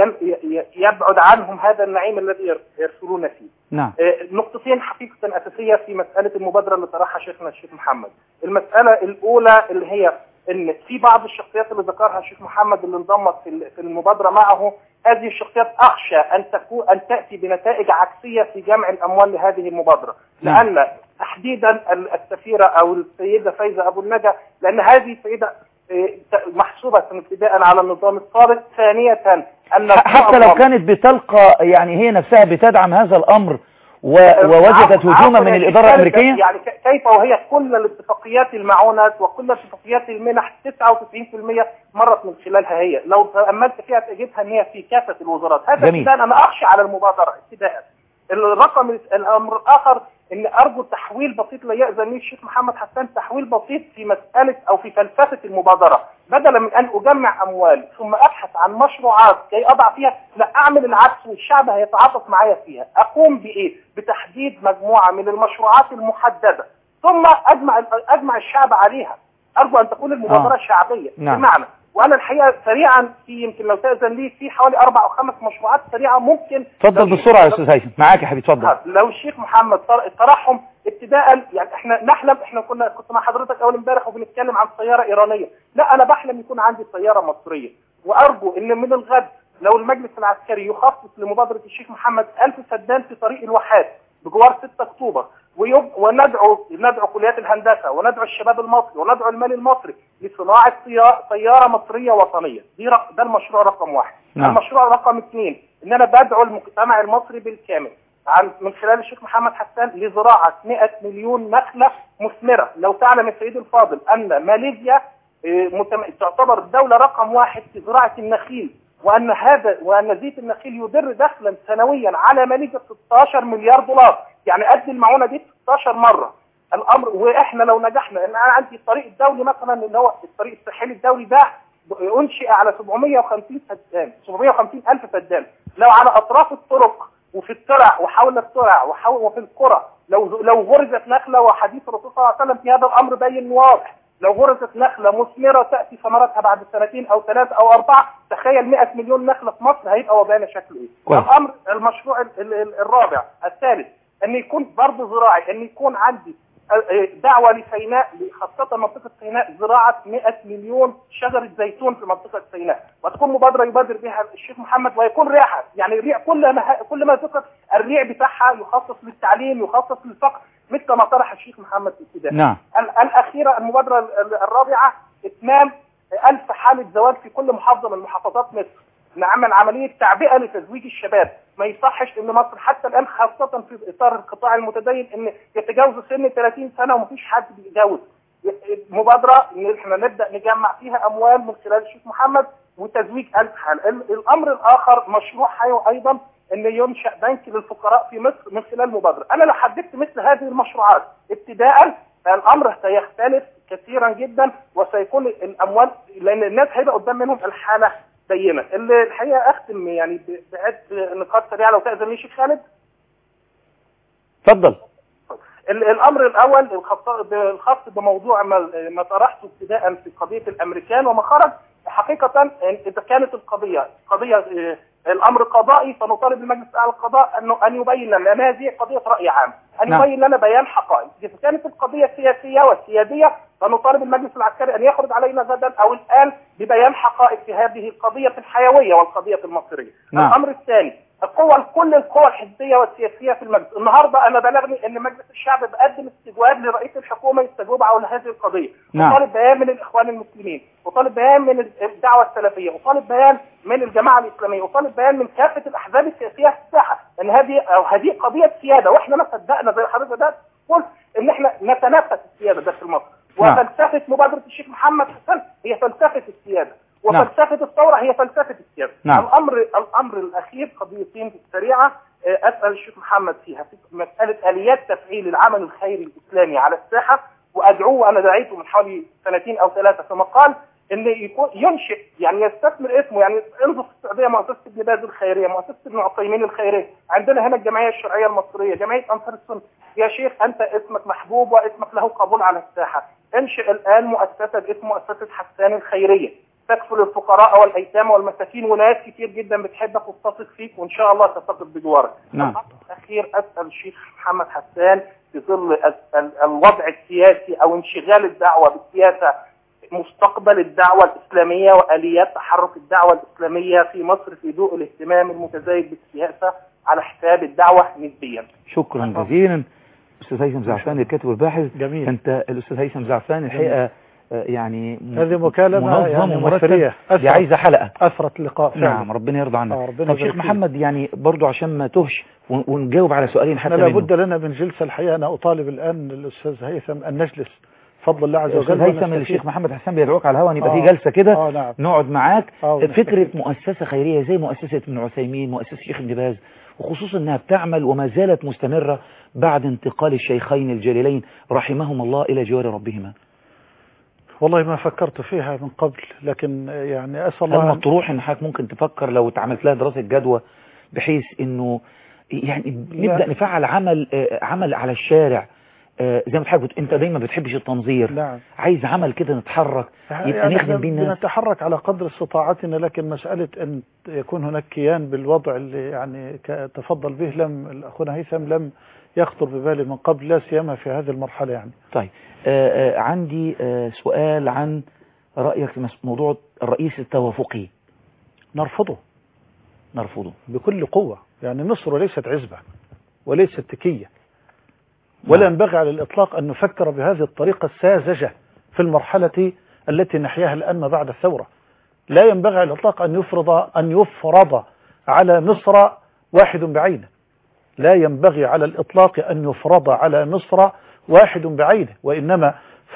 [SPEAKER 7] يبعد عنهم هذا النعيم الذي يرسلون فيه.
[SPEAKER 1] نعم.
[SPEAKER 7] نقطتين حقيقة أساسية في مسألة المبادرة اللي طرحها شيخنا الشيخ محمد. المسألة الأولى اللي هي إن في بعض الشخصيات اللي ذكرها الشيخ محمد اللي انضمت في المبادرة معه، هذه الشخصيات أخشى أن تأتي بنتائج عكسية في جمع الأموال لهذه المبادرة.
[SPEAKER 1] نعم.
[SPEAKER 7] لأن تحديدا السفيرة أو السيدة فايزة أبو النجا، لأن هذه السيدة محسوبة ابتداء على النظام السابق، ثانية أن
[SPEAKER 1] حتى لو كانت بتلقى، يعني هي نفسها بتدعم هذا الأمر ووجدت هجوما من الإدارة الأمريكية.
[SPEAKER 7] يعني كيف وهي كل الاتفاقيات المعونات وكل اتفاقيات المنح 99% مرت من خلالها هي، لو تأملت فيها تجدها ان هي في كافة الوزارات. هذا ابتداء أنا أخشى على المبادرة ابتداء. الأمر الآخر ان ارجو تحويل بسيط لا يأذن لي الشيخ محمد حسان، تحويل بسيط في مسألة او في فلسفة المبادرة، بدلا من ان اجمع اموال ثم ابحث عن مشروعات كي اضع فيها، لا اعمل العكس والشعب هيتعاطف معايا فيها. اقوم بايه؟ بتحديد مجموعة من المشروعات المحددة ثم اجمع الشعب عليها. ارجو ان تكون المبادرة شعبية.
[SPEAKER 1] نعم.
[SPEAKER 7] بمعنى، وانا الحقيقة سريعا في يمكن لو تأذن لي في حوالي 4 أو 5 مشروعات سريعة ممكن.
[SPEAKER 1] اتفضل بسرعة يا استاذ هيثم، معاك يا حبيبي اتفضل.
[SPEAKER 7] لو الشيخ محمد طرحهم ابتداء، يعني احنا نحلم، كنت مع حضرتك اول امبارح وبنتكلم عن سيارة ايرانية، لا انا بحلم يكون عندي سيارة مصرية. وارجو ان من الغد لو المجلس العسكري يخصص لمبادرة الشيخ محمد 1000 فدان في طريق الواحات بجوار 6 أكتوبر، وندعو كليات الهندسة وندعو الشباب المصري وندعو المال المصري لصناعة سيارة مصرية وطنية. ده المشروع رقم 1.
[SPEAKER 1] نعم.
[SPEAKER 7] المشروع رقم 2 ان انا بدعو المجتمع المصري بالكامل من خلال الشيخ محمد حسان لزراعة 100 مليون نخلة مثمرة. لو تعلم يا سيدي الفاضل ان ماليزيا تعتبر الدولة رقم 1 في زراعة النخيل، وأن زيت النخيل يدر دخلا سنويا على ماليزيا 16 مليار دولار، يعني قد المعونة دي 16 مرة. الأمر وإحنا لو نجحنا، إن أنا عندي الطريق الدولي مثلا اللي هو الطريق الساحلي الدولي ده أنشئ على 750 ألف فدان، لو على أطراف الطرق وفي الترع وحول الترع وفي القرى لو غرزت نخله، وحديث الرسول صلى الله عليه وسلم في هذا الامر بين واضح، لو غرزت نخله مثمره تاتي ثمرتها بعد 2 أو 3 أو 4، تخيل 100 مليون نخله في مصر هيبقى وضعنا شكله ايه؟ الامر المشروع الرابع الثالث ان يكون برضه زراعي، ان يكون عندي دعوة لسيناء، خاصة منطقة سيناء، زراعة 100 مليون شجرة زيتون في منطقة سيناء، وتكون مبادرة يبادر بها الشيخ محمد، ويكون ريعها، يعني الريع كل ما ذكر الريع بتاعها يخصص للتعليم، يخصص للفقر، مثل ما طرح الشيخ محمد في الابتداء.
[SPEAKER 1] نعم.
[SPEAKER 7] الأخيرة المبادرة الرابعة إتمام 1000 حالة زواج في كل محافظة من محافظات مصر، نعمل عملية تعبئة لتزويج الشباب. ما يصحش ان مصر حتى الان، خاصة في اطار القطاع المتدين، ان يتجاوزوا سن 30 سنة ومفيش حد بيتجاوز. مبادرة ان احنا نبدأ نجمع فيها اموال من خلال الشيخ محمد وتزويج 1000 حالة. الامر الاخر مشروع حيوي ايضا، ان ينشأ بنك للفقراء في مصر من خلال مبادرة. انا لو حددت مثل هذه المشروعات ابتداء، الامر سيختلف كثيرا جدا، وسيكون الاموال، لان الناس هيبقى قدام منهم الحالة بينة. الحقيقة أختم يعني بعد نقاط سريعة لو تأذن لي شيخ خالد.
[SPEAKER 1] اتفضل.
[SPEAKER 7] الأمر الأول الخاص بموضوع ما طرحته ابتداء في قضية الأمريكان وما خرج. حقيقة إذا كانت القضية الأمر قضائي، فنطالب المجلس الأعلى للقضاء أن يبين لنا، لأن هذه قضية رأي عام، أن يبين لنا بيان حقائق. إذا كانت القضية سياسية والسيادية، فنطالب المجلس العسكري أن يخرج علينا غدا أو الآن ببيان حقائق في هذه القضية الحيوية والقضية المصرية. الأمر الثاني، كل القوى الحزبية والسياسية في المجلس. النهاردة أنا بلغني أن مجلس الشعب بقدم استجواب لرئيس الحكومة يستجوب على هذه القضية. وطالب بيان من الإخوان المسلمين، وطالب بيان من الدعوة السلفية، وطالب بيان من الجماعة الإسلامية، وطالب بيان من كافة الأحزاب السياسية في الساحة، أن هذه قضية سيادة، وإحنا ما صدقنا زي حضرتك ده قلت أن إحنا نتنفس السيادة داخل مصر. وفلسفة مبادرة الشيخ محمد حسن هي فلسفة السيادة، وفلسفة الثورة هي فلسفة السيادة. الأمر الأخير قضيتين سريعة أسأل الشيخ محمد فيها، في مسألة آليات تفعيل العمل الخيري الإسلامي على الساحة، وأدعوه، أنا دعيته من حوالي 2 أو 3 في مقال، إن يكون ينشئ، يعني يستثمر اسمه، يعني انظر في السعودية مؤسسة ابن باز الخيرية، مؤسسة ابن عثيمين الخيرية، عندنا هنا الجمعية الشرعية المصرية، جمعية أنصار السنة. يا شيخ أنت اسمك محبوب واسمك له قبول على الساحة، انشئ الآن مؤسسة باسم مؤسسة حسان الخيرية، تكفل الفقراء والأيتام والمساكين، وناس كتير جدا بتحبك وتثق فيك، وإن شاء الله تثق بجوارك. الأخير أسأل الشيخ محمد حسان في ظل الوضع السياسي أو انشغال الدعوة بالسياسة، مستقبل الدعوة الإسلامية وآليات تحرك الدعوة الإسلامية في مصر في ضوء الاهتمام المتزايد بالسياسة على حساب الدعوة نسبيا.
[SPEAKER 1] شكرا جزيلا أستاذ هيثم زعفان الكاتب والباحث.
[SPEAKER 2] جميل.
[SPEAKER 1] أنت الأستاذ هيثم زعفان الحقيقة يعني
[SPEAKER 2] هذه مكالمة يعني
[SPEAKER 1] ومرتبة، دي عايزة حلقة،
[SPEAKER 2] أثرت اللقاء فعلا.
[SPEAKER 1] نعم، ربنا يرضى عنك. طب شيخ محمد، يعني برضو عشان ما تهش ونجاوب على سؤالين حتى
[SPEAKER 2] منه. لابد لنا من جلسة. الحقيقة أنا أطالب الآن الأستاذ هيثم أن نجلس بفضل الله عز وجل.
[SPEAKER 1] هيثم الشيخ محمد حسان بيدعوك على الهواء، يبقى في جلسة كده
[SPEAKER 2] نعم.
[SPEAKER 1] نقعد معاك. فكرة مؤسسة خيرية زي مؤسسة ابن عثيمين، مؤسسة الشيخ ابن باز، وخصوصا أنها بتعمل وما زالت مستمرة بعد انتقال الشيخين الجليلين رحمهم الله إلى جوار ربهما.
[SPEAKER 2] والله ما فكرت فيها من قبل، لكن يعني أسأل الله.
[SPEAKER 1] هل مطروح إن حضرتك ممكن تفكر لو اتعملت لها دراسة جدوى بحيث إنه يعني نبدأ نفعل عمل على الشارع، زي ما حضرتك انت دايما بتحبش التنظير.
[SPEAKER 2] نعم.
[SPEAKER 1] عايز عمل كده نتحرك، يبقى نخدم بيه الناس.
[SPEAKER 2] نتحرك على قدر استطاعتنا، لكن مسألة أن يكون هناك كيان بالوضع اللي يعني تفضل به أخونا هيثم لم يخطر ببالي من قبل، لا سيما في هذه المرحلة يعني.
[SPEAKER 1] طيب عندي سؤال عن رأيك في موضوع الرئيس التوافقي.
[SPEAKER 2] نرفضه بكل قوة. يعني مصر ليست عزبة وليست تكية، ولا ينبغي على الإطلاق أن نفكر بهذه الطريقة الساذجة في المرحلة التي نحياها الآن ما بعد الثورة. لا ينبغي على الإطلاق أن يفرض على مصر واحد بعينه. لا ينبغي على الإطلاق أن يفرض على مصر واحد بعينه، وإنما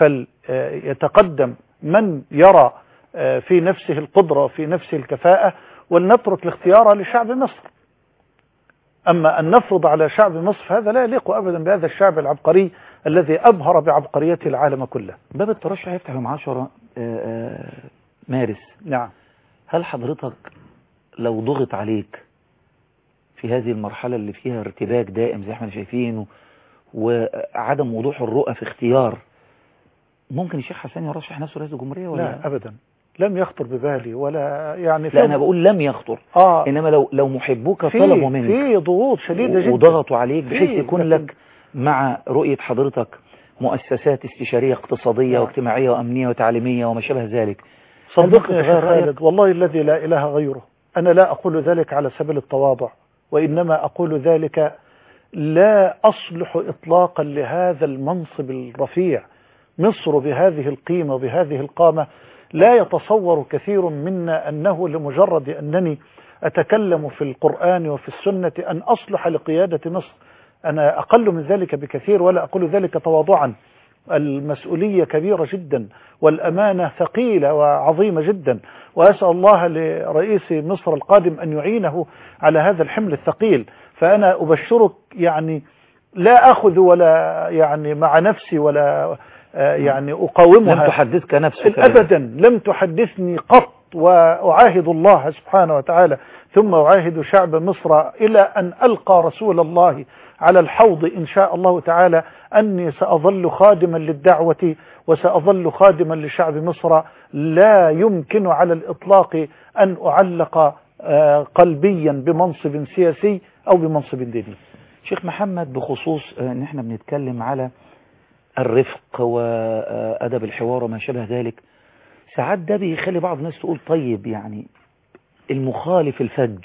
[SPEAKER 2] فليتقدم من يرى في نفسه القدرة وفي نفسه الكفاءة، ولنترك الاختيار لشعب مصر. أما أن نفرض على شعب مصر هذا لا يليق أبدا بهذا الشعب العبقري الذي أبهر بعبقريته العالم كله.
[SPEAKER 1] باب الترشح يفتح يوم 10 مارس.
[SPEAKER 2] نعم.
[SPEAKER 1] هل حضرتك لو ضغط عليك في هذه المرحلة اللي فيها ارتباك دائم زي ما احنا شايفين وعدم وضوح الرؤى في اختيار، ممكن الشيخ حسن يرشح نفسه رئيس الجمهورية ولا
[SPEAKER 2] لا أبدا، لم يخطر ببالي ولا يعني.
[SPEAKER 1] لا أنا بقول لم يخطر. إنما لو محبوك طلبوا منك
[SPEAKER 2] في ضغوط شديدة جدا
[SPEAKER 1] وضغطوا عليك بحيث يكون لك مع رؤية حضرتك مؤسسات استشارية اقتصادية واجتماعية وأمنية وتعليمية وما شابه ذلك.
[SPEAKER 2] صدقني يا شيخ خالد والله الذي لا إله غيره، أنا لا أقول ذلك على سبيل التواضع، وإنما أقول ذلك لا أصلح إطلاقا لهذا المنصب الرفيع. مصر بهذه القيمة وبهذه القامة لا يتصور كثير منا أنه لمجرد أنني أتكلم في القرآن وفي السنة أن أصلح لقيادة مصر. أنا أقل من ذلك بكثير، ولا أقول ذلك تواضعا. المسؤولية كبيرة جدا والأمانة ثقيلة وعظيمة جدا، وأسأل الله لرئيس مصر القادم أن يعينه على هذا الحمل الثقيل. فأنا أبشرك يعني لا أخذ ولا يعني مع نفسي ولا يعني أقاومها.
[SPEAKER 1] لم تحدثك نفسك
[SPEAKER 2] أبدا، لم تحدثني قط، وأعاهد الله سبحانه وتعالى ثم أعاهد شعب مصر إلى أن ألقى رسول الله على الحوض إن شاء الله تعالى أني سأظل خادما للدعوة وسأظل خادما لشعب مصر. لا يمكن على الإطلاق أن أعلق قلبيا بمنصب سياسي أو بمنصب ديني.
[SPEAKER 1] شيخ محمد، بخصوص ان احنا بنتكلم على الرفق وأدب الحوار وما شابه ذلك، ساعات ده بيخلي بعض الناس تقول طيب يعني المخالف الفج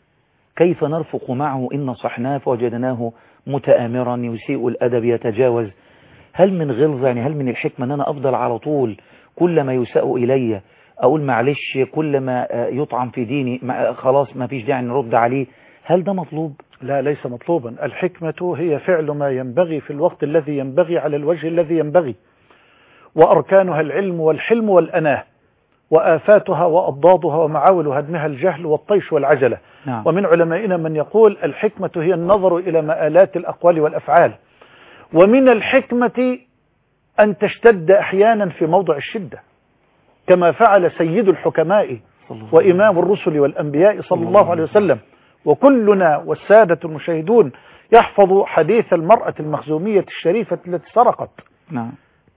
[SPEAKER 1] كيف نرفق معه إن نصحناه فوجدناه متآمرا يسيء الأدب يتجاوز؟ هل من غلظة يعني هل من الحكمة أن أنا أفضل على طول كل ما يساء إلي أقول معلش، كل ما يطعم في ديني خلاص ما فيش داعي نرد عليه؟ هل ده مطلوب؟
[SPEAKER 2] لا، ليس مطلوبا. الحكمة هي فعل ما ينبغي في الوقت الذي ينبغي على الوجه الذي ينبغي، وأركانها العلم والحلم والأناه، وآفاتها وأضدادها ومعاول هدمها الجهل والطيش والعجلة.
[SPEAKER 1] نعم.
[SPEAKER 2] ومن علمائنا من يقول الحكمة هي النظر إلى مآلات الأقوال والأفعال، ومن الحكمة أن تشتد أحيانا في موضع الشدة كما فعل سيد الحكماء وإمام الرسل والأنبياء صلى الله عليه وسلم. وكلنا والسادة المشاهدون يحفظ حديث المرأة المخزومية الشريفة التي سرقت.
[SPEAKER 1] نعم.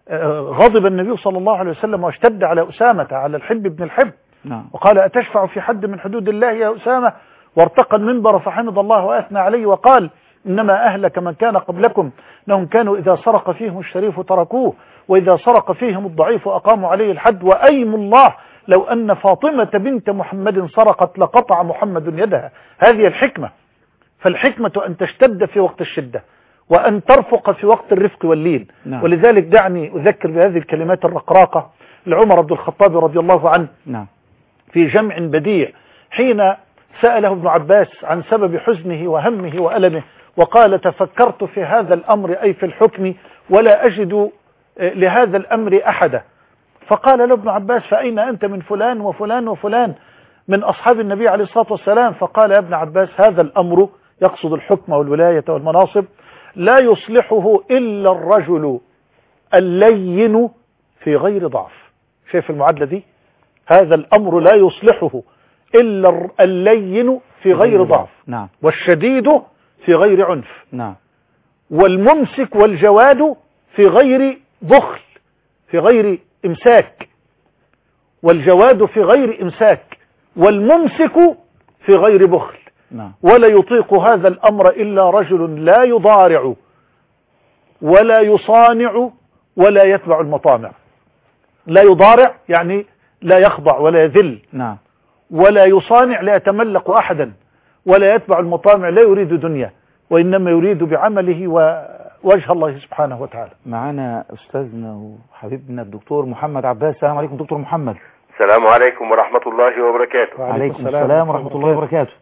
[SPEAKER 2] غضب النبي صلى الله عليه وسلم واشتد على أسامة على الحب بن الحب.
[SPEAKER 1] نعم.
[SPEAKER 2] وقال أتشفع في حد من حدود الله يا أسامة؟ وارتقى المنبر فحمد الله وأثنى عليه وقال إنما أهلك من كان قبلكم أنهم كانوا إذا سرق فيهم الشريف تركوه وإذا سرق فيهم الضعيف أقاموا عليه الحد، وأيم الله لو أن فاطمة بنت محمد سرقت لقطع محمد يدها. هذه الحكمة. فالحكمة أن تشتد في وقت الشدة وأن ترفق في وقت الرفق واللين.
[SPEAKER 1] نعم.
[SPEAKER 2] ولذلك دعني أذكر بهذه الكلمات الرقراقة لعمر بن الخطاب رضي الله عنه.
[SPEAKER 1] نعم.
[SPEAKER 2] في جمع بديع حين سأله ابن عباس عن سبب حزنه وهمه وألمه وقال تفكرت في هذا الأمر أي في الحكم ولا أجد لهذا الأمر أحدا. فقال له ابن عباس فأين أنت من فلان وفلان وفلان من أصحاب النبي عليه الصلاة والسلام؟ فقال يا ابن عباس هذا الأمر، يقصد الحكم والولاية والمناصب، لا يصلحه إلا الرجل اللين في غير ضعف. شايف المعادلة دي؟ هذا الأمر لا يصلحه إلا اللين في غير ضعف.
[SPEAKER 1] نعم.
[SPEAKER 2] والشديد في غير عنف.
[SPEAKER 1] نعم.
[SPEAKER 2] والممسك والجواد في غير بخل، في غير إمساك. والجواد في غير إمساك والممسك في غير بخل.
[SPEAKER 1] نعم.
[SPEAKER 2] ولا يطيق هذا الأمر إلا رجل لا يضارع ولا يصانع ولا يتبع المطامع. لا يضارع يعني لا يخضع ولا يذل.
[SPEAKER 1] نعم.
[SPEAKER 2] ولا يصانع لا يتملق أحدا، ولا يتبع المطامع، لا يريد دنيا وإنما يريد بعمله ووجه الله سبحانه وتعالى.
[SPEAKER 1] معنا أستاذنا وحبيبنا الدكتور محمد عباس. السلام عليكم دكتور محمد.
[SPEAKER 8] السلام عليكم ورحمة الله وبركاته.
[SPEAKER 1] وعليكم السلام ورحمة الله وبركاته.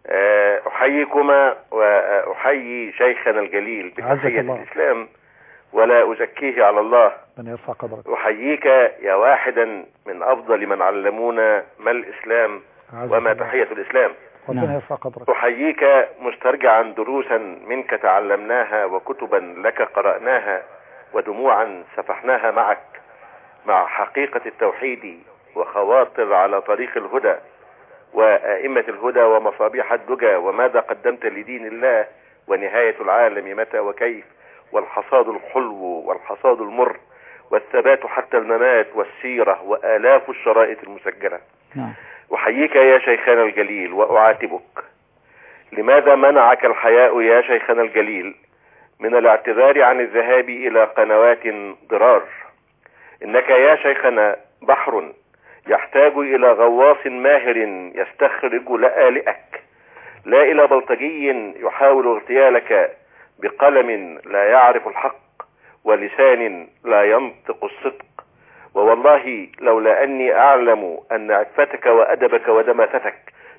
[SPEAKER 8] أحييكما وأحيي شيخنا الجليل بتحية الإسلام ولا أزكيه على الله.
[SPEAKER 2] من يرفع قدرك.
[SPEAKER 8] أحييك يا واحدا من أفضل من علمونا ما الإسلام وما تحية الإسلام.
[SPEAKER 2] ربنا يرفع قدرك.
[SPEAKER 8] أحييك مسترجعا دروسا منك تعلمناها وكتبا لك قرأناها ودموعا سفحناها معك مع حقيقة التوحيد وخواطر على طريق الهدى وأئمة الهدى ومصابيح الدجى، وماذا قدمت لدين الله، ونهاية العالم متى وكيف، والحصاد الحلو والحصاد المر، والثبات حتى الممات، والسيرة، وآلاف الشرائط المسجلة. أحييك يا شيخنا الجليل وأعاتبك. لماذا منعك الحياء يا شيخنا الجليل من الاعتذار عن الذهاب إلى قنوات ضرار؟ إنك يا شيخنا بحر يحتاج إلى غواص ماهر يستخرج لآلئك، لا إلى بلطجي يحاول اغتيالك بقلم لا يعرف الحق ولسان لا ينطق الصدق. ووالله لولا أني أعلم أن عفتك وأدبك ودماثتك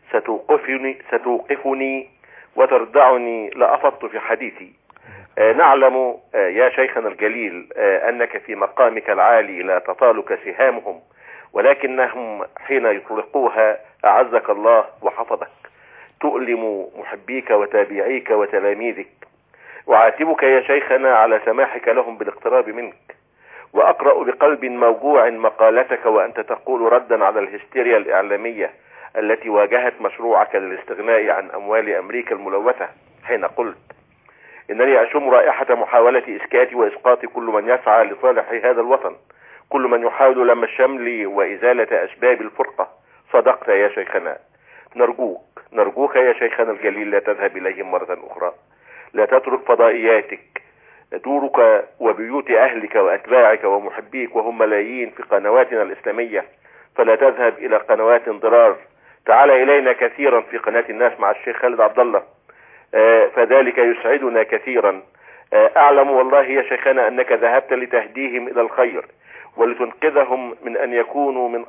[SPEAKER 8] ستوقفني وتردعني لأفضت في حديثي. نعلم يا شيخنا الجليل أنك في مقامك العالي لا تطالك سهامهم، ولكنهم حين يطلقوها أعزك الله وحفظك تؤلم محبيك وتابعيك وتلاميذك. أعاتبك يا شيخنا على سماحك لهم بالاقتراب منك، وأقرأ بقلب موجوع مقالتك وأنت تقول ردا على الهستيريا الإعلامية التي واجهت مشروعك للاستغناء عن أموال أمريكا الملوثة، حين قلت إنني أشم رائحة محاولة إسكات وإسقاط كل من يسعى لصالح هذا الوطن، كل من يحاول لم الشمل وإزالة أسباب الفرقة. صدقت يا شيخنا. نرجوك يا شيخنا الجليل لا تذهب إليهم مرة أخرى، لا تترك فضائياتك دورك وبيوت أهلك وأتباعك ومحبيك وهم ملايين في قنواتنا الإسلامية، فلا تذهب إلى قنوات ضرار. تعال إلينا كثيرا في قناة الناس مع الشيخ خالد عبد الله، فذلك يسعدنا كثيرا. أعلم والله يا شيخنا أنك ذهبت لتهديهم إلى الخير ولتنقذهم من أن يكونوا من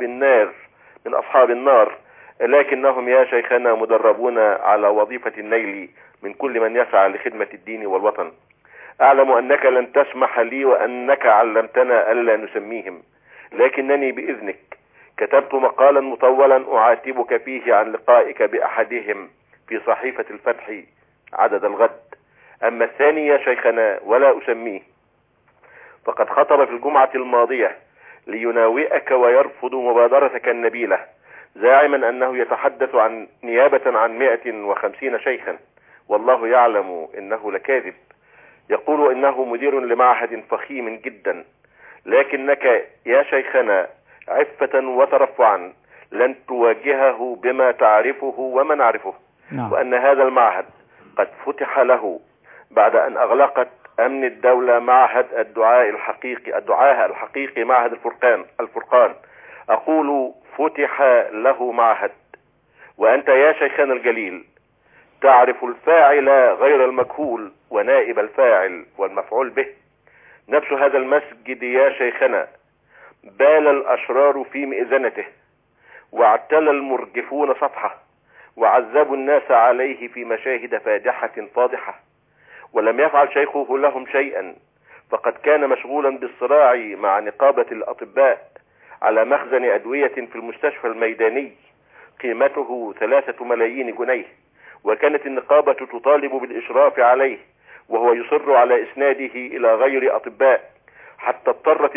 [SPEAKER 8] أصحاب النار، لكنهم يا شيخنا مدربون على وظيفة النيل من كل من يسعى لخدمة الدين والوطن. أعلم أنك لن تسمح لي وأنك علمتنا ألا نسميهم، لكنني بإذنك كتبت مقالا مطولا أعاتبك فيه عن لقائك بأحدهم في صحيفة الفتح عدد الغد. أما الثاني يا شيخنا ولا أسميه، فقد خطب في الجمعة الماضية ليناوئك ويرفض مبادرتك النبيلة، زاعما أنه يتحدث عن نيابة عن 150 شيخا، والله يعلم إنه لكاذب. يقول إنه مدير لمعهد فخيم جدا، لكنك يا شيخنا عفة وترفعا لن تواجهه بما تعرفه وما نعرفه. وأن هذا المعهد قد فتح له بعد أن أغلقت أمن الدولة معهد الدعاء الحقيقي معهد الفرقان. أقول فتح له معهد. وأنت يا شيخنا الجليل تعرف الفاعل غير المجهول ونائب الفاعل والمفعول به. نفس هذا المسجد يا شيخنا بال الأشرار في مئذنته، واعتلى المرجفون سطحه، وعذبوا الناس عليه في مشاهد فاضحة، ولم يفعل شيخه لهم شيئا، فقد كان مشغولا بالصراع مع نقابة الأطباء على مخزن أدوية في المستشفى الميداني قيمته 3 ملايين جنيه، وكانت النقابة تطالب بالإشراف عليه وهو يصر على إسناده إلى غير أطباء، حتى اضطرت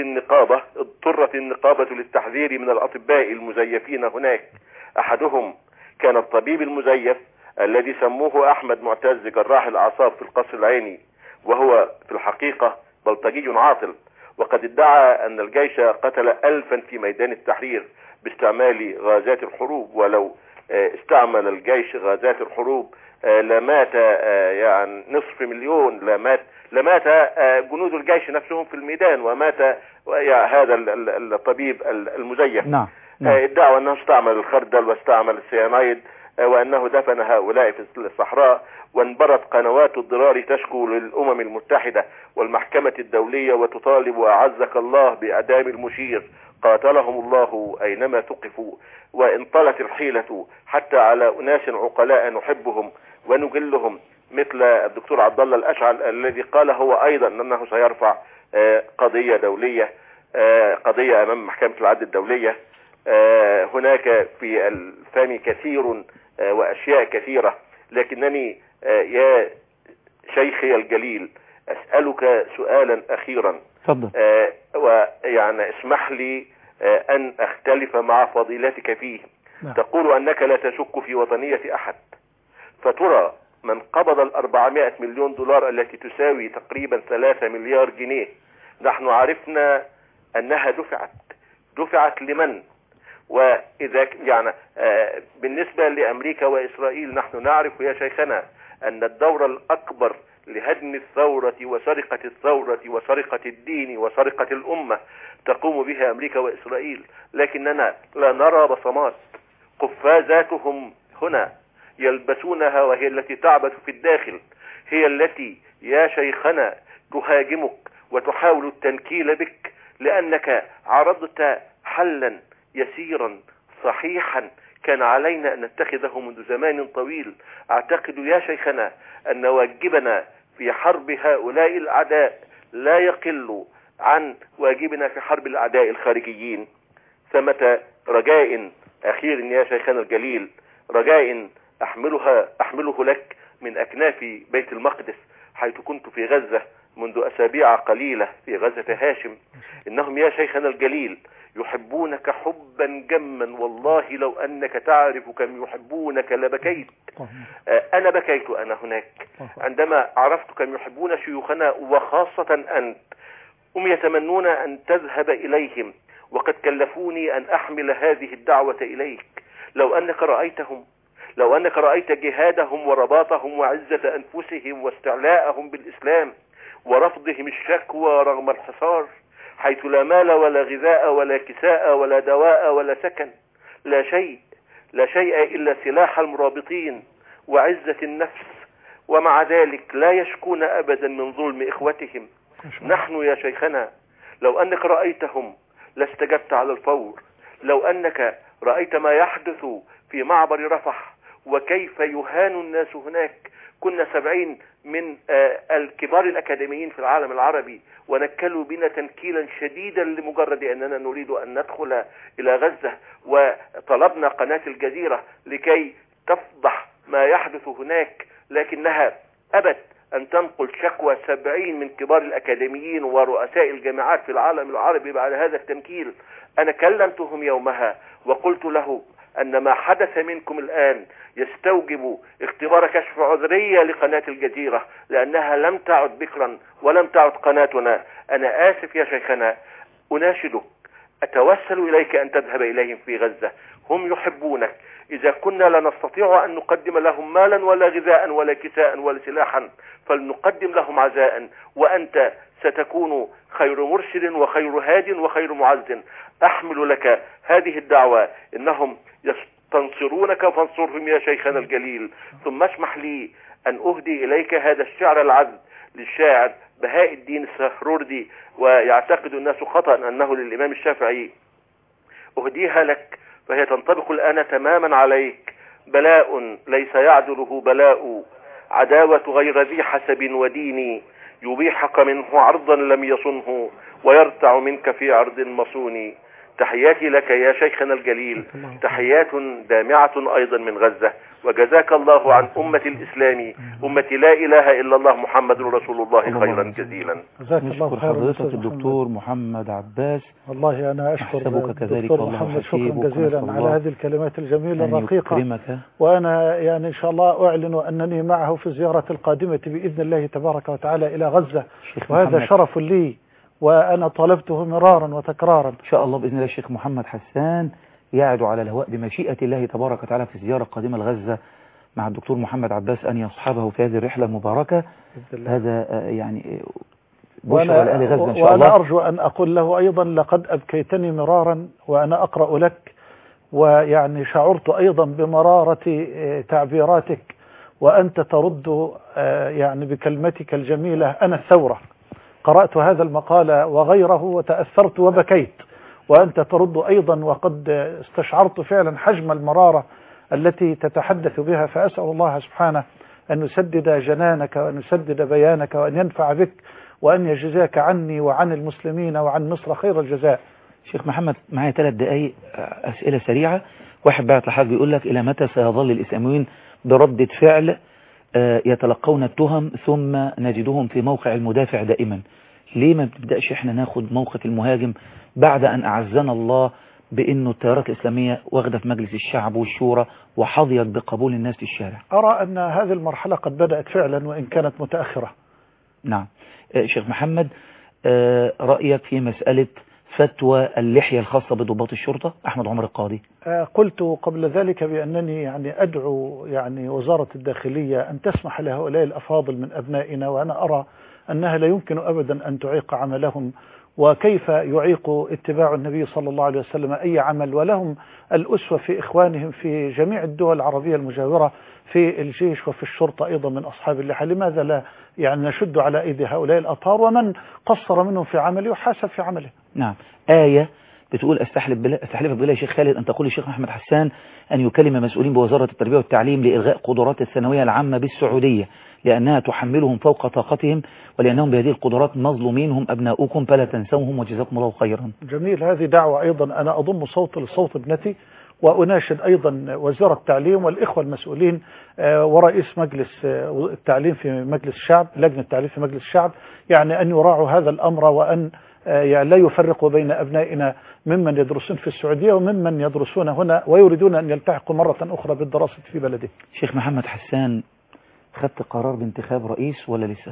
[SPEAKER 8] النقابة للتحذير من الأطباء المزيفين هناك. أحدهم كان الطبيب المزيف الذي سموه أحمد معتز جراح الأعصاب في القصر العيني، وهو في الحقيقة بلطجي عاطل، وقد ادعى أن الجيش قتل 1000 في ميدان التحرير باستعمال غازات الحروب، ولو استعمل الجيش غازات الحروب لمات يعني 500,000، لمات جنود الجيش نفسهم في الميدان، ومات هذا الطبيب المزيف.
[SPEAKER 1] نعم.
[SPEAKER 8] ادعوا أنه استعمل الخردل واستعمل السيانايد، وأنه دفن هؤلاء في الصحراء. وانبرت قنوات الضرار تشكو للأمم المتحدة والمحكمة الدولية وتطالب أعزك الله بإعدام المشير، قاتلهم الله أينما ثقفوا. وانطلت الحيلة حتى على أناس عقلاء نحبهم ونجلهم مثل الدكتور عبد الله الأشعل الذي قال هو أيضا أنه سيرفع قضية دولية، قضية أمام محكمة العدل الدولية. هناك في الفم كثير وأشياء كثيرة، لكنني يا شيخي الجليل أسألك سؤالا أخيرا.
[SPEAKER 1] تفضل.
[SPEAKER 8] ويعني اسمح لي أن أختلف مع فضيلتك فيه. تقول أنك لا تشك في وطنية أحد، فترى من قبض 400 مليون دولار التي تساوي تقريبا 3 مليار جنيه، نحن عرفنا أنها دفعت لمن؟ وإذا يعني بالنسبة لأمريكا وإسرائيل نحن نعرف يا شيخنا أن الدور الأكبر لهدم الثورة وسرقة الثورة وسرقة الدين وسرقة الأمة تقوم بها أمريكا وإسرائيل، لكننا لا نرى بصمات. قفازاتهم هنا يلبسونها وهي التي تعبث في الداخل، هي التي يا شيخنا تهاجمك وتحاول التنكيل بك، لأنك عرضت حلا يسيرا صحيحا كان علينا أن نتخذه منذ زمان طويل. أعتقد يا شيخنا أن واجبنا في حرب هؤلاء الأعداء لا يقل عن واجبنا في حرب الأعداء الخارجيين. ثمة رجاء أخير يا شيخنا الجليل، رجاء أحمله لك من أكناف بيت المقدس حيث كنت في غزة منذ أسابيع قليلة في غزة هاشم. إنهم يا شيخنا الجليل يحبونك حبا جما، والله لو أنك تعرف كم يحبونك لبكيت. أنا بكيت أنا هناك عندما عرفت كم يحبون شيوخنا، وخاصة أنت. هم يتمنون أن تذهب إليهم وقد كلفوني أن أحمل هذه الدعوة إليك. لو أنك رأيتهم، لو أنك رأيت جهادهم ورباطهم وعزة أنفسهم واستعلاءهم بالإسلام ورفضهم الشكوى رغم الحصار، حيث لا مال ولا غذاء ولا كساء ولا دواء ولا سكن، لا شيء إلا سلاح المرابطين وعزة النفس، ومع ذلك لا يشكون أبدا من ظلم إخوتهم. نحن يا شيخنا لو أنك رأيتهم لاستجبت على الفور. لو أنك رأيت ما يحدث في معبر رفح وكيف يهان الناس هناك، كنا 70 من الكبار الأكاديميين في العالم العربي ونكلوا بنا تنكيلا شديدا لمجرد أننا نريد أن ندخل إلى غزة، وطلبنا قناة الجزيرة لكي تفضح ما يحدث هناك، لكنها أبت أن تنقل شكوى 70 من كبار الأكاديميين ورؤساء الجامعات في العالم العربي بعد هذا التنكيل. أنا كلمتهم يومها وقلت له أن ما حدث منكم الآن يستوجب اختبار كشف عذرية لقناة الجزيرة، لأنها لم تعد بكرا ولم تعد قناتنا. أنا آسف يا شيخنا، أناشدك، أتوسل إليك أن تذهب إليهم في غزة. هم يحبونك. إذا كنا لا نستطيع أن نقدم لهم مالا ولا غذاء ولا كساء ولا سلاحا فلنقدم لهم عزاء، وأنت ستكون خير مرشد وخير هاد وخير معز. أحمل لك هذه الدعوة، إنهم يستنصرونك فانصرهم يا شيخنا الجليل. ثم اسمح لي أن أهدي إليك هذا الشعر العذب للشاعر بهاء الدين السهروردي، ويعتقد الناس خطأ أنه للإمام الشافعي. أهديها لك فهي تنطبق الآن تماما عليك. بلاء ليس يعدله بلاء، عداوة غير ذي حسب ودين، يبيحك منه عرضا لم يصنه، ويرتع منك في عرض مصون. تحياتي لك يا شيخنا الجليل، تحيات دامعة أيضا من غزة، وجزاك الله عن أمة الإسلام، أمة لا إله إلا الله محمد رسول الله خيرا جزيلا.
[SPEAKER 1] نشكر حضرتك الدكتور محمد عباس.
[SPEAKER 2] والله أنا أشكر الدكتور محمد شكرا جزيلا على هذه الكلمات الجميلة الرقيقة، وأنا يعني إن شاء الله أعلن أنني معه في الزيارة القادمة بإذن الله تبارك وتعالى إلى غزة، وهذا شرف لي وأنا طلبته مرارا وتكرارا.
[SPEAKER 1] إن شاء الله بإذن الله الشيخ محمد حسان يعد على الهواء بمشيئة الله تبارك وتعالى في الزيارة القادمة لغزة مع الدكتور محمد عباس أن يصحبه في هذه الرحلة المباركة. هذا يعني بشرى لأهل غزة إن شاء الله.
[SPEAKER 2] وأنا أرجو أن أقول له أيضا لقد أبكيتني مرارا وأنا أقرأ لك، ويعني شعرت أيضا بمرارة تعبيراتك وأنت ترد يعني بكلمتك الجميلة أنا الثورة. قرأت هذا المقال وغيره وتأثرت وبكيت، وأنت ترد أيضا، وقد استشعرت فعلا حجم المرارة التي تتحدث بها. فأسأل الله سبحانه أن يسدد جنانك وأن يسدد بيانك وأن ينفع بك وأن يجزاك عني وعن المسلمين وعن مصر خير الجزاء.
[SPEAKER 1] شيخ محمد معايا 3 دقائق أسئلة سريعة. واحد بعت لحضرتك بيقول لك إلى متى سيظل الإسلاميين بردة فعل يتلقون التهم ثم نجدهم في موقع المدافع دائما؟ ليه ما بنبدأش احنا ناخد موقف المهاجم بعد أن أعزنا الله بأنه التيارات الإسلامية واخدة في مجلس الشعب والشورى وحظيت بقبول الناس في الشارع؟
[SPEAKER 2] أرى أن هذه المرحلة قد بدأت فعلا وإن كانت متأخرة.
[SPEAKER 1] نعم. شيخ محمد، رأيك في مسألة فتوى اللحية الخاصة بضباط الشرطة أحمد عمر القاضي؟
[SPEAKER 2] قلت قبل ذلك بأنني يعني أدعو يعني وزارة الداخلية أن تسمح لهؤلاء الأفاضل من أبنائنا، وأنا أرى أنها لا يمكن أبدا أن تعيق عملهم، وكيف يعيق اتباع النبي صلى الله عليه وسلم أي عمل، ولهم الأسوة في إخوانهم في جميع الدول العربية المجاورة في الجيش وفي الشرطة أيضا من أصحاب اللحى. لماذا لا يعني نشد على أيدي هؤلاء الأطهار، ومن قصر منهم في عمله يحاسب في عمله.
[SPEAKER 1] نعم. آية بتقول استحلفك بالله يا شيخ خالد أن تقول الشيخ محمد حسان أن يكلم مسؤولين بوزارة التربية والتعليم لإلغاء قدرات الثانوية العامة بالسعودية لأنها تحملهم فوق طاقتهم، ولأنهم بهذه القدرات مظلومين، هم أبناؤكم فلا تنسوهم وجزاكم الله خيرا.
[SPEAKER 2] جميل، هذه دعوة أيضا أنا أضم صوت لصوت ابنتي، وأناشد أيضا وزارة التعليم والإخوة المسؤولين ورئيس مجلس التعليم في مجلس الشعب، لجنة التعليم في مجلس الشعب، يعني أن يراعوا هذا الأمر، وأن يعني لا يفرقوا بين أبنائنا ممن يدرسون في السعودية وممن يدرسون هنا ويريدون أن يلتحقوا مرة أخرى بالدراسة في بلده.
[SPEAKER 1] شيخ محمد حسان، خدت قرار بانتخاب رئيس ولا لسه؟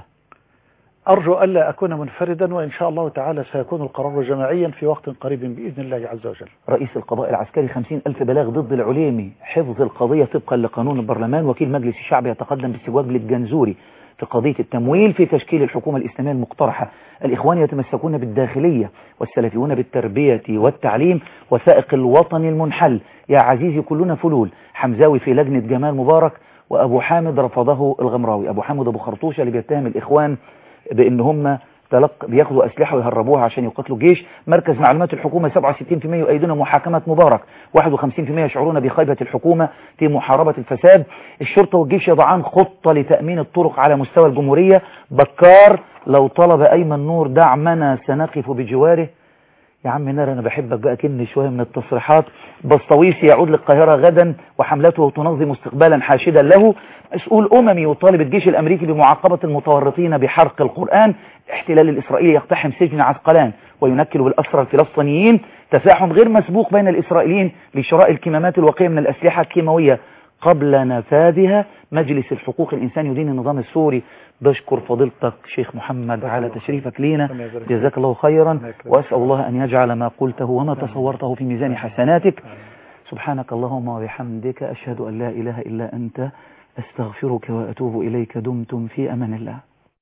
[SPEAKER 2] أرجو ألا أكون منفردا، وإن شاء الله تعالى سيكون القرار جماعيا في وقت قريب بإذن الله عز وجل.
[SPEAKER 1] رئيس القضاء العسكري 50,000 بلاغ ضد العليمي، حفظ القضية طبقا لقانون البرلمان، وكيل مجلس الشعب يتقدم باستجواب للجنزوري في قضية التمويل في تشكيل الحكومة الإسلامية المقترحة، الإخوان يتمسكون بالداخلية والسلفيون بالتربية والتعليم، وثائق الوطن المنحل، يا عزيزي كلنا فلول، حمزاوي في لجنة جمال مبارك، وأبو حامد رفضه الغمراوي، أبو حامد أبو خرطوشة اللي بيتهم الإخوان بأن هم بياخدوا أسلحة ويهربوها عشان يقتلوا الجيش، مركز معلومات الحكومة 67% يؤيدون محاكمة مبارك، 51% يشعرون بخيبة الحكومة في محاربة الفساد، الشرطة والجيش يضعان خطة لتأمين الطرق على مستوى الجمهورية، بكار لو طلب أيمن نور دعمنا سنقف بجواره. يا عم نار، أنا بحبك بقى كن شوية من التصريحات. بسطويسي يعود للقاهرة غدا وحملته تنظم استقبالا حاشدا له، مسؤول أممي يطالب الجيش الأمريكي بمعاقبة المتورطين بحرق القرآن، احتلال الإسرائيلي يقتحم سجن عسقلان وينكل بالأسرى الفلسطينيين، تفاحم غير مسبوق بين الإسرائيليين لشراء الكمامات الواقية من الأسلحة الكيماوية قبل نفاذها، مجلس الحقوق الإنسان يدين النظام السوري. بشكر فضيلتك شيخ محمد على تشريفك لينا، جزاك الله خيرا، وأسأل الله أن يجعل ما قلته وما تصورته في ميزان حسناتك. سبحانك اللهم وبحمدك، أشهد أن لا إله إلا أنت، أستغفرك وأتوب إليك. دمتم في أمان الله.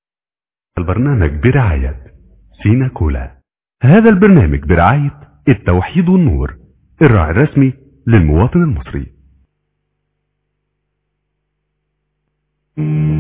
[SPEAKER 9] البرنامج برعاية سيناكولا. هذا البرنامج برعاية التوحيد والنور، الراعي الرسمي للمواطن المصري.